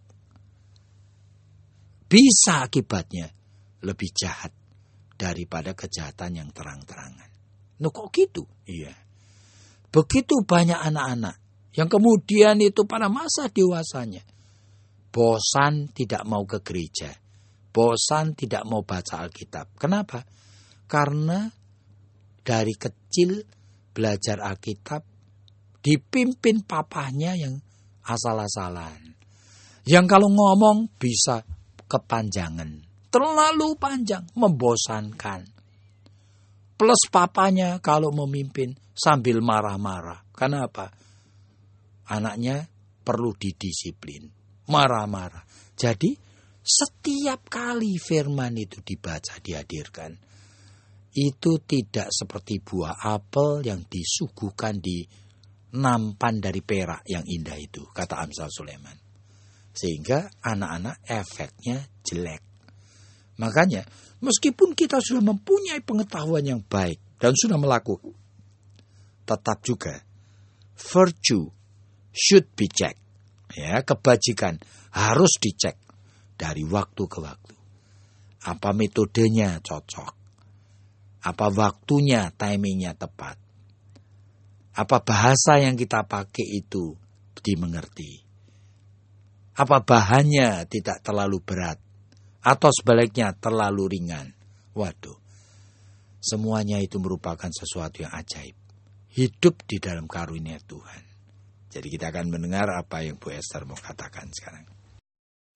bisa akibatnya lebih jahat daripada kejahatan yang terang-terangan. Nah, kok gitu? Iya. Begitu banyak anak-anak yang kemudian itu pada masa dewasanya bosan tidak mau ke gereja. Bosan tidak mau baca Alkitab. Kenapa? Karena dari kecil belajar Alkitab dipimpin papahnya yang asal-asalan. Yang kalau ngomong bisa kepanjangan. Terlalu panjang, membosankan. Plus papanya kalau memimpin sambil marah-marah. Kenapa? Anaknya perlu didisiplin. Marah-marah. Jadi setiap kali firman itu dibaca, dihadirkan, itu tidak seperti buah apel yang disuguhkan di nampan dari perak yang indah itu, kata Amsal Sulaiman. Sehingga anak-anak efeknya jelek. Makanya, meskipun kita sudah mempunyai pengetahuan yang baik dan sudah melakukan, tetap juga virtue should be checked. Ya, kebajikan harus dicek dari waktu ke waktu. Apa metodenya cocok? Apa waktunya, timingnya tepat? Apa bahasa yang kita pakai itu dimengerti? Apa bahannya tidak terlalu berat? Atau sebaliknya terlalu ringan? Waduh, semuanya itu merupakan sesuatu yang ajaib. Hidup di dalam karunia Tuhan. Jadi kita akan mendengar apa yang Bu Esther mau katakan sekarang.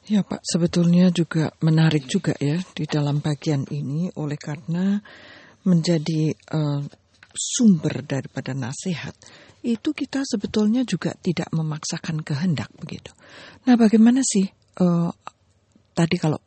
Ya Pak, sebetulnya juga menarik juga ya di dalam bagian ini oleh karena menjadi uh, sumber daripada nasihat. Itu kita sebetulnya juga tidak memaksakan kehendak begitu. Nah bagaimana sih uh, tadi kalau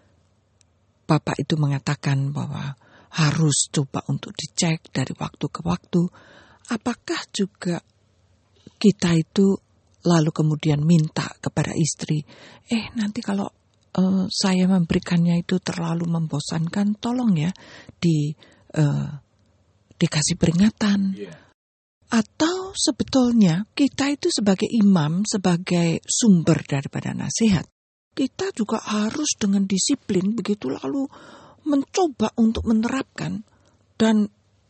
Bapak itu mengatakan bahwa harus coba untuk dicek dari waktu ke waktu. Apakah juga kita itu lalu kemudian minta kepada istri, eh nanti kalau uh, saya memberikannya itu terlalu membosankan, tolong ya di uh, dikasih peringatan. Yeah. Atau sebetulnya kita itu sebagai imam, sebagai sumber daripada nasihat, kita juga harus dengan disiplin begitu lalu mencoba untuk menerapkan dan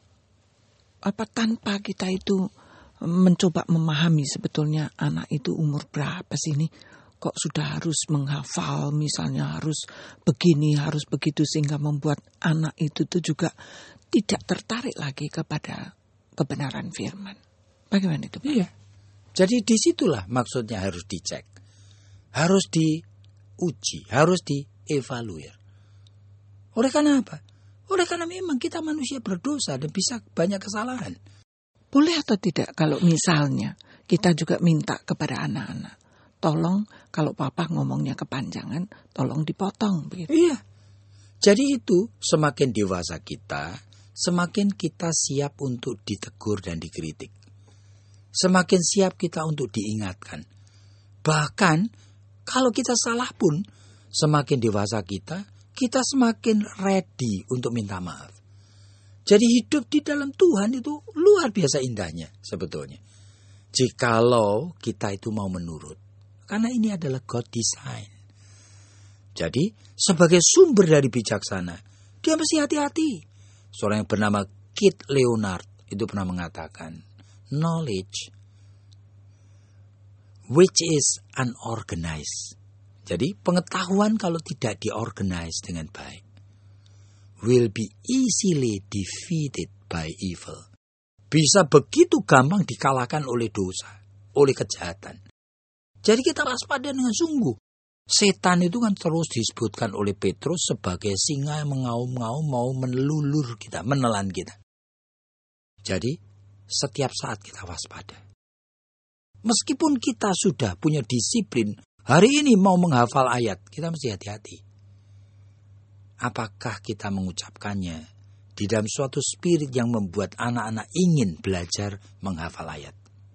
apa tanpa kita itu mencoba memahami sebetulnya anak itu umur berapa sih ini, kok sudah harus menghafal misalnya harus begini harus begitu sehingga membuat anak itu tuh juga tidak tertarik lagi kepada kebenaran firman. Bagaimana itu Pak? Iya. Jadi disitulah maksudnya harus dicek, harus diuji, harus dievaluir. Oleh karena apa? Oleh karena memang kita manusia berdosa dan bisa banyak kesalahan. Boleh atau tidak kalau misalnya kita juga minta kepada anak-anak, tolong kalau papa ngomongnya kepanjangan, tolong dipotong begitu. Iya. Jadi itu semakin dewasa kita, semakin kita siap untuk ditegur dan dikritik. Semakin siap kita untuk diingatkan. Bahkan kalau kita salah pun, semakin dewasa kita, kita semakin ready untuk minta maaf. Jadi hidup di dalam Tuhan itu luar biasa indahnya sebetulnya. Jikalau kita itu mau menurut. Karena ini adalah God design. Jadi sebagai sumber dari bijaksana, dia mesti hati-hati. Seorang yang bernama Kit Leonard itu pernah mengatakan, knowledge which is unorganized. Jadi pengetahuan kalau tidak diorganize dengan baik will be easily defeated by evil. Bisa begitu gampang dikalahkan oleh dosa, oleh kejahatan. Jadi kita waspada dengan sungguh. Setan itu kan terus disebutkan oleh Petrus sebagai singa yang mengaum-ngaum mau melulur kita, menelan kita. Jadi setiap saat kita waspada. Meskipun kita sudah punya disiplin, hari ini mau menghafal ayat, kita mesti hati-hati. Apakah kita mengucapkannya di dalam suatu spirit yang membuat anak-anak ingin belajar menghafal ayat.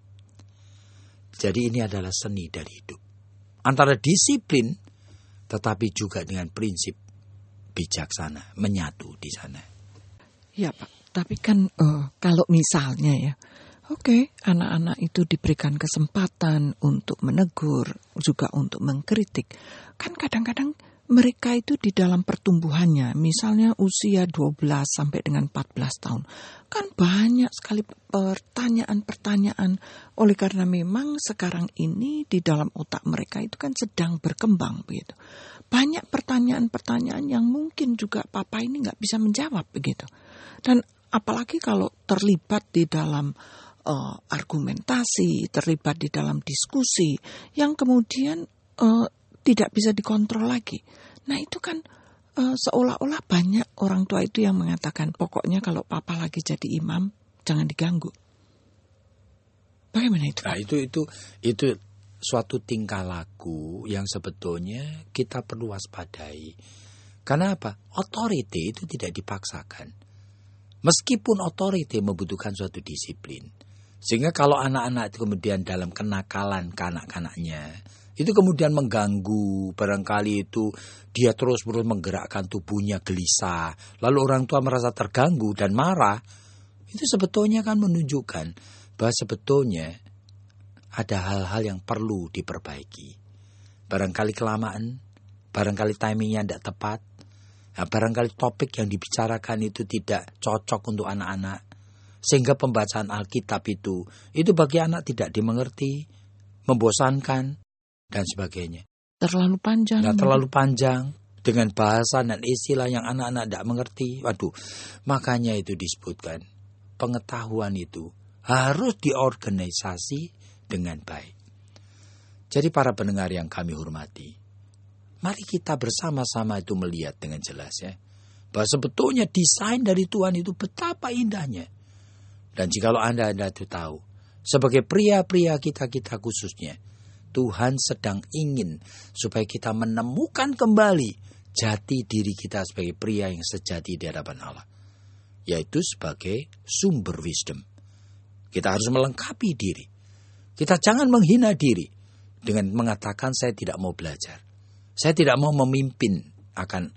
Jadi ini adalah seni dari hidup. Antara disiplin tetapi juga dengan prinsip bijaksana menyatu di sana. Ya Pak, tapi kan uh, kalau misalnya ya, oke, okay, anak-anak itu diberikan kesempatan untuk menegur, juga untuk mengkritik. Kan kadang-kadang mereka itu di dalam pertumbuhannya, misalnya usia dua belas sampai dengan empat belas tahun, kan banyak sekali pertanyaan-pertanyaan. Oleh karena memang sekarang ini di dalam otak mereka itu kan sedang berkembang begitu. Banyak pertanyaan-pertanyaan yang mungkin juga papa ini nggak bisa menjawab begitu. Dan apalagi kalau terlibat di dalam uh, argumentasi, terlibat di dalam diskusi yang kemudian uh, tidak bisa dikontrol lagi. Nah itu kan uh, seolah-olah banyak orang tua itu yang mengatakan pokoknya kalau papa lagi jadi imam jangan diganggu. Bagaimana itu? Nah itu itu itu suatu tingkah laku yang sebetulnya kita perlu waspadai. Karena apa? Otoriti itu tidak dipaksakan. Meskipun otoriti membutuhkan suatu disiplin. Sehingga kalau anak-anak itu kemudian dalam kenakalan kanak-kanaknya, itu kemudian mengganggu, barangkali itu dia terus-menerus menggerakkan tubuhnya gelisah. Lalu orang tua merasa terganggu dan marah. Itu sebetulnya kan menunjukkan bahwa sebetulnya ada hal-hal yang perlu diperbaiki. Barangkali kelamaan, barangkali timingnya tidak tepat. Nah, barangkali topik yang dibicarakan itu tidak cocok untuk anak-anak. Sehingga pembacaan Alkitab itu, itu bagi anak tidak dimengerti, membosankan, dan sebagainya. Terlalu panjang. Nah, terlalu panjang dengan bahasa dan istilah yang anak-anak tidak mengerti. Waduh, makanya itu disebutkan pengetahuan itu harus diorganisasi dengan baik. Jadi para pendengar yang kami hormati, Mari kita bersama-sama itu melihat dengan jelas ya, bahwa sebetulnya desain dari Tuhan itu betapa indahnya. Dan jikalau Anda Anda itu tahu, sebagai pria-pria kita-kita khususnya, Tuhan sedang ingin supaya kita menemukan kembali jati diri kita sebagai pria yang sejati di hadapan Allah, yaitu sebagai sumber wisdom. Kita harus melengkapi diri. Kita jangan menghina diri dengan mengatakan saya tidak mau belajar. Saya tidak mau memimpin akan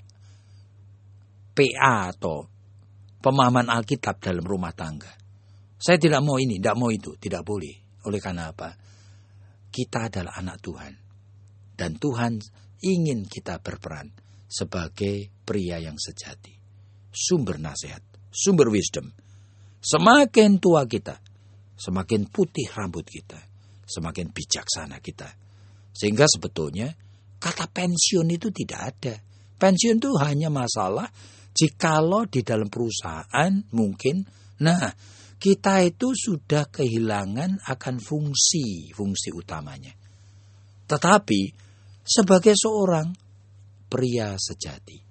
P A atau pemahaman Alkitab dalam rumah tangga. Saya tidak mau ini, tidak mau itu. Tidak boleh. Oleh karena apa? Kita adalah anak Tuhan. Dan Tuhan ingin kita berperan sebagai pria yang sejati. Sumber nasihat, sumber wisdom. Semakin tua kita, semakin putih rambut kita, semakin bijaksana kita. Sehingga sebetulnya kata pensiun itu tidak ada. Pensiun itu hanya masalah jikalau di dalam perusahaan mungkin, nah kita itu sudah kehilangan akan fungsi, fungsi utamanya. Tetapi sebagai seorang pria sejati,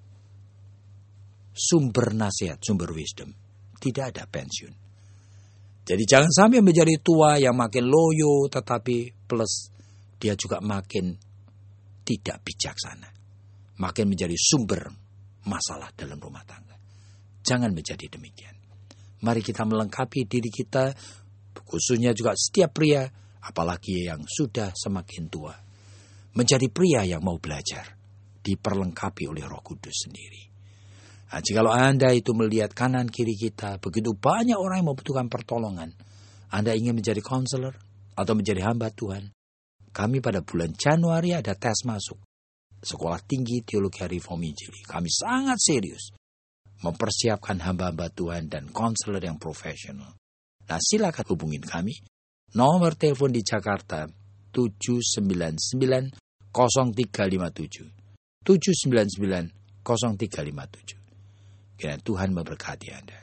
sumber nasihat, sumber wisdom, tidak ada pensiun. Jadi jangan sampai menjadi tua yang makin loyo, tetapi plus dia juga makin tidak bijaksana. Makin menjadi sumber masalah dalam rumah tangga. Jangan menjadi demikian. Mari kita melengkapi diri kita, khususnya juga setiap pria, apalagi yang sudah semakin tua. Menjadi pria yang mau belajar, diperlengkapi oleh Roh Kudus sendiri. Nah, jikalau Anda itu melihat kanan kiri kita, begitu banyak orang yang membutuhkan pertolongan, Anda ingin menjadi konselor atau menjadi hamba Tuhan, kami pada bulan Januari ada tes masuk Sekolah Tinggi Teologi Reform Injili. Kami sangat serius mempersiapkan hamba-hamba Tuhan dan konselor yang profesional. Nah, silakan hubungin kami. Nomor telepon di Jakarta tujuh sembilan sembilan nol tiga lima tujuh. tujuh sembilan sembilan nol tiga lima tujuh. Kiranya Tuhan memberkati Anda.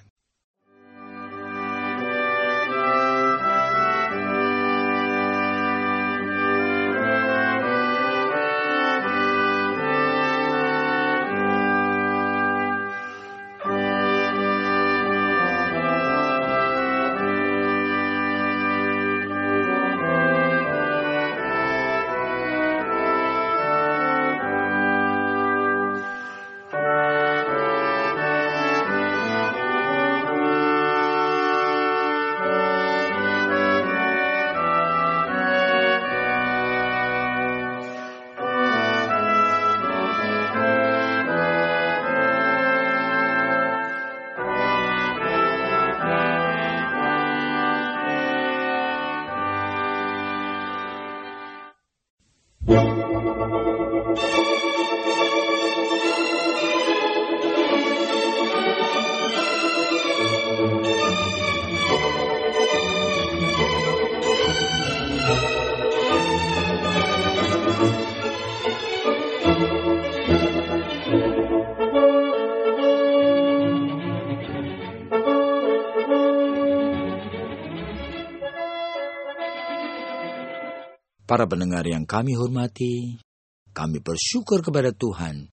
Para pendengar yang kami hormati, kami bersyukur kepada Tuhan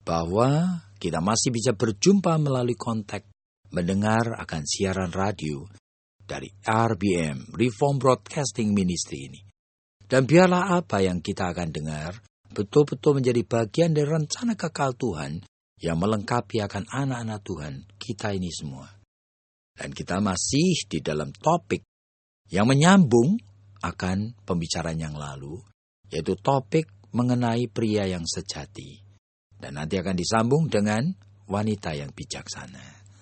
bahwa kita masih bisa berjumpa melalui kontak, mendengar akan siaran radio dari R B M, Reform Broadcasting Ministry ini. Dan biarlah apa yang kita akan dengar betul-betul menjadi bagian dari rencana kekal Tuhan yang melengkapi akan anak-anak Tuhan kita ini semua. Dan kita masih di dalam topik yang menyambung akan pembicaraan yang lalu, yaitu topik mengenai pria yang sejati. Dan nanti akan disambung dengan wanita yang bijaksana.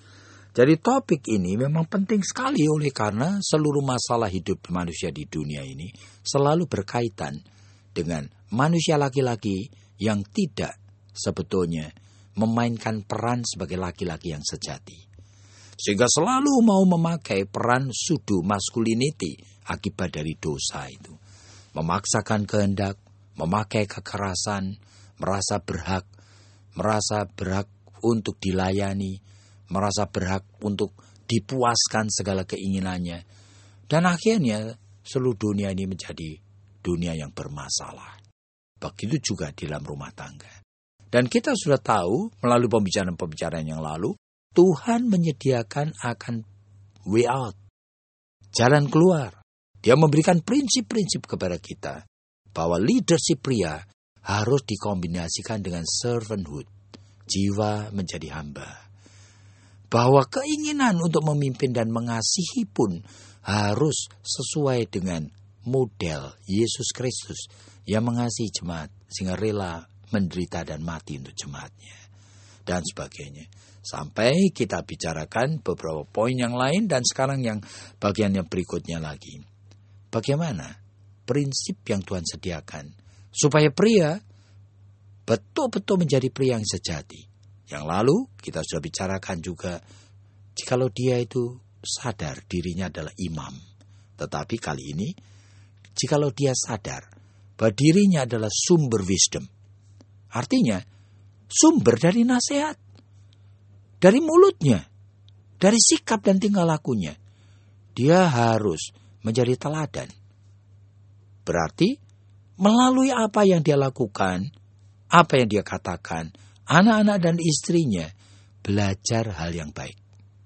Jadi topik ini memang penting sekali oleh karena seluruh masalah hidup manusia di dunia ini selalu berkaitan dengan manusia laki-laki yang tidak sebetulnya memainkan peran sebagai laki-laki yang sejati. Sehingga selalu mau memakai peran pseudo masculinity akibat dari dosa itu. Memaksakan kehendak, memakai kekerasan, merasa berhak, merasa berhak untuk dilayani, merasa berhak untuk dipuaskan segala keinginannya. Dan akhirnya seluruh dunia ini menjadi dunia yang bermasalah. Begitu juga di dalam rumah tangga. Dan kita sudah tahu melalui pembicaraan-pembicaraan yang lalu, Tuhan menyediakan akan way out, jalan keluar. Dia memberikan prinsip-prinsip kepada kita bahwa leadership pria harus dikombinasikan dengan servanthood, jiwa menjadi hamba. Bahwa keinginan untuk memimpin dan mengasihi pun harus sesuai dengan model Yesus Kristus yang mengasihi jemaat sehingga rela menderita dan mati untuk jemaatnya dan sebagainya. Sampai kita bicarakan beberapa poin yang lain dan sekarang yang bagian yang berikutnya lagi. Bagaimana prinsip yang Tuhan sediakan supaya pria betul-betul menjadi pria yang sejati. Yang lalu kita sudah bicarakan juga jikalau dia itu sadar dirinya adalah imam. Tetapi kali ini jikalau dia sadar bahwa dirinya adalah sumber wisdom. Artinya sumber dari nasihat. Dari mulutnya. Dari sikap dan tingkah lakunya. Dia harus menjadi teladan. Berarti melalui apa yang dia lakukan, apa yang dia katakan, anak-anak dan istrinya belajar hal yang baik.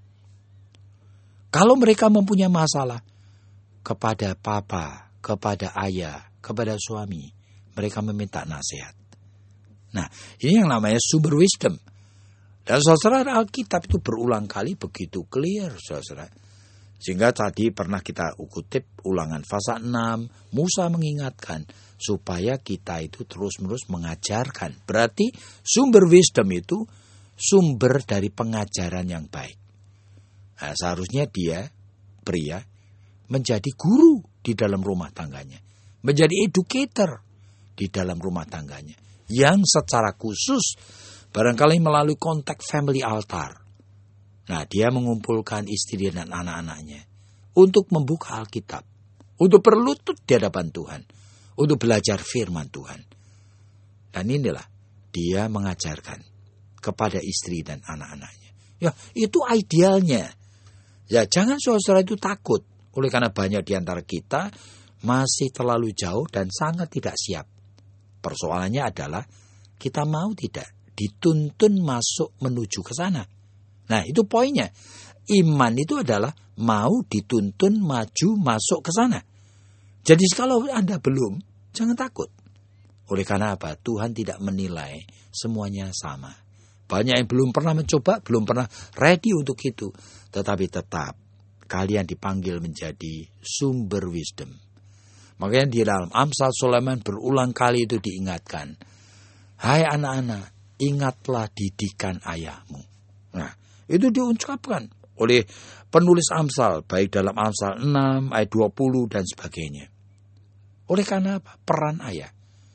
Kalau mereka mempunyai masalah kepada papa, kepada ayah, kepada suami, mereka meminta nasihat. Nah, ini yang namanya sumber wisdom. Dan saudara, Alkitab itu berulang kali begitu clear, saudara. Sehingga tadi pernah kita kutip ulangan pasal enam, Musa mengingatkan supaya kita itu terus-menerus mengajarkan. Berarti sumber wisdom itu sumber dari pengajaran yang baik. Nah, seharusnya dia, pria, menjadi guru di dalam rumah tangganya. Menjadi educator di dalam rumah tangganya. Yang secara khusus barangkali melalui konteks family altar. Nah, dia mengumpulkan istri dan anak-anaknya untuk membuka Alkitab. Untuk berlutut di hadapan Tuhan. Untuk belajar firman Tuhan. Dan inilah dia mengajarkan kepada istri dan anak-anaknya. Ya, itu idealnya. Ya, jangan saudara itu takut. Oleh karena banyak di antara kita masih terlalu jauh dan sangat tidak siap. Persoalannya adalah kita mau tidak dituntun masuk menuju ke sana. Nah, itu poinnya. Iman itu adalah mau dituntun maju masuk ke sana. Jadi kalau Anda belum, jangan takut. Oleh karena apa? Tuhan tidak menilai semuanya sama. Banyak yang belum pernah mencoba, belum pernah ready untuk itu. Tetapi tetap kalian dipanggil menjadi sumber wisdom. Makanya di dalam Amsal Sulaiman berulang kali itu diingatkan. Hai anak-anak, ingatlah didikan ayahmu. Nah, itu diucapkan oleh penulis Amsal, baik dalam Amsal enam, ayat dua puluh dan sebagainya. Oleh karena apa? Peran ayah.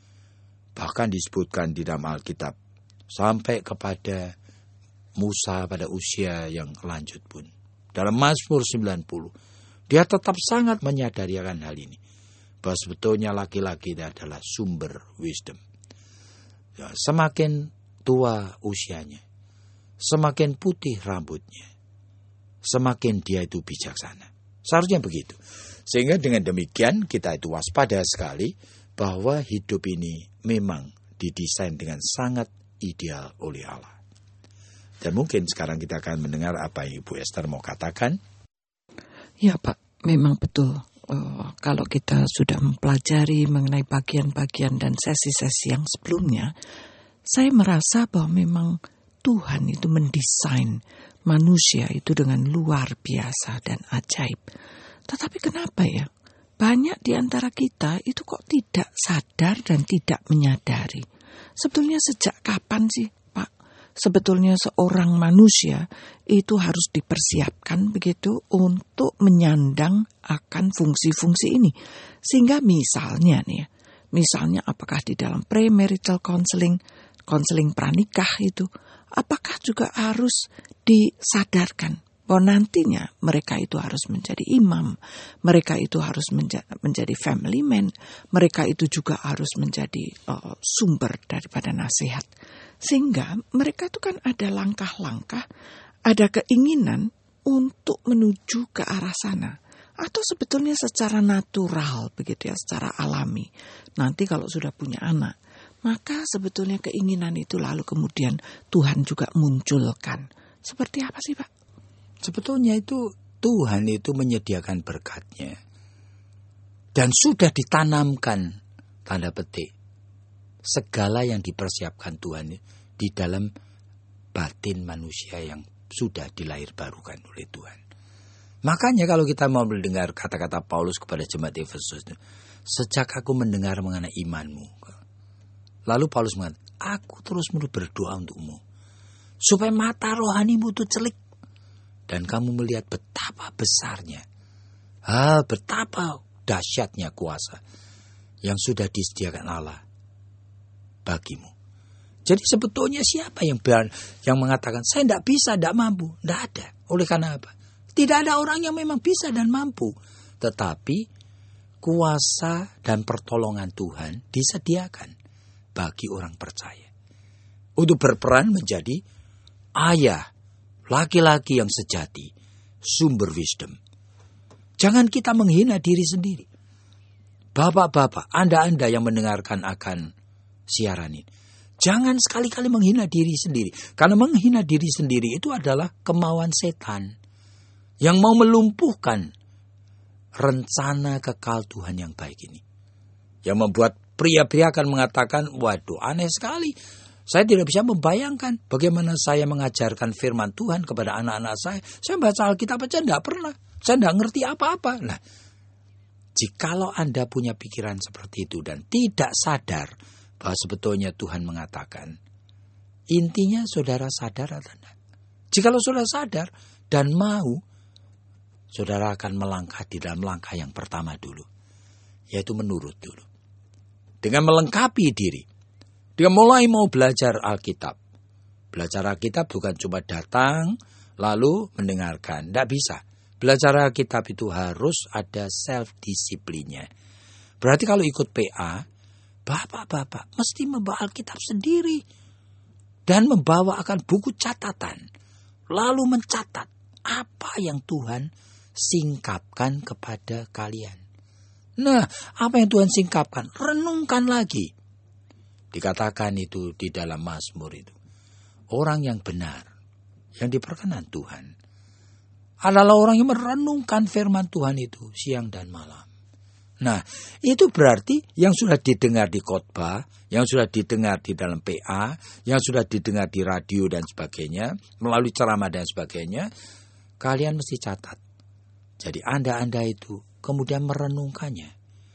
Bahkan disebutkan di dalam Alkitab, sampai kepada Musa pada usia yang lanjut pun. Dalam Mazmur sembilan puluh, dia tetap sangat menyadari akan hal ini. Bahwa sebetulnya laki-laki itu adalah sumber wisdom. Ya, semakin tua usianya, semakin putih rambutnya, semakin dia itu bijaksana. Seharusnya begitu. Sehingga dengan demikian kita itu waspada sekali bahwa hidup ini memang didesain dengan sangat ideal oleh Allah. Dan mungkin sekarang kita akan mendengar apa yang Ibu Esther mau katakan. Ya Pak, memang betul. Uh, kalau kita sudah mempelajari mengenai bagian-bagian dan sesi-sesi yang sebelumnya, saya merasa bahwa memang Tuhan itu mendesain manusia itu dengan luar biasa dan ajaib. Tetapi kenapa ya? Banyak di antara kita itu kok tidak sadar dan tidak menyadari. Sebetulnya sejak kapan sih Pak? Sebetulnya seorang manusia itu harus dipersiapkan begitu untuk menyandang akan fungsi-fungsi ini. Sehingga misalnya nih ya, misalnya apakah di dalam premarital counseling, konseling pranikah itu, apakah juga harus disadarkan bahwa nantinya mereka itu harus menjadi imam, mereka itu harus menja- menjadi family man, mereka itu juga harus menjadi uh, sumber daripada nasihat. Sehingga mereka itu kan ada langkah-langkah, ada keinginan untuk menuju ke arah sana. Atau sebetulnya secara natural begitu ya, secara alami. Nanti kalau sudah punya anak, maka sebetulnya keinginan itu lalu kemudian Tuhan juga munculkan. Seperti apa sih, Pak? Sebetulnya itu Tuhan itu menyediakan berkatnya. Dan sudah ditanamkan, tanda petik, segala yang dipersiapkan Tuhan di dalam batin manusia yang sudah dilahirbarukan oleh Tuhan. Makanya kalau kita mau mendengar kata-kata Paulus kepada jemaat Efesus, sejak aku mendengar mengenai imanmu. Lalu Paulus mengatakan, aku terus-menerus berdoa untukmu, supaya mata rohanimu itu celik, dan kamu melihat betapa besarnya, hal betapa dahsyatnya kuasa yang sudah disediakan Allah bagimu. Jadi sebetulnya siapa yang yang mengatakan, saya tidak bisa, tidak mampu? Tidak ada. Oleh karena apa? Tidak ada orang yang memang bisa dan mampu. Tetapi kuasa dan pertolongan Tuhan disediakan bagi orang percaya. Untuk berperan menjadi ayah, laki-laki yang sejati, sumber wisdom. Jangan kita menghina diri sendiri. Bapak-bapak, Anda-Anda yang mendengarkan akan siaran ini, jangan sekali-kali menghina diri sendiri. Karena menghina diri sendiri itu adalah kemauan setan yang mau melumpuhkan rencana kekal Tuhan yang baik ini. Yang membuat pria-pria akan mengatakan, waduh aneh sekali. Saya tidak bisa membayangkan bagaimana saya mengajarkan firman Tuhan kepada anak-anak saya. Saya baca Alkitab aja tidak pernah. Saya tidak ngerti apa-apa. Nah, jikalau Anda punya pikiran seperti itu dan tidak sadar bahwa sebetulnya Tuhan mengatakan, intinya saudara sadar atau tidak? Jikalau saudara sadar dan mau, saudara akan melangkah di dalam langkah yang pertama dulu, yaitu menurut dulu. Dengan melengkapi diri. Dengan mulai mau belajar Alkitab. Belajar Alkitab bukan cuma datang, lalu mendengarkan. Tidak bisa. Belajar Alkitab itu harus ada self-disiplinnya. Berarti kalau ikut P A, bapak-bapak mesti membawa Alkitab sendiri. Dan membawa akan buku catatan. Lalu mencatat apa yang Tuhan singkapkan kepada kalian. Nah, apa yang Tuhan singkapkan? Renungkan lagi. Dikatakan itu di dalam Mazmur itu. Orang yang benar, yang diperkenan Tuhan, adalah orang yang merenungkan firman Tuhan itu siang dan malam. Nah, itu berarti yang sudah didengar di khotbah, yang sudah didengar di dalam P A, yang sudah didengar di radio dan sebagainya, melalui ceramah dan sebagainya, kalian mesti catat. Jadi Anda-Anda itu kemudian merenungkannya.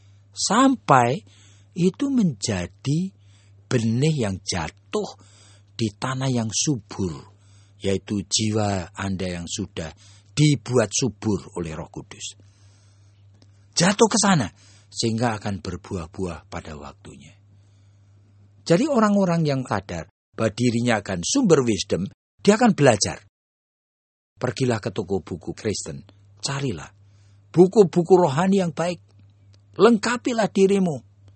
Sampai itu menjadi benih yang jatuh di tanah yang subur. Yaitu jiwa Anda yang sudah dibuat subur oleh Roh Kudus. Jatuh ke sana. Sehingga akan berbuah-buah pada waktunya. Jadi orang-orang yang sadar bahwa dirinya akan sumber wisdom, dia akan belajar. Pergilah ke toko buku Kristen. Carilah buku-buku rohani yang baik. Lengkapilah dirimu.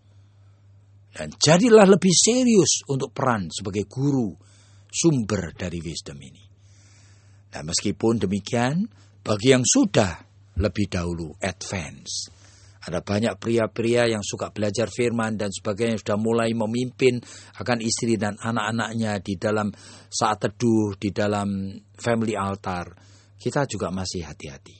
Dan jadilah lebih serius untuk peran sebagai guru sumber dari wisdom ini. Nah, meskipun demikian, bagi yang sudah lebih dahulu advance, ada banyak pria-pria yang suka belajar firman dan sebagainya, sudah mulai memimpin akan istri dan anak-anaknya di dalam saat teduh, di dalam family altar. Kita juga masih hati-hati.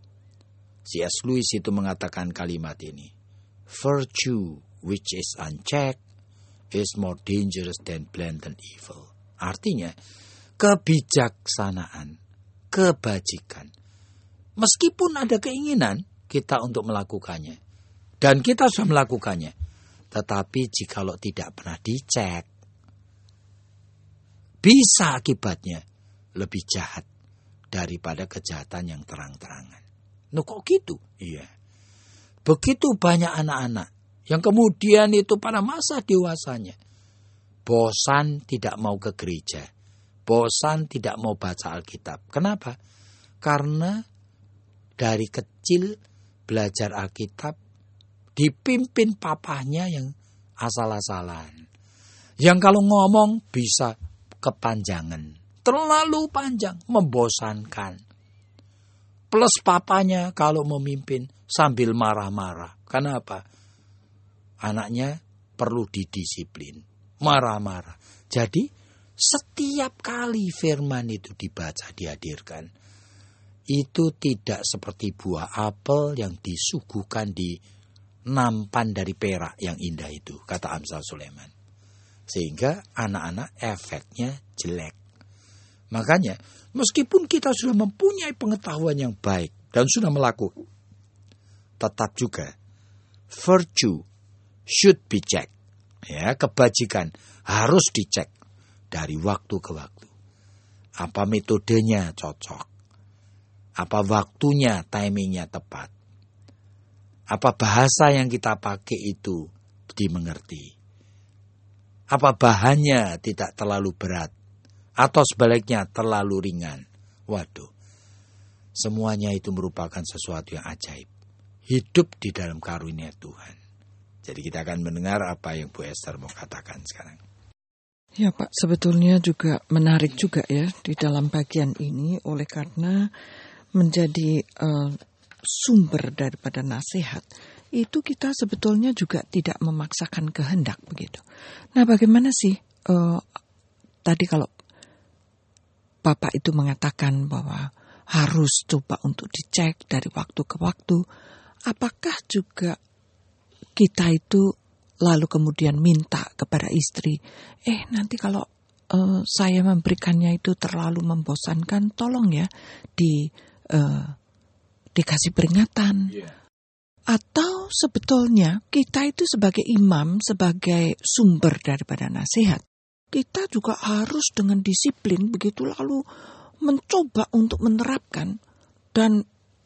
C S Lewis itu mengatakan kalimat ini. Virtue which is unchecked is more dangerous than blatant evil. Artinya, kebijaksanaan, kebajikan. Meskipun ada keinginan kita untuk melakukannya. Dan kita sudah melakukannya. Tetapi jikalau tidak pernah dicek, bisa akibatnya lebih jahat daripada kejahatan yang terang-terangan. Nah kok gitu? Iya. Begitu banyak anak-anak yang kemudian itu pada masa dewasanya bosan tidak mau ke gereja. Bosan tidak mau baca Alkitab. Kenapa? Karena dari kecil belajar Alkitab dipimpin papahnya yang asal-asalan. Yang kalau ngomong bisa kepanjangan. Terlalu panjang, membosankan. Plus papanya kalau memimpin sambil marah-marah. Kenapa? Anaknya perlu didisiplin. marah-marah. Jadi setiap kali firman itu dibaca, dihadirkan, itu tidak seperti buah apel yang disuguhkan di nampan dari perak yang indah itu, kata Amsal Sulaiman. Sehingga anak-anak efeknya jelek. Makanya meskipun kita sudah mempunyai pengetahuan yang baik dan sudah melakukan, tetap juga virtue should be checked. Ya, kebajikan harus dicek dari waktu ke waktu. Apa metodenya cocok? Apa waktunya, timingnya tepat? Apa bahasa yang kita pakai itu dimengerti? Apa bahannya tidak terlalu berat? Atau sebaliknya terlalu ringan? Waduh, semuanya itu merupakan sesuatu yang ajaib. Hidup di dalam karunia Tuhan. Jadi kita akan mendengar apa yang Bu Esther mau katakan sekarang. Ya Pak, sebetulnya juga menarik juga ya di dalam bagian ini, oleh karena menjadi uh, sumber daripada nasihat, itu kita sebetulnya juga tidak memaksakan kehendak begitu. Nah, bagaimana sih uh, tadi kalau Bapak itu mengatakan bahwa harus coba untuk dicek dari waktu ke waktu, apakah juga kita itu lalu kemudian minta kepada istri, eh nanti kalau uh, saya memberikannya itu terlalu membosankan, tolong ya di uh, dikasih peringatan. Yeah. Atau sebetulnya kita itu sebagai imam, sebagai sumber daripada nasihat, kita juga harus dengan disiplin begitu lalu mencoba untuk menerapkan, dan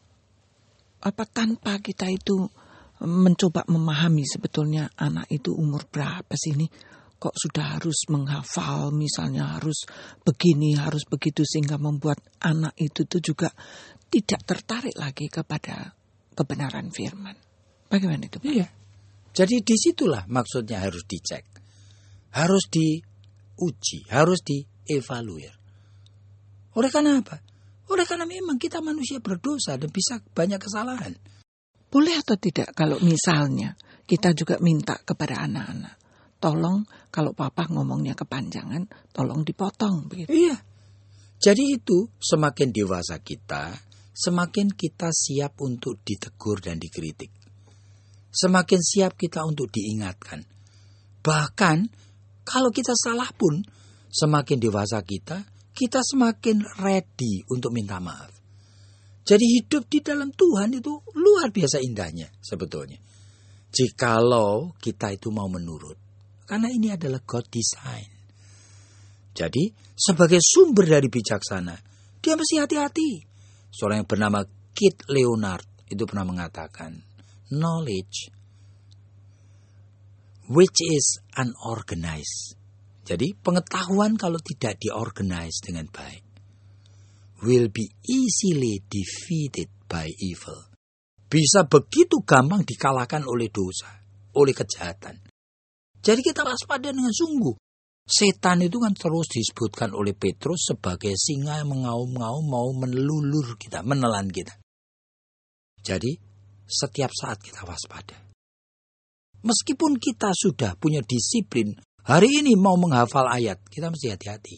apa tanpa kita itu mencoba memahami sebetulnya anak itu umur berapa sih ini, kok sudah harus menghafal, misalnya harus begini, harus begitu, sehingga membuat anak itu tuh juga tidak tertarik lagi kepada kebenaran firman. Bagaimana itu Pak? Iya. Jadi disitulah maksudnya harus dicek, harus diuji, harus dievaluir. Oleh karena apa? Oleh karena memang kita manusia berdosa dan bisa banyak kesalahan. Boleh atau tidak kalau misalnya kita juga minta kepada anak-anak, tolong kalau papa ngomongnya kepanjangan, tolong dipotong begitu. Iya. Jadi itu semakin dewasa kita, semakin kita siap untuk ditegur dan dikritik. Semakin siap kita untuk diingatkan. Bahkan kalau kita salah pun, semakin dewasa kita, kita semakin ready untuk minta maaf. Jadi hidup di dalam Tuhan itu luar biasa indahnya sebetulnya. Jikalau kita itu mau menurut. Karena ini adalah God design. Jadi sebagai sumber dari bijaksana, dia mesti hati-hati. Seorang yang bernama Kit Leonard itu pernah mengatakan, knowledge which is unorganized. Jadi pengetahuan kalau tidak diorganize dengan baik, will be easily defeated by evil. Bisa begitu gampang dikalahkan oleh dosa, oleh kejahatan. Jadi kita waspada dengan sungguh. Setan itu kan terus disebutkan oleh Petrus sebagai singa yang mengaum-ngaum mau melulur kita, menelan kita. Jadi setiap saat kita waspada. Meskipun kita sudah punya disiplin, hari ini mau menghafal ayat, kita mesti hati-hati.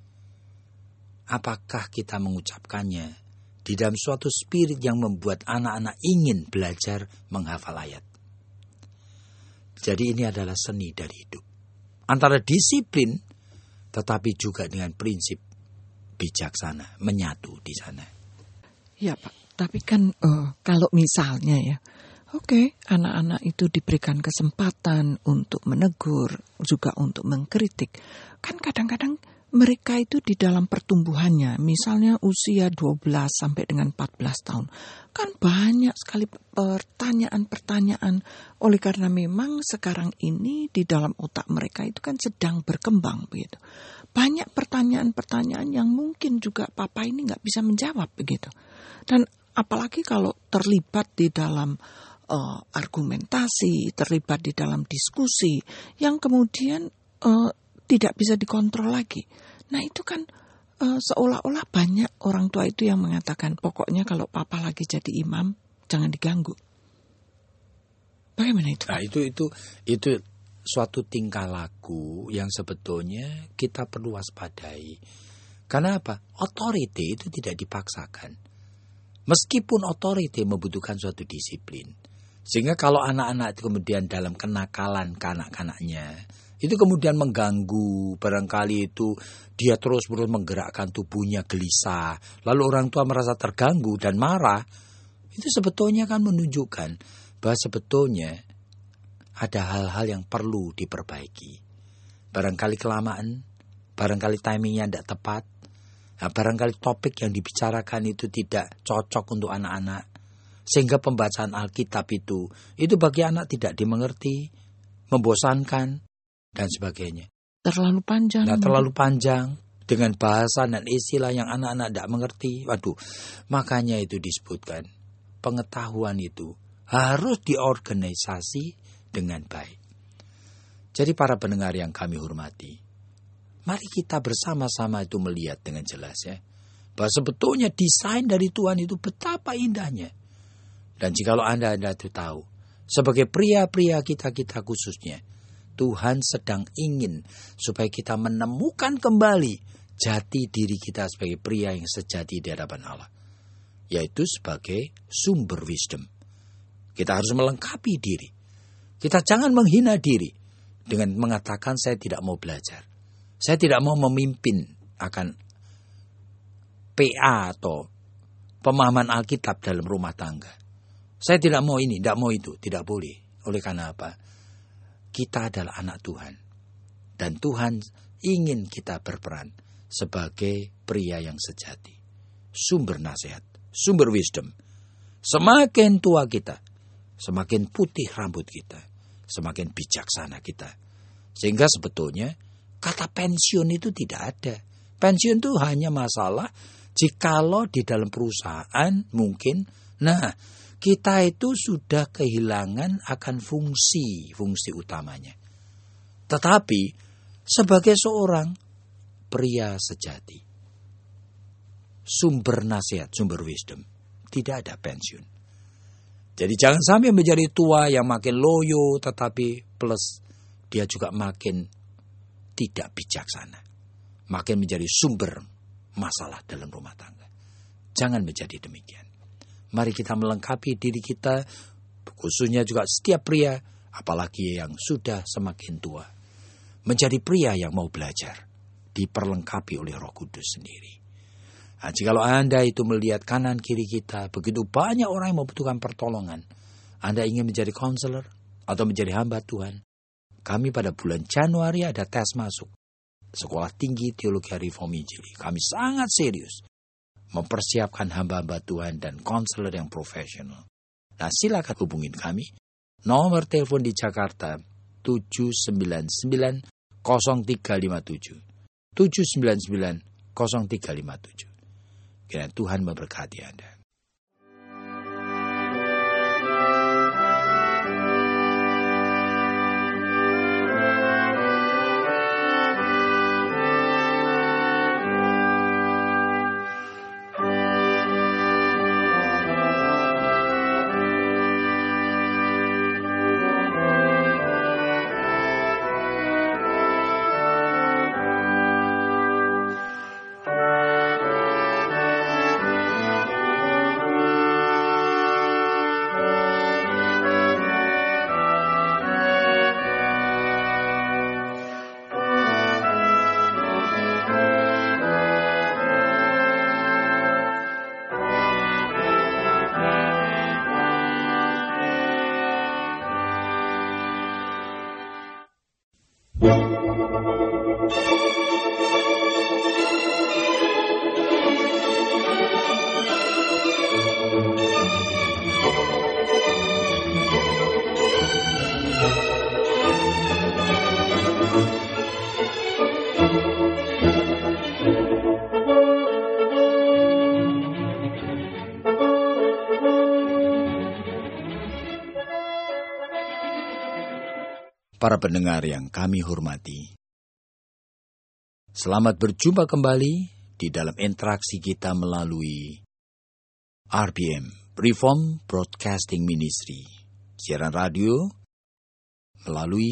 Apakah kita mengucapkannya di dalam suatu spirit yang membuat anak-anak ingin belajar menghafal ayat. Jadi ini adalah seni dari hidup. Antara disiplin tetapi juga dengan prinsip bijaksana menyatu di sana. Ya Pak, tapi kan uh, kalau misalnya ya, oke, okay, anak-anak itu diberikan kesempatan untuk menegur, juga untuk mengkritik. Kan kadang-kadang mereka itu di dalam pertumbuhannya, misalnya usia dua belas sampai dengan empat belas tahun, kan banyak sekali pertanyaan-pertanyaan. Oleh karena memang sekarang ini di dalam otak mereka itu kan sedang berkembang begitu. Banyak pertanyaan-pertanyaan yang mungkin juga papa ini nggak bisa menjawab begitu. Dan apalagi kalau terlibat di dalam uh, argumentasi, terlibat di dalam diskusi yang kemudian uh, tidak bisa dikontrol lagi. Nah itu kan uh, seolah-olah banyak orang tua itu yang mengatakan, pokoknya kalau papa lagi jadi imam, jangan diganggu. Bagaimana itu? Nah itu itu itu suatu tingkah laku yang sebetulnya kita perlu waspadai. Karena apa? Otoriti itu tidak dipaksakan. Meskipun otoriti membutuhkan suatu disiplin. Sehingga kalau anak-anak itu kemudian dalam kenakalan kanak-kanaknya, itu kemudian mengganggu, barangkali itu dia terus-menerus menggerakkan tubuhnya gelisah, lalu orang tua merasa terganggu dan marah, itu sebetulnya kan menunjukkan bahwa sebetulnya ada hal-hal yang perlu diperbaiki. Barangkali kelamaan, barangkali timingnya tidak tepat, nah, barangkali topik yang dibicarakan itu tidak cocok untuk anak-anak. Sehingga pembacaan Alkitab itu, itu bagi anak tidak dimengerti, membosankan, dan sebagainya. Terlalu panjang. Nah, terlalu panjang, dengan bahasa dan istilah yang anak-anak tidak mengerti. Waduh, makanya itu disebutkan, pengetahuan itu harus diorganisasi dengan baik. Jadi para pendengar yang kami hormati, mari kita bersama-sama itu melihat dengan jelas ya, bahwa sebetulnya desain dari Tuhan itu betapa indahnya. Dan jikalau Anda, Anda itu tahu, sebagai pria-pria kita-kita khususnya, Tuhan sedang ingin supaya kita menemukan kembali jati diri kita sebagai pria yang sejati di hadapan Allah. Yaitu sebagai sumber wisdom. Kita harus melengkapi diri. Kita jangan menghina diri dengan mengatakan saya tidak mau belajar. Saya tidak mau memimpin akan P A atau pemahaman Alkitab dalam rumah tangga. Saya tidak mau ini, tidak mau itu, tidak boleh. Oleh karena apa? Kita adalah anak Tuhan. Dan Tuhan ingin kita berperan sebagai pria yang sejati. Sumber nasihat, sumber wisdom. Semakin tua kita, semakin putih rambut kita, semakin bijaksana kita. Sehingga sebetulnya kata pensiun itu tidak ada. Pensiun itu hanya masalah jikalau di dalam perusahaan mungkin, nah kita itu sudah kehilangan akan fungsi, fungsi utamanya. Tetapi sebagai seorang pria sejati, sumber nasihat, sumber wisdom, tidak ada pensiun. Jadi jangan sampai menjadi tua yang makin loyo, tetapi plus dia juga makin tidak bijaksana. Makin menjadi sumber masalah dalam rumah tangga. Jangan menjadi demikian. Mari kita melengkapi diri kita, khususnya juga setiap pria, apalagi yang sudah semakin tua. Menjadi pria yang mau belajar, diperlengkapi oleh Roh Kudus sendiri. Nah, jikalau Anda itu melihat kanan kiri kita, begitu banyak orang yang membutuhkan pertolongan, Anda ingin menjadi konselor atau menjadi hamba Tuhan, kami pada bulan Januari ada tes masuk Sekolah Tinggi Teologi Reform Injili. Kami sangat serius mempersiapkan hamba-hamba Tuhan dan konselor yang profesional. Nah, silakan hubungin kami. Nomor telepon di Jakarta tujuh sembilan sembilan nol tiga lima tujuh. tujuh sembilan sembilan nol tiga lima tujuh. Kiranya Tuhan memberkati Anda. Para pendengar yang kami hormati, selamat berjumpa kembali di dalam interaksi kita melalui R B M, Reform Broadcasting Ministry, siaran radio melalui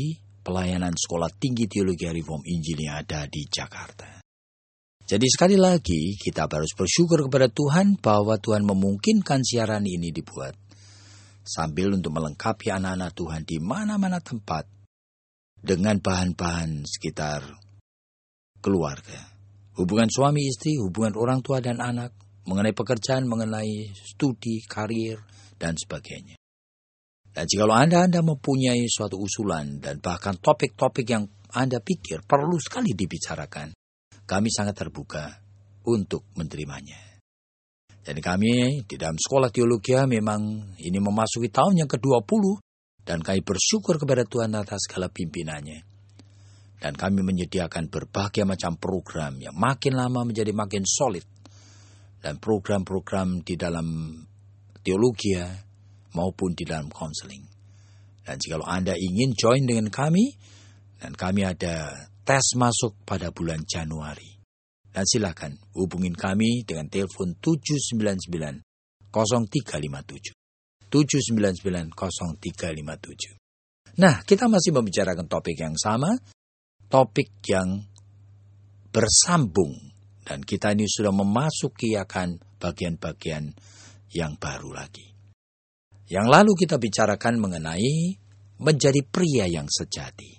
pelayanan Sekolah Tinggi Teologi Reform Injil yang ada di Jakarta. Jadi sekali lagi kita harus bersyukur kepada Tuhan bahwa Tuhan memungkinkan siaran ini dibuat sambil untuk melengkapi anak-anak Tuhan di mana-mana tempat dengan bahan-bahan sekitar keluarga. Hubungan suami istri, hubungan orang tua dan anak, mengenai pekerjaan, mengenai studi, karir, dan sebagainya. Dan jika Anda, Anda mempunyai suatu usulan dan bahkan topik-topik yang Anda pikir perlu sekali dibicarakan, kami sangat terbuka untuk menerimanya. Dan kami di dalam Sekolah Teologi memang ini memasuki tahun yang kedua puluh dan kami bersyukur kepada Tuhan atas segala pimpinannya. Dan kami menyediakan berbagai macam program yang makin lama menjadi makin solid. Dan program-program di dalam teologi maupun di dalam konseling. Dan jika Anda ingin join dengan kami, dan kami ada tes masuk pada bulan Januari. Dan silakan hubungin kami dengan telepon tujuh sembilan sembilan nol tiga lima tujuh. tujuh sembilan sembilan nol tiga lima tujuh. Nah, kita masih membicarakan topik yang sama, topik yang bersambung, dan kita ini sudah memasuki akan bagian-bagian yang baru lagi. Yang lalu kita bicarakan mengenai menjadi pria yang sejati.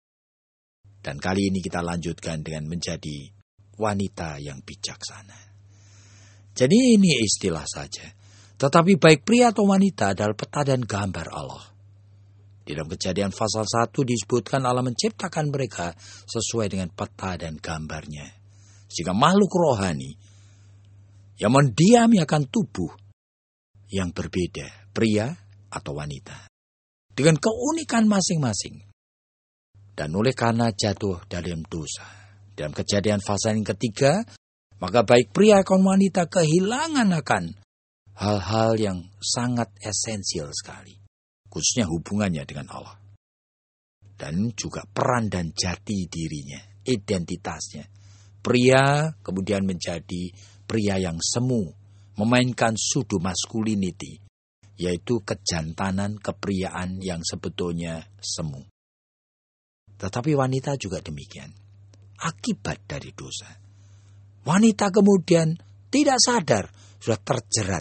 Dan kali ini kita lanjutkan dengan menjadi wanita yang bijaksana. Jadi ini istilah saja. Tetapi baik pria atau wanita adalah peta dan gambar Allah. Di dalam Kejadian pasal satu disebutkan Allah menciptakan mereka sesuai dengan peta dan gambarnya. Sehingga makhluk rohani yang mendiami akan tubuh yang berbeda, pria atau wanita, dengan keunikan masing-masing. Dan oleh karena jatuh dalam dosa, dalam Kejadian pasal yang ketiga, maka baik pria maupun wanita kehilangan akan hal-hal yang sangat esensial sekali, khususnya hubungannya dengan Allah. Dan juga peran dan jati dirinya, identitasnya. Pria kemudian menjadi pria yang semu, memainkan pseudo masculinity, yaitu kejantanan, kepriaan yang sebetulnya semu. Tetapi wanita juga demikian. Akibat dari dosa, wanita kemudian tidak sadar sudah terjerat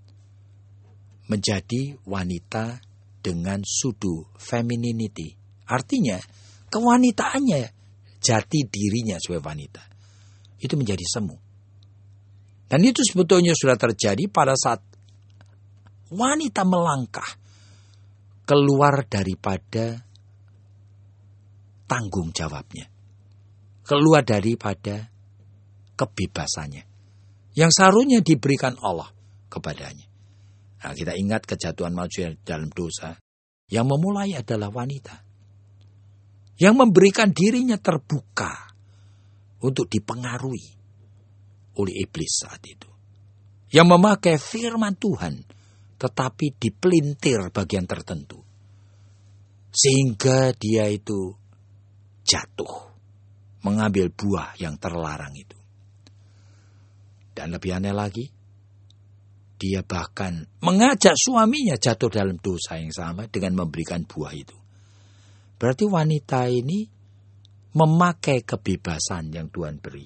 menjadi wanita dengan pseudo femininity. Artinya kewanitaannya, jati dirinya sebagai wanita, itu menjadi semu. Dan itu sebetulnya sudah terjadi pada saat wanita melangkah keluar daripada tanggung jawabnya, keluar daripada kebebasannya yang seharusnya diberikan Allah kepadanya. Nah, kita ingat kejatuhan manusia dalam dosa, yang memulai adalah wanita, yang memberikan dirinya terbuka untuk dipengaruhi oleh iblis saat itu, yang memakai firman Tuhan tetapi dipelintir bagian tertentu, sehingga dia itu jatuh, mengambil buah yang terlarang itu. Dan lebih aneh lagi, dia bahkan mengajak suaminya jatuh dalam dosa yang sama dengan memberikan buah itu. Berarti wanita ini memakai kebebasan yang Tuhan beri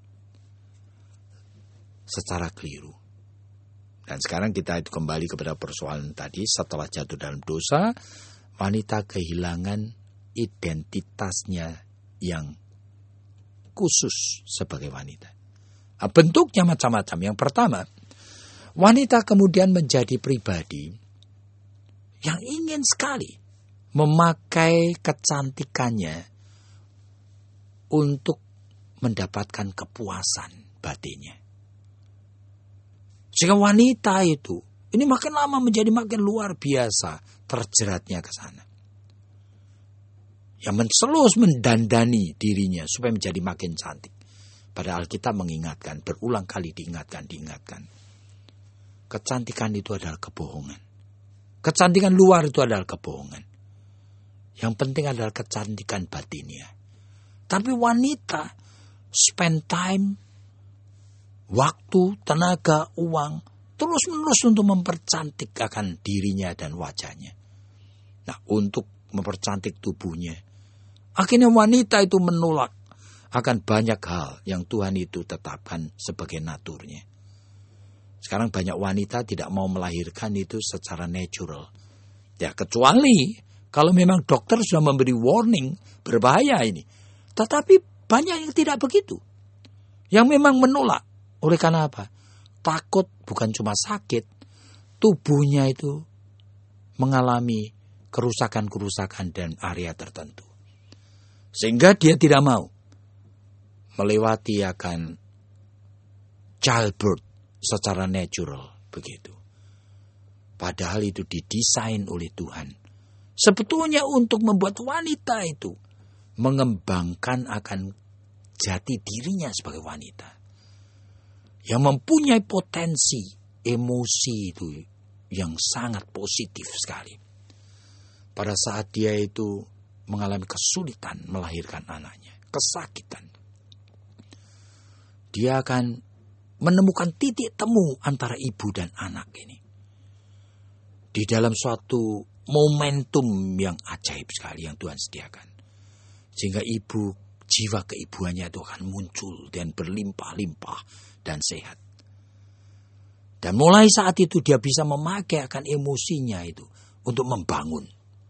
secara keliru. Dan sekarang kita itu kembali kepada persoalan tadi, setelah jatuh dalam dosa, wanita kehilangan identitasnya yang khusus sebagai wanita. Nah, bentuknya macam-macam. Yang pertama, wanita kemudian menjadi pribadi yang ingin sekali memakai kecantikannya untuk mendapatkan kepuasan batinnya. Sehingga wanita itu ini makin lama menjadi makin luar biasa terjeratnya ke sana. Yang terus mendandani dirinya supaya menjadi makin cantik. Padahal kita mengingatkan, berulang kali diingatkan, diingatkan. Kecantikan itu adalah kebohongan. Kecantikan luar itu adalah kebohongan. Yang penting adalah kecantikan batinnya. Tapi wanita spend time, waktu, tenaga, uang, terus-menerus untuk mempercantik akan dirinya dan wajahnya. Nah, untuk mempercantik tubuhnya, Akhirnya wanita itu menolak akan banyak hal yang Tuhan itu tetapkan sebagai naturnya. Sekarang banyak wanita tidak mau melahirkan itu secara natural. Ya kecuali kalau memang dokter sudah memberi warning, berbahaya ini. Tetapi banyak yang tidak begitu. Yang memang menolak. Oleh karena apa? Takut bukan cuma sakit. Tubuhnya itu mengalami kerusakan-kerusakan dan area tertentu. Sehingga dia tidak mau melewati akan childbirth secara natural. Begitu. Padahal itu didesain oleh Tuhan. Sebetulnya untuk membuat wanita itu mengembangkan akan jati dirinya sebagai wanita. Yang mempunyai potensi emosi itu yang sangat positif sekali. Pada saat dia itu mengalami kesulitan melahirkan anaknya, kesakitan, dia akan menemukan titik temu antara ibu dan anak ini. Di dalam suatu momentum yang ajaib sekali yang Tuhan sediakan. Sehingga ibu, jiwa keibuannya itu akan muncul dan berlimpah-limpah dan sehat. Dan mulai saat itu dia bisa memakai akan emosinya itu untuk membangun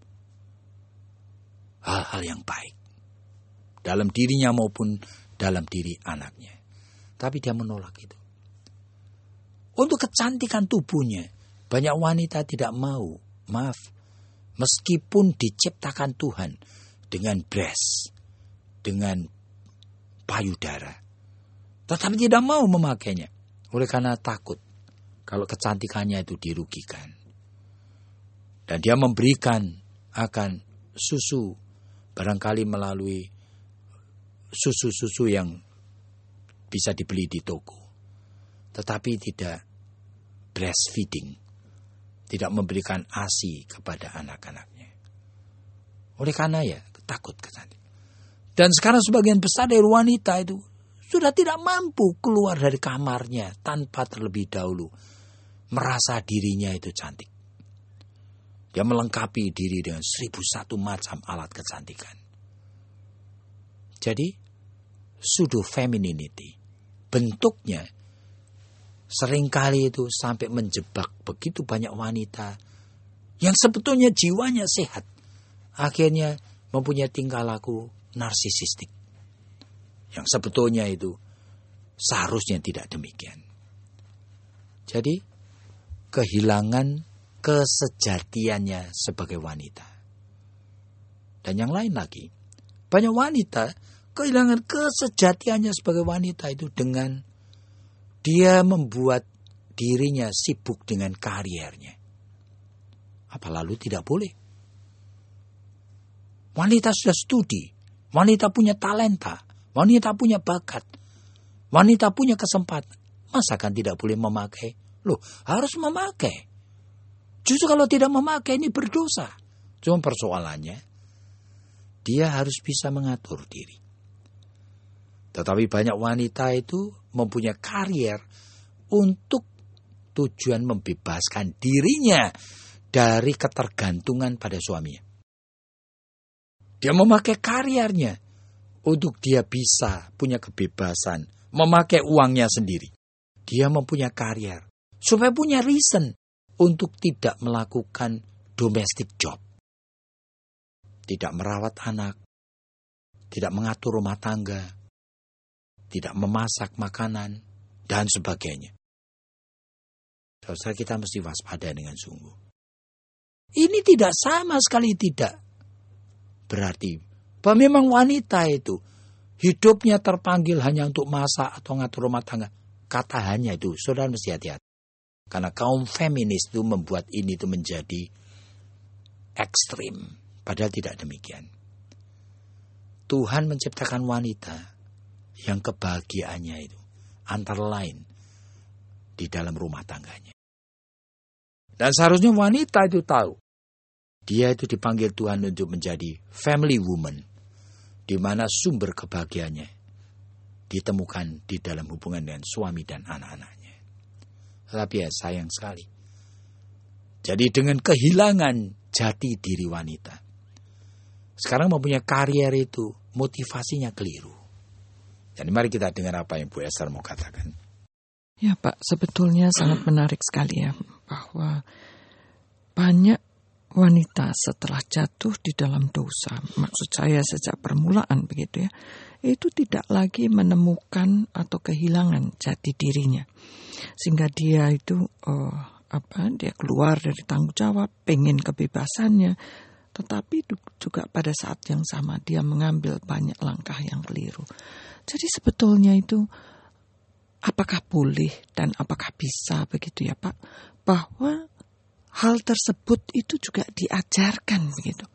hal-hal yang baik. Dalam dirinya maupun dalam diri anaknya. Tapi dia menolak itu. Untuk kecantikan tubuhnya, banyak wanita tidak mau. Maaf, meskipun diciptakan Tuhan dengan breast, dengan payudara, tetapi tidak mau memakainya. Oleh karena takut kalau kecantikannya itu dirugikan. Dan dia memberikan akan susu, barangkali melalui susu-susu yang bisa dibeli di toko. Tetapi tidak breastfeeding. Tidak memberikan ASI kepada anak-anaknya. Oleh karena ya, takut kecantikan. Dan sekarang sebagian besar dari wanita itu sudah tidak mampu keluar dari kamarnya tanpa terlebih dahulu merasa dirinya itu cantik. Dia melengkapi diri dengan seribu satu macam alat kecantikan. Jadi, pseudo femininity, bentuknya seringkali itu sampai menjebak begitu banyak wanita yang sebetulnya jiwanya sehat. Akhirnya mempunyai tingkah laku narsisistik. Yang sebetulnya itu seharusnya tidak demikian. Jadi kehilangan kesejatiannya sebagai wanita. Dan yang lain lagi, banyak wanita kehilangan kesejatiannya sebagai wanita itu dengan dia membuat dirinya sibuk dengan kariernya. Apa lalu tidak boleh? Wanita sudah studi, wanita punya talenta, wanita punya bakat, wanita punya kesempatan. Masa kan tidak boleh memakai? Loh, harus memakai. Justru kalau tidak memakai ini berdosa. Cuma persoalannya, dia harus bisa mengatur diri. Tetapi banyak wanita itu mempunyai karier untuk tujuan membebaskan dirinya dari ketergantungan pada suaminya. Dia memakai kariernya untuk dia bisa punya kebebasan, memakai uangnya sendiri. Dia mempunyai karier supaya punya reason untuk tidak melakukan domestic job. Tidak merawat anak, tidak mengatur rumah tangga, tidak memasak makanan, dan sebagainya. Saudara, kita mesti waspada dengan sungguh. Ini tidak sama sekali tidak. Berarti bahwa memang wanita itu hidupnya terpanggil hanya untuk masak atau ngatur rumah tangga. Kata hanya itu, saudara mesti hati-hati. Karena kaum feminis itu membuat ini itu menjadi ekstrim. Padahal tidak demikian. Tuhan menciptakan wanita yang kebahagiaannya itu antara lain di dalam rumah tangganya. Dan seharusnya wanita itu tahu dia itu dipanggil Tuhan untuk menjadi family woman, di mana sumber kebahagiaannya ditemukan di dalam hubungan dengan suami dan anak-anaknya. Tetapi ya sayang sekali. Jadi dengan kehilangan jati diri wanita, sekarang mempunyai karier itu motivasinya keliru. Jadi mari kita dengar apa yang Bu Esther mau katakan. Ya Pak, sebetulnya sangat menarik sekali ya, bahwa banyak wanita setelah jatuh di dalam dosa, maksud saya sejak permulaan begitu ya, itu tidak lagi menemukan atau kehilangan jati dirinya. Sehingga dia itu uh, apa? Dia keluar dari tanggung jawab, pengen kebebasannya, tetapi juga pada saat yang sama dia mengambil banyak langkah yang keliru. Jadi sebetulnya itu apakah boleh dan apakah bisa begitu ya Pak, bahwa hal tersebut itu juga diajarkan begitu.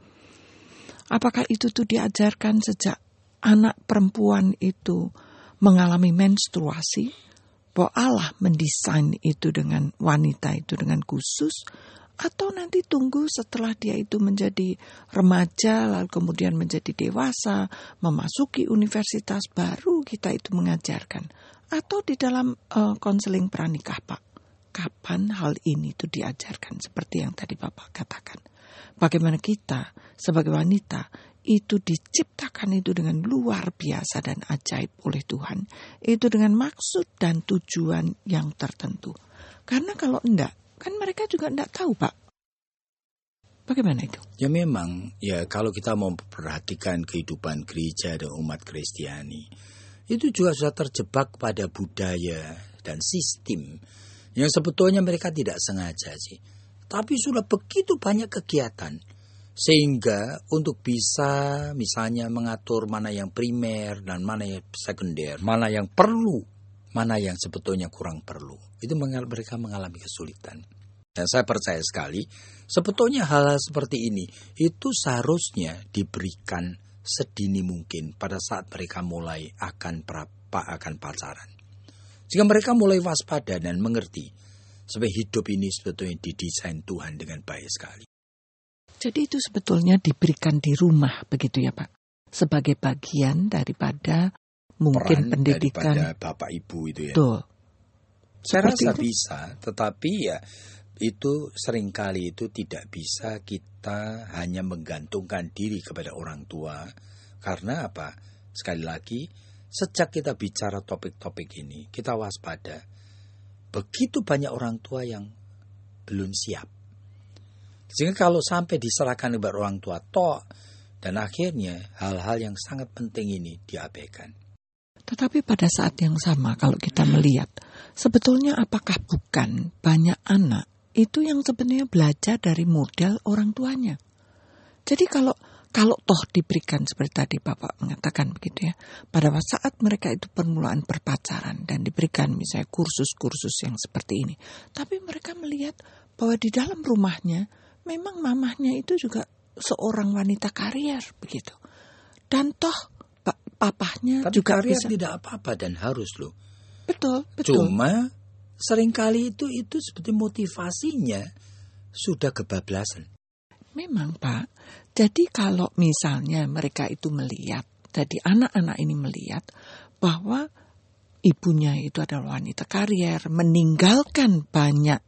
Apakah itu tuh diajarkan sejak anak perempuan itu mengalami menstruasi, bahwa Allah mendesain itu dengan wanita itu dengan khusus, atau nanti tunggu setelah dia itu menjadi remaja, lalu kemudian menjadi dewasa, memasuki universitas, baru kita itu mengajarkan. Atau di dalam uh, konseling pranikah Pak, kapan hal ini itu diajarkan seperti yang tadi Bapak katakan. Bagaimana kita sebagai wanita itu diciptakan itu dengan luar biasa dan ajaib oleh Tuhan. Itu dengan maksud dan tujuan yang tertentu. Karena kalau enggak, kan mereka juga enggak tahu Pak. Bagaimana itu? Ya memang, ya kalau kita mau memperhatikan kehidupan gereja dan umat Kristiani, itu juga sudah terjebak pada budaya dan sistem yang sebetulnya mereka tidak sengaja sih. Tapi sudah begitu banyak kegiatan, sehingga untuk bisa misalnya mengatur mana yang primer dan mana yang sekunder, mana yang perlu, mana yang sebetulnya kurang perlu, itu mereka mengalami kesulitan. Dan saya percaya sekali, sebetulnya hal-hal seperti ini itu seharusnya diberikan sedini mungkin pada saat mereka mulai akan pra, akan pacaran. Sehingga mereka mulai waspada dan mengerti supaya hidup ini sebetulnya didesain Tuhan dengan baik sekali. Jadi itu sebetulnya diberikan di rumah begitu ya Pak, sebagai bagian daripada mungkin peran pendidikan daripada Bapak Ibu itu ya. Betul. Saya Seperti rasa itu? bisa, tetapi ya itu seringkali itu tidak bisa kita hanya menggantungkan diri kepada orang tua. Karena apa? Sekali lagi, sejak kita bicara topik-topik ini, kita waspada. Begitu banyak orang tua yang belum siap. Sehingga kalau sampai diserahkan kepada orang tua toh, dan akhirnya hal-hal yang sangat penting ini diabaikan. Tetapi pada saat yang sama kalau kita melihat, sebetulnya apakah bukan banyak anak itu yang sebenarnya belajar dari model orang tuanya. Jadi kalau kalau toh diberikan seperti tadi Bapak mengatakan begitu ya, pada saat mereka itu permulaan berpacaran dan diberikan misalnya kursus-kursus yang seperti ini, tapi mereka melihat bahwa di dalam rumahnya memang mamahnya itu juga seorang wanita karier begitu. Dan toh papahnya tapi juga karier bisa. Tidak apa-apa dan harus loh. Betul, betul. Cuma seringkali itu itu seperti motivasinya sudah kebablasan. Memang Pak. Jadi kalau misalnya mereka itu melihat, jadi anak-anak ini melihat bahwa ibunya itu adalah wanita karier, meninggalkan banyak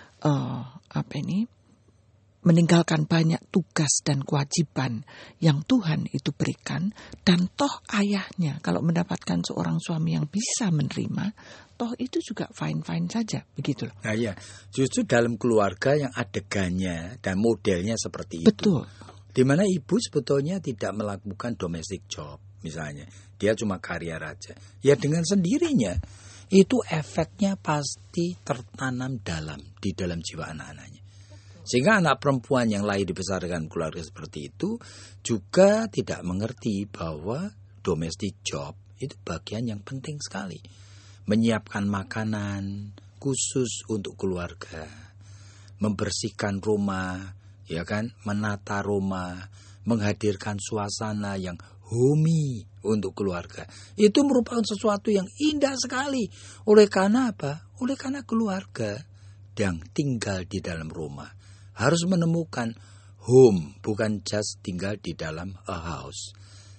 uh, apa ini? meninggalkan banyak tugas dan kewajiban yang Tuhan itu berikan, dan toh ayahnya kalau mendapatkan seorang suami yang bisa menerima, toh itu juga fine-fine saja, begitu loh. Nah ya, justru dalam keluarga yang adegannya dan modelnya seperti itu. Betul. Di mana ibu sebetulnya tidak melakukan domestic job misalnya, dia cuma karier aja. Ya dengan sendirinya itu efeknya pasti tertanam dalam di dalam jiwa anak-anaknya. Sehingga anak perempuan yang lahir dibesarkan keluarga seperti itu juga tidak mengerti bahwa domestic job itu bagian yang penting sekali. Menyiapkan makanan khusus untuk keluarga, membersihkan rumah, ya kan, menata rumah, menghadirkan suasana yang homey untuk keluarga. Itu merupakan sesuatu yang indah sekali. Oleh karena apa? Oleh karena keluarga yang tinggal di dalam rumah harus menemukan home, bukan just tinggal di dalam a house.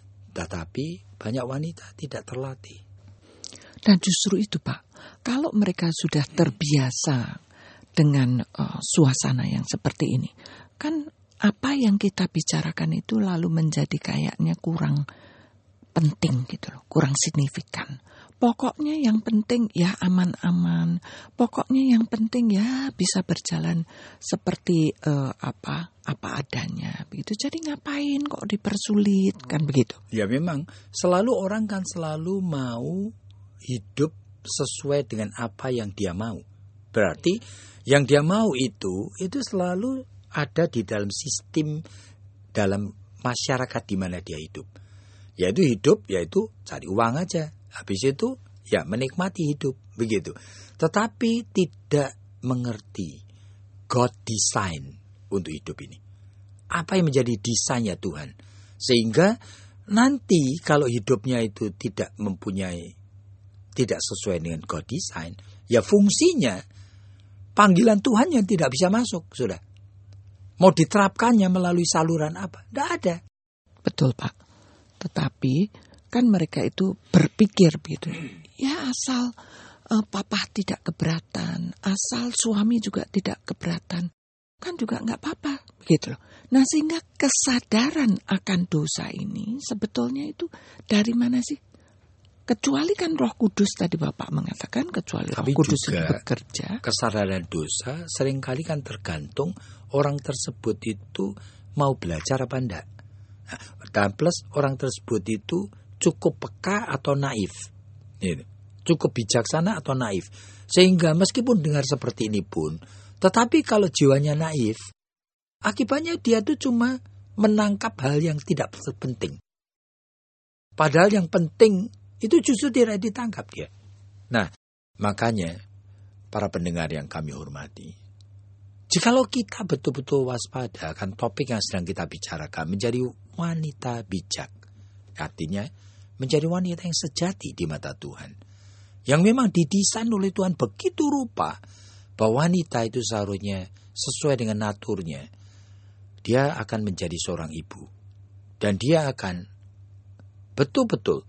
Tetapi banyak wanita tidak terlatih. Dan justru itu Pak, kalau mereka sudah terbiasa dengan uh, suasana yang seperti ini, kan apa yang kita bicarakan itu lalu menjadi kayaknya kurang penting gitu loh, kurang signifikan. Pokoknya yang penting ya aman-aman. Pokoknya yang penting ya bisa berjalan seperti uh, apa apa adanya begitu. Jadi ngapain kok dipersulit kan begitu? Ya memang selalu orang kan selalu mau hidup sesuai dengan apa yang dia mau. Berarti yang dia mau itu itu selalu ada di dalam sistem dalam masyarakat di mana dia hidup. Yaitu hidup yaitu cari uang aja. Habis itu ya menikmati hidup begitu. Tetapi tidak mengerti God design untuk hidup ini. Apa yang menjadi desainnya Tuhan? Sehingga nanti kalau hidupnya itu tidak mempunyai, tidak sesuai dengan God design, ya fungsinya panggilan Tuhan yang tidak bisa masuk, sudah. Mau diterapkannya melalui saluran apa? Tidak ada. Betul Pak. Tetapi kan mereka itu berpikir gitu. Ya asal uh, papa tidak keberatan, asal suami juga tidak keberatan, kan juga nggak apa-apa begitu loh. Nah sehingga kesadaran akan dosa ini sebetulnya itu dari mana sih? Kecuali kan Roh Kudus tadi Bapak mengatakan, kecuali Tapi Roh Kudus juga itu bekerja. Kesadaran dosa seringkali kan tergantung orang tersebut itu mau belajar apa enggak. Nah, dan plus orang tersebut itu cukup peka atau naif. Cukup bijaksana atau naif. Sehingga meskipun dengar seperti ini pun, tetapi kalau jiwanya naif, akibatnya dia tuh cuma menangkap hal yang tidak penting. Padahal yang penting itu justru tidak ditangkap dia. Nah, makanya para pendengar yang kami hormati, jikalau kita betul-betul waspada akan topik yang sedang kita bicarakan, menjadi wanita bijak, artinya menjadi wanita yang sejati di mata Tuhan, yang memang didesain oleh Tuhan begitu rupa bahwa wanita itu seharusnya sesuai dengan naturnya. Dia akan menjadi seorang ibu, dan dia akan betul-betul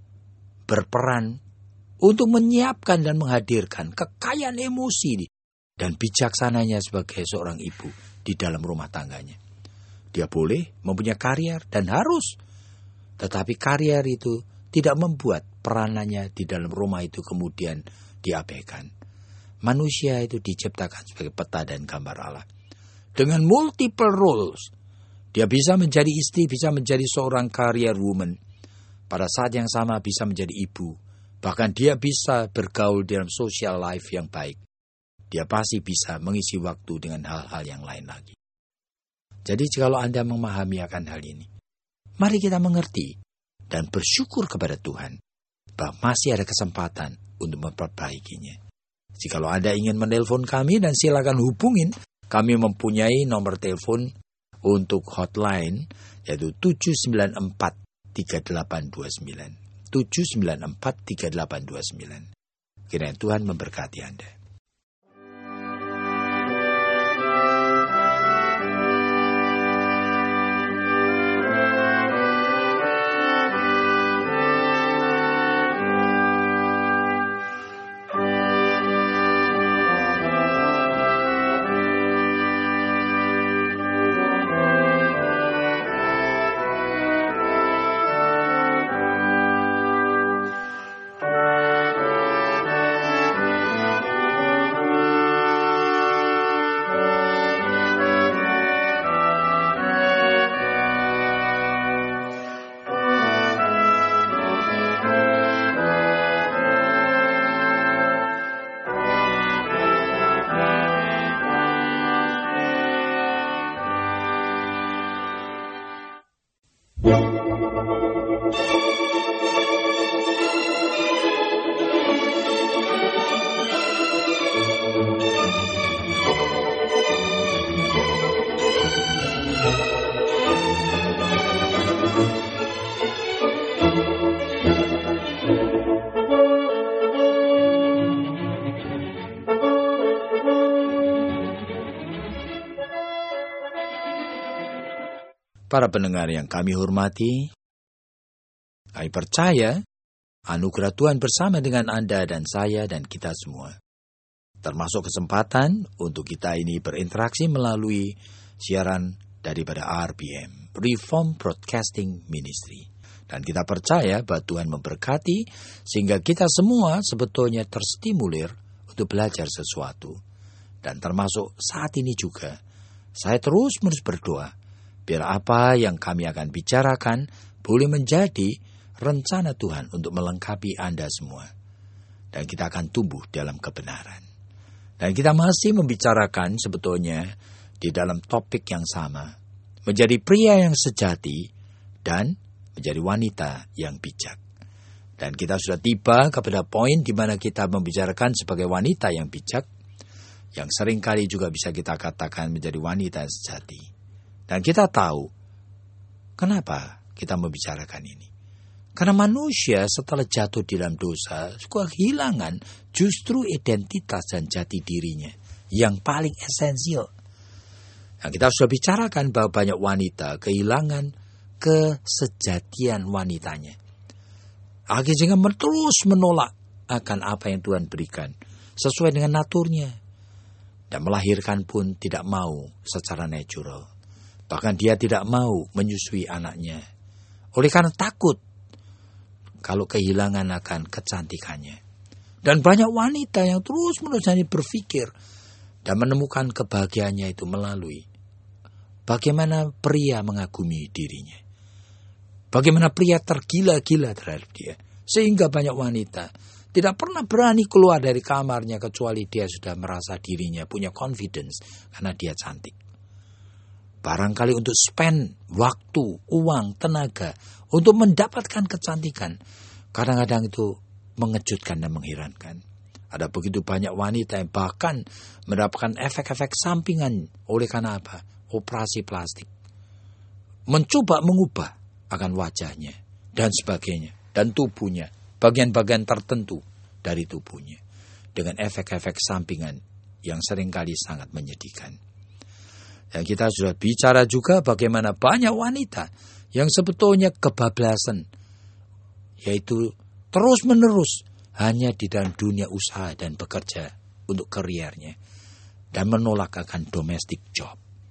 berperan untuk menyiapkan dan menghadirkan kekayaan emosi dan bijaksananya sebagai seorang ibu di dalam rumah tangganya. Dia boleh mempunyai karier dan harus, tetapi karier itu tidak membuat peranannya di dalam rumah itu kemudian diabaikan. Manusia itu diciptakan sebagai peta dan gambar Allah. Dengan multiple roles, dia bisa menjadi istri, bisa menjadi seorang career woman. Pada saat yang sama bisa menjadi ibu. Bahkan dia bisa bergaul dalam social life yang baik. Dia pasti bisa mengisi waktu dengan hal-hal yang lain lagi. Jadi kalau Anda memahami akan hal ini, mari kita mengerti dan bersyukur kepada Tuhan bahwa masih ada kesempatan untuk memperbaikinya. Jikalau Anda ingin menelpon kami, dan silakan hubungin, kami mempunyai nomor telepon untuk hotline yaitu tujuh sembilan empat tiga delapan dua sembilan. tujuh sembilan empat tiga delapan dua sembilan. Kiranya Tuhan memberkati Anda. Para pendengar yang kami hormati, kami percaya anugerah Tuhan bersama dengan Anda dan saya dan kita semua. Termasuk kesempatan untuk kita ini berinteraksi melalui siaran daripada R B M, Reform Broadcasting Ministry. Dan kita percaya bahwa Tuhan memberkati sehingga kita semua sebetulnya terstimulir untuk belajar sesuatu. Dan termasuk saat ini juga, saya terus menerus berdoa, biar apa yang kami akan bicarakan boleh menjadi rencana Tuhan untuk melengkapi Anda semua. Dan kita akan tumbuh dalam kebenaran. Dan kita masih membicarakan sebetulnya di dalam topik yang sama, menjadi pria yang sejati dan menjadi wanita yang bijak. Dan kita sudah tiba kepada poin di mana kita membicarakan sebagai wanita yang bijak, yang seringkali juga bisa kita katakan menjadi wanita yang sejati. Dan kita tahu kenapa kita membicarakan ini. Karena manusia setelah jatuh di dalam dosa, kehilangan justru identitas dan jati dirinya yang paling esensial. Nah, kita sudah bicarakan bahwa banyak wanita kehilangan kesejatian wanitanya. Akhirnya terus menolak akan apa yang Tuhan berikan sesuai dengan naturnya. Dan melahirkan pun tidak mau secara natural. Bahkan dia tidak mau menyusui anaknya. Oleh karena takut kalau kehilangan akan kecantikannya. Dan banyak wanita yang terus menerus berpikir dan menemukan kebahagiaannya itu melalui bagaimana pria mengagumi dirinya. Bagaimana pria tergila-gila terhadap dia. Sehingga banyak wanita tidak pernah berani keluar dari kamarnya kecuali dia sudah merasa dirinya punya confidence karena dia cantik. Barangkali untuk spend waktu, uang, tenaga untuk mendapatkan kecantikan. Kadang-kadang itu mengejutkan dan mengherankan. Ada begitu banyak wanita yang bahkan mendapatkan efek-efek sampingan oleh karena apa? Operasi plastik. Mencoba mengubah akan wajahnya dan sebagainya dan tubuhnya, bagian-bagian tertentu dari tubuhnya dengan efek-efek sampingan yang seringkali sangat menyedihkan. Dan kita sudah bicara juga bagaimana banyak wanita yang sebetulnya kebablasan, yaitu terus-menerus hanya di dalam dunia usaha dan bekerja untuk kariernya dan menolak akan domestic job.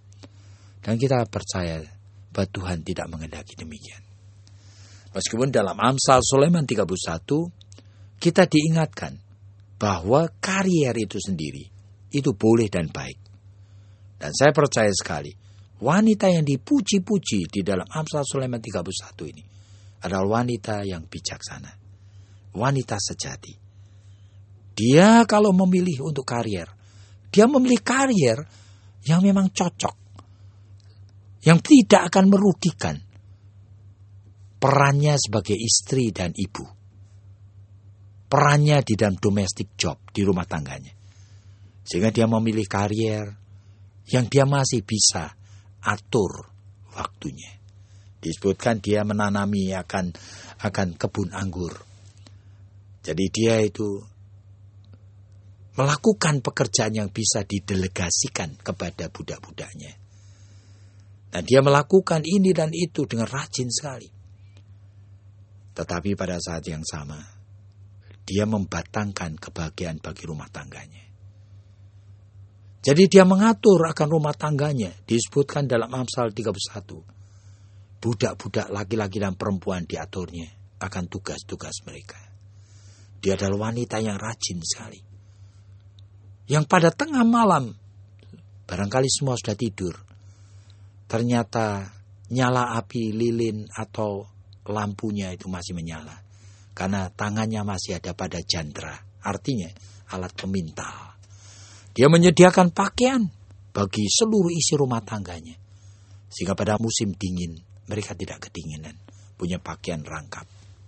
Dan kita percaya bahwa Tuhan tidak menghendaki demikian. Meskipun dalam Amsal Sulaiman tiga puluh satu, kita diingatkan bahwa karier itu sendiri, itu boleh dan baik. Dan saya percaya sekali, wanita yang dipuji-puji di dalam Amsal Sulaiman tiga puluh satu ini, adalah wanita yang bijaksana. Wanita sejati. Dia kalau memilih untuk karier, dia memilih karier yang memang cocok. Yang tidak akan merugikan perannya sebagai istri dan ibu. Perannya di dalam domestic job, di rumah tangganya. Sehingga dia memilih karier yang dia masih bisa atur waktunya. Disebutkan dia menanami akan akan kebun anggur. Jadi dia itu melakukan pekerjaan yang bisa didelegasikan kepada budak-budaknya. Dan dia melakukan ini dan itu dengan rajin sekali. Tetapi pada saat yang sama, dia membatangkan kebahagiaan bagi rumah tangganya. Jadi dia mengatur akan rumah tangganya. Disebutkan dalam Amsal tiga puluh satu. Budak-budak laki-laki dan perempuan diaturnya akan tugas-tugas mereka. Dia adalah wanita yang rajin sekali. Yang pada tengah malam, barangkali semua sudah tidur, ternyata nyala api lilin atau lampunya itu masih menyala. Karena tangannya masih ada pada jandra. Artinya alat pemintal. Dia menyediakan pakaian bagi seluruh isi rumah tangganya. Sehingga pada musim dingin mereka tidak kedinginan. Punya pakaian rangkap.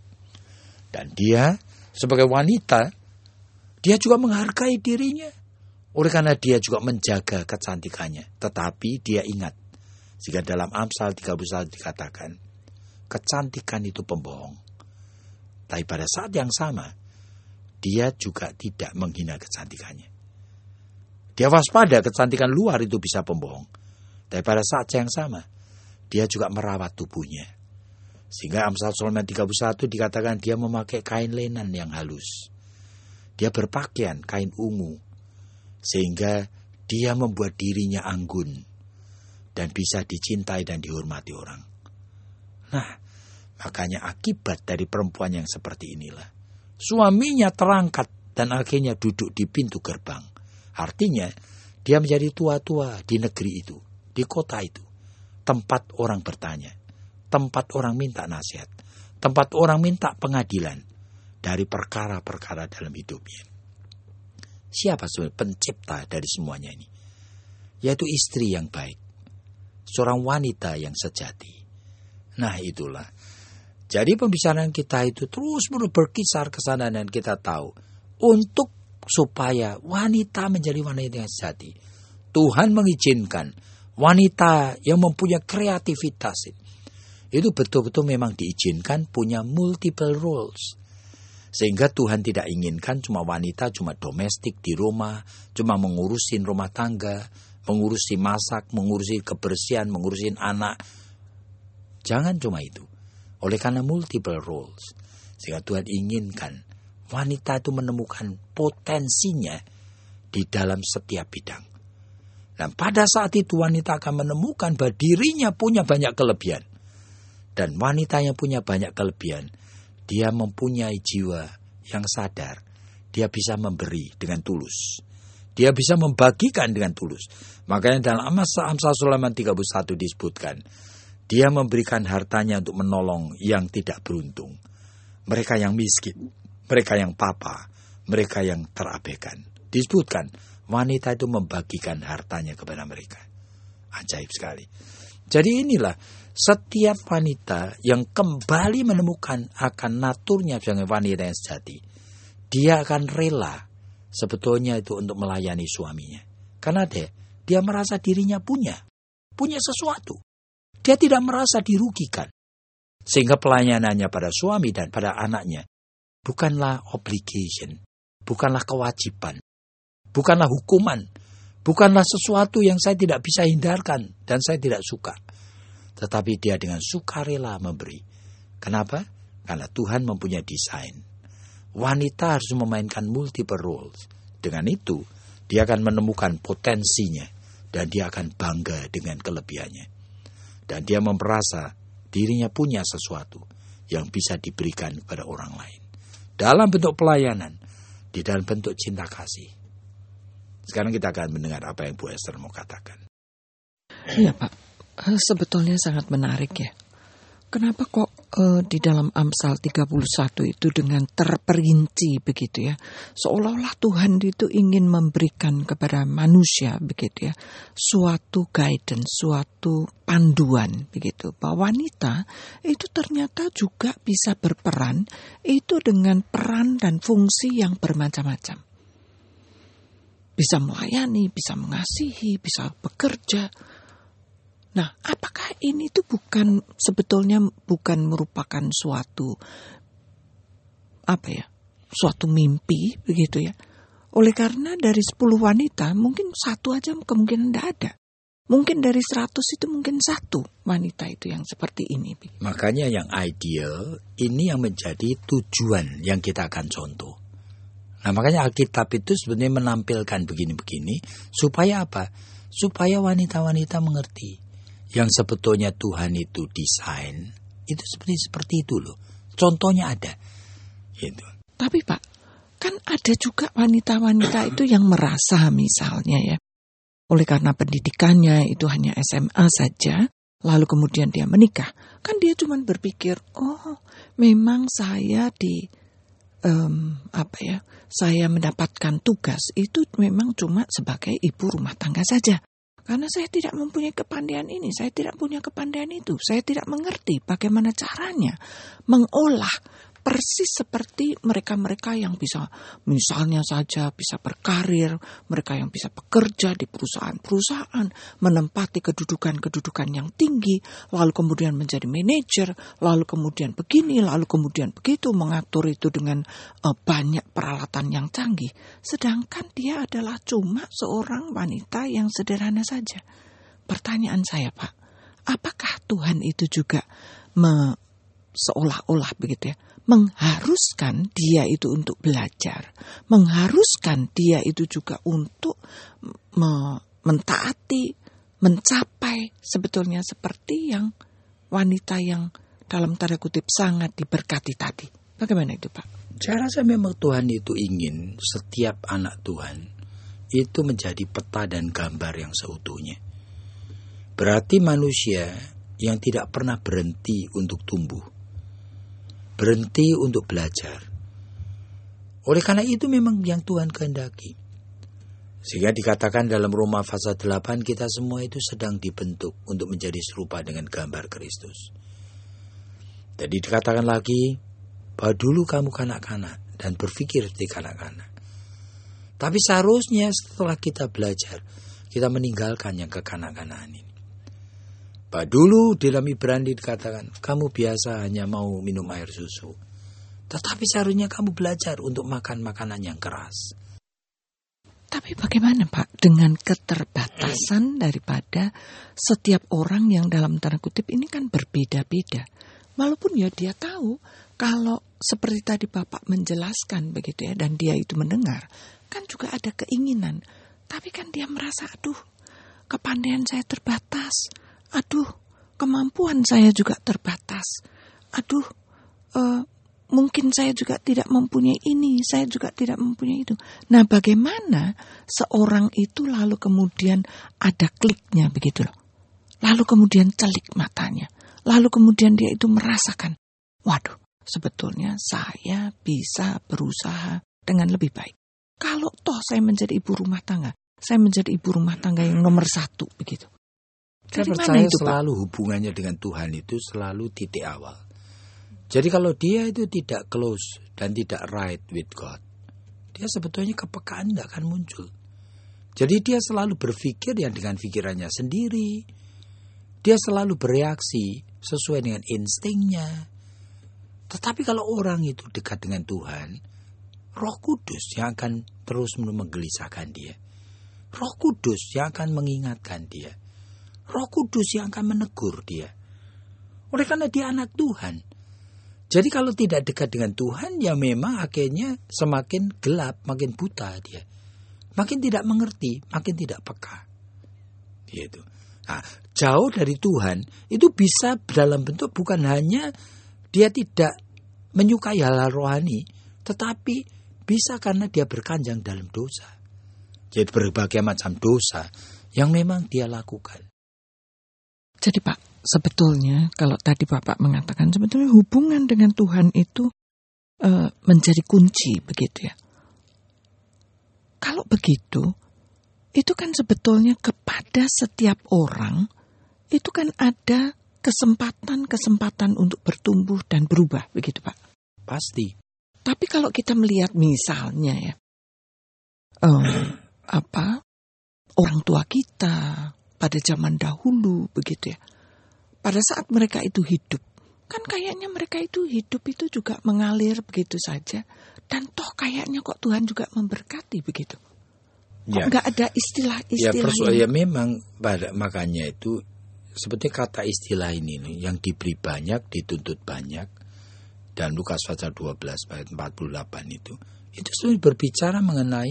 Dan dia sebagai wanita, dia juga menghargai dirinya. Oleh karena dia juga menjaga kecantikannya. Tetapi dia ingat. Sehingga dalam Amsal tiga puluh satu dikatakan, kecantikan itu pembohong. Tapi pada saat yang sama, dia juga tidak menghina kecantikannya. Dia waspada kecantikan luar itu bisa pembohong. Tapi pada saat yang sama, dia juga merawat tubuhnya. Sehingga Amsal Sulaiman tiga puluh satu dikatakan dia memakai kain lenan yang halus. Dia berpakaian kain ungu. Sehingga dia membuat dirinya anggun. dan bisa dicintai dan dihormati orang. Nah, makanya akibat dari perempuan yang seperti inilah, suaminya terangkat dan akhirnya duduk di pintu gerbang. Artinya, dia menjadi tua-tua di negeri itu, di kota itu. Tempat orang bertanya, tempat orang minta nasihat, tempat orang minta pengadilan dari perkara-perkara dalam hidupnya. Siapa sebenarnya pencipta dari semuanya ini? Yaitu istri yang baik, seorang wanita yang sejati. Nah itulah. Jadi pembicaraan kita itu terus berkisar ke sana dan kita tahu untuk supaya wanita menjadi wanita yang sejati, Tuhan mengizinkan wanita yang mempunyai kreativitas itu betul-betul memang diizinkan punya multiple roles. Sehingga Tuhan tidak inginkan cuma wanita cuma domestik di rumah, cuma mengurusin rumah tangga, mengurusi masak, mengurusi kebersihan, mengurusin anak. Jangan cuma itu. Oleh karena multiple roles, sehingga Tuhan inginkan wanita itu menemukan potensinya di dalam setiap bidang. Dan pada saat itu wanita akan menemukan bahwa dirinya punya banyak kelebihan. Dan wanita yang punya banyak kelebihan, dia mempunyai jiwa yang sadar. Dia bisa memberi dengan tulus. Dia bisa membagikan dengan tulus. Makanya dalam Amsal Sulaiman tiga puluh satu disebutkan, dia memberikan hartanya untuk menolong yang tidak beruntung. Mereka yang miskin, mereka yang papa, mereka yang terabaikan. Disebutkan, wanita itu membagikan hartanya kepada mereka. Ajaib sekali. Jadi inilah, setiap wanita yang kembali menemukan akan naturnya sebagai wanita yang sejati, dia akan rela sebetulnya itu untuk melayani suaminya. Karena dia, dia merasa dirinya punya, punya sesuatu. Dia tidak merasa dirugikan. Sehingga pelayanannya pada suami dan pada anaknya bukanlah obligation, bukanlah kewajiban, bukanlah hukuman, bukanlah sesuatu yang saya tidak bisa hindarkan dan saya tidak suka. Tetapi dia dengan sukarela memberi. Kenapa? Karena Tuhan mempunyai desain. Wanita harus memainkan multiple roles. Dengan itu, dia akan menemukan potensinya dan dia akan bangga dengan kelebihannya. Dan dia merasa dirinya punya sesuatu yang bisa diberikan kepada orang lain. Dalam bentuk pelayanan, di dalam bentuk cinta kasih. Sekarang kita akan mendengar apa yang Bu Esther mau katakan. Iya Pak, sebetulnya sangat menarik ya. Kenapa kok uh, di dalam Amsal tiga puluh satu itu dengan terperinci begitu ya. Seolah-olah Tuhan itu ingin memberikan kepada manusia begitu ya. Suatu guidance, suatu panduan begitu. Bahwa wanita itu ternyata juga bisa berperan itu dengan peran dan fungsi yang bermacam-macam. Bisa melayani, bisa mengasihi, bisa bekerja. Nah, apakah ini tuh bukan sebetulnya bukan merupakan suatu apa ya, suatu mimpi begitu ya? Oleh karena dari sepuluh wanita mungkin satu aja kemungkinan tidak ada. Mungkin dari seratus itu mungkin satu wanita itu yang seperti ini. Makanya yang ideal ini yang menjadi tujuan yang kita akan contoh. Nah, makanya Alkitab itu sebenarnya menampilkan begini-begini supaya apa? Supaya wanita-wanita mengerti. Yang sebetulnya Tuhan itu desain, itu seperti seperti itu loh. Contohnya ada. Gitu. Tapi Pak, kan ada juga wanita-wanita itu yang merasa misalnya ya, oleh karena pendidikannya itu hanya S M A saja, lalu kemudian dia menikah. Kan dia cuma berpikir, oh memang saya di, um, apa ya, saya mendapatkan tugas itu memang cuma sebagai ibu rumah tangga saja. Karena saya tidak mempunyai kepandaian ini, saya tidak punya kepandaian itu, saya tidak mengerti bagaimana caranya mengolah persis seperti mereka-mereka yang bisa, misalnya saja bisa berkarir, mereka yang bisa bekerja di perusahaan-perusahaan, menempati kedudukan-kedudukan yang tinggi, lalu kemudian menjadi manajer, lalu kemudian begini, lalu kemudian begitu, mengatur itu dengan uh, banyak peralatan yang canggih. Sedangkan dia adalah cuma seorang wanita yang sederhana saja. Pertanyaan saya Pak, apakah Tuhan itu juga me, seolah-olah begitu ya, mengharuskan dia itu untuk belajar, mengharuskan dia itu juga untuk me- mentaati mencapai sebetulnya seperti yang wanita yang dalam tanda kutip sangat diberkati tadi. Bagaimana itu, Pak? Saya rasa memang Tuhan itu ingin setiap anak Tuhan itu menjadi peta dan gambar yang seutuhnya. Berarti manusia yang tidak pernah berhenti untuk tumbuh, berhenti untuk belajar. Oleh karena itu memang yang Tuhan kehendaki. Sehingga dikatakan dalam Roma pasal delapan, kita semua itu sedang dibentuk untuk menjadi serupa dengan gambar Kristus. Jadi dikatakan lagi, bahwa dulu kamu kanak-kanak dan berpikir seperti kanak-kanak. Tapi seharusnya setelah kita belajar, kita meninggalkan yang kekanak-kanakan ini. Bahwa dulu dalam Ibrani dikatakan, kamu biasa hanya mau minum air susu. Tetapi seharusnya kamu belajar untuk makan makanan yang keras. Tapi bagaimana, Pak, dengan keterbatasan daripada setiap orang yang dalam tanda kutip ini kan berbeda-beda. Walaupun ya dia tahu kalau seperti tadi Bapak menjelaskan begitu ya, dan dia itu mendengar, kan juga ada keinginan. Tapi kan dia merasa, aduh, kepandaian saya terbatas. Aduh, kemampuan saya juga terbatas. Aduh, uh, mungkin saya juga tidak mempunyai ini, saya juga tidak mempunyai itu. Nah, bagaimana seorang itu lalu kemudian ada kliknya begitu loh. Lalu kemudian celik matanya. Lalu kemudian dia itu merasakan, waduh, sebetulnya saya bisa berusaha dengan lebih baik. Kalau toh saya menjadi ibu rumah tangga, saya menjadi ibu rumah tangga yang nomor satu begitu. Saya Dari percaya itu, selalu Pak? Hubungannya dengan Tuhan itu selalu titik awal. Jadi kalau dia itu tidak close dan tidak right with God, dia sebetulnya kepekaan tidak akan muncul. Jadi dia selalu berpikir yang dengan pikirannya sendiri. Dia selalu bereaksi sesuai dengan instingnya. Tetapi kalau orang itu dekat dengan Tuhan, Roh Kudus yang akan terus menggelisahkan dia. Roh Kudus yang akan mengingatkan dia. Roh Kudus yang akan menegur dia. Oleh karena dia anak Tuhan. Jadi kalau tidak dekat dengan Tuhan, ya memang akhirnya semakin gelap, makin buta dia. Makin tidak mengerti, makin tidak peka. Gitu. Nah, jauh dari Tuhan, itu bisa dalam bentuk bukan hanya dia tidak menyukai hal-hal rohani, tetapi bisa karena dia berkanjang dalam dosa. Jadi berbagai macam dosa yang memang dia lakukan. Jadi Pak, sebetulnya kalau tadi Bapak mengatakan sebetulnya hubungan dengan Tuhan itu e, menjadi kunci begitu ya. Kalau begitu, itu kan sebetulnya kepada setiap orang itu kan ada kesempatan-kesempatan untuk bertumbuh dan berubah begitu Pak. Pasti. Tapi kalau kita melihat misalnya ya, um, apa orang tua kita pada zaman dahulu begitu ya, pada saat mereka itu hidup, kan kayaknya mereka itu hidup itu juga mengalir begitu saja, dan toh kayaknya kok Tuhan juga memberkati begitu. Kok ya. Nggak ada istilah-istilah. Ya, perso- ya memang pada makanya itu seperti kata istilah ini nih, yang diberi banyak dituntut banyak. Dan Lukas pasal dua belas ayat empat puluh delapan itu itu sebenarnya berbicara mengenai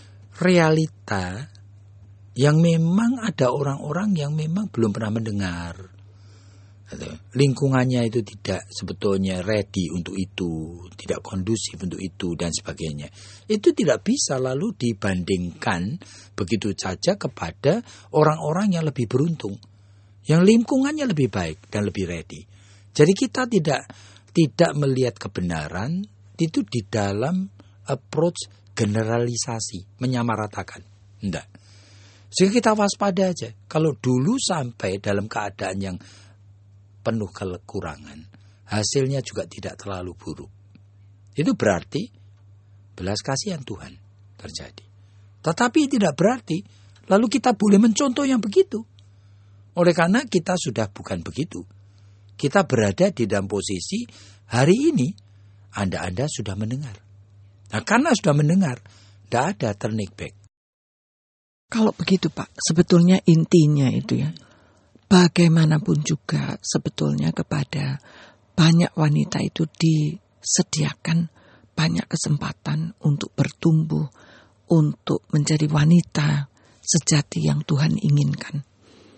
realita yang memang ada orang-orang yang memang belum pernah mendengar. Lingkungannya itu tidak sebetulnya ready untuk itu, tidak kondusif untuk itu dan sebagainya. Itu tidak bisa lalu dibandingkan begitu saja kepada orang-orang yang lebih beruntung, yang lingkungannya lebih baik dan lebih ready. Jadi kita tidak tidak melihat kebenaran itu di dalam approach generalisasi, menyamaratakan. Enggak. Sehingga kita waspada aja. Kalau dulu sampai dalam keadaan yang penuh kekurangan, hasilnya juga tidak terlalu buruk. Itu berarti belas kasihan Tuhan terjadi. Tetapi tidak berarti lalu kita boleh mencontoh yang begitu. Oleh karena kita sudah bukan begitu. Kita berada di dalam posisi hari ini Anda-Anda sudah mendengar. Nah, karena sudah mendengar, tidak ada turning back. Kalau begitu Pak, sebetulnya intinya itu ya, bagaimanapun juga sebetulnya kepada banyak wanita itu disediakan banyak kesempatan untuk bertumbuh, untuk menjadi wanita sejati yang Tuhan inginkan.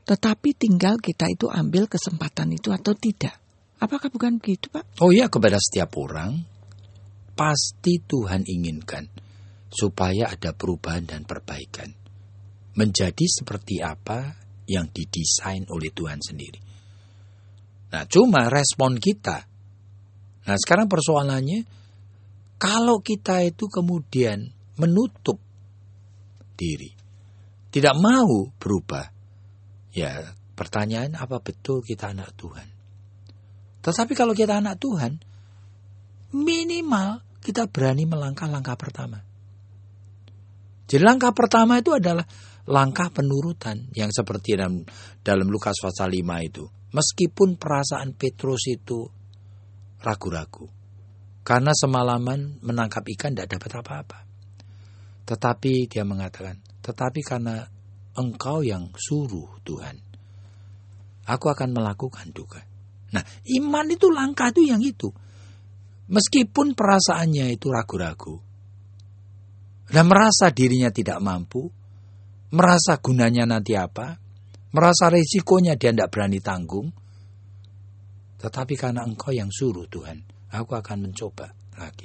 Tetapi tinggal kita itu ambil kesempatan itu atau tidak. Apakah bukan begitu, Pak? Oh iya, kepada setiap orang pasti Tuhan inginkan supaya ada perubahan dan perbaikan. Menjadi seperti apa yang didesain oleh Tuhan sendiri. Nah, cuma respon kita. Nah, sekarang persoalannya, kalau kita itu kemudian menutup diri, tidak mau berubah, ya pertanyaan, apa betul kita anak Tuhan? Tetapi kalau kita anak Tuhan, minimal kita berani melangkah langkah pertama. Jadi langkah pertama itu adalah langkah penurutan yang seperti dalam, dalam Lukas pasal lima itu. Meskipun perasaan Petrus itu ragu-ragu. Karena semalaman menangkap ikan tidak dapat apa-apa. Tetapi dia mengatakan, tetapi karena Engkau yang suruh Tuhan, aku akan melakukan juga. Nah, iman itu langkah itu yang itu. Meskipun perasaannya itu ragu-ragu. Dan merasa dirinya tidak mampu. Merasa gunanya nanti apa. Merasa risikonya dia tidak berani tanggung. Tetapi karena Engkau yang suruh Tuhan, aku akan mencoba lagi.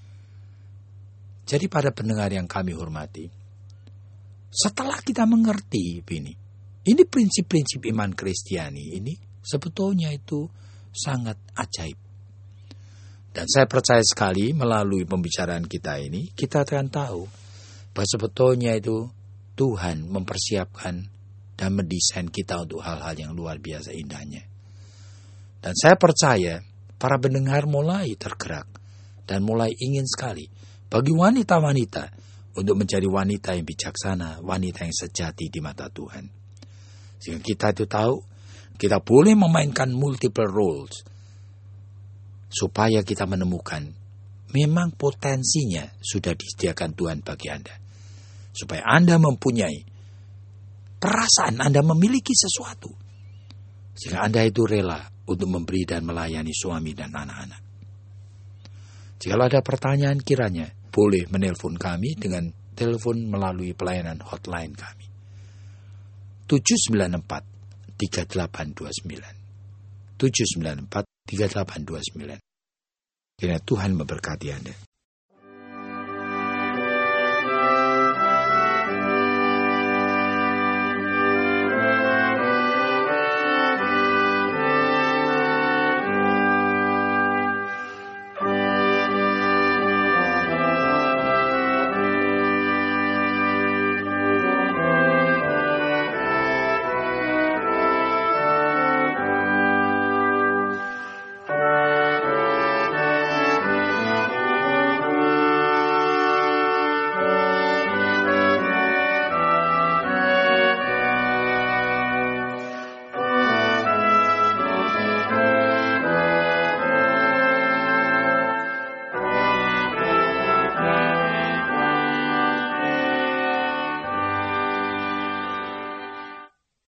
Jadi pada pendengar yang kami hormati, setelah kita mengerti ini, ini prinsip-prinsip iman Kristiani ini sebetulnya itu sangat ajaib. Dan saya percaya sekali melalui pembicaraan kita ini, kita akan tahu bahwa sebetulnya itu Tuhan mempersiapkan dan mendesain kita untuk hal-hal yang luar biasa indahnya. Dan saya percaya para pendengar mulai tergerak dan mulai ingin sekali bagi wanita-wanita untuk menjadi wanita yang bijaksana, wanita yang sejati di mata Tuhan. Sehingga kita itu tahu, kita boleh memainkan multiple roles, supaya kita menemukan memang potensinya sudah disediakan Tuhan bagi Anda. Supaya Anda mempunyai perasaan Anda memiliki sesuatu. Sehingga Anda itu rela untuk memberi dan melayani suami dan anak-anak. Jika ada pertanyaan kiranya, boleh menelpon kami dengan telepon melalui pelayanan hotline kami. tujuh sembilan empat tiga delapan dua sembilan. tujuh sembilan empat tiga delapan dua sembilan. Kiranya Tuhan memberkati Anda.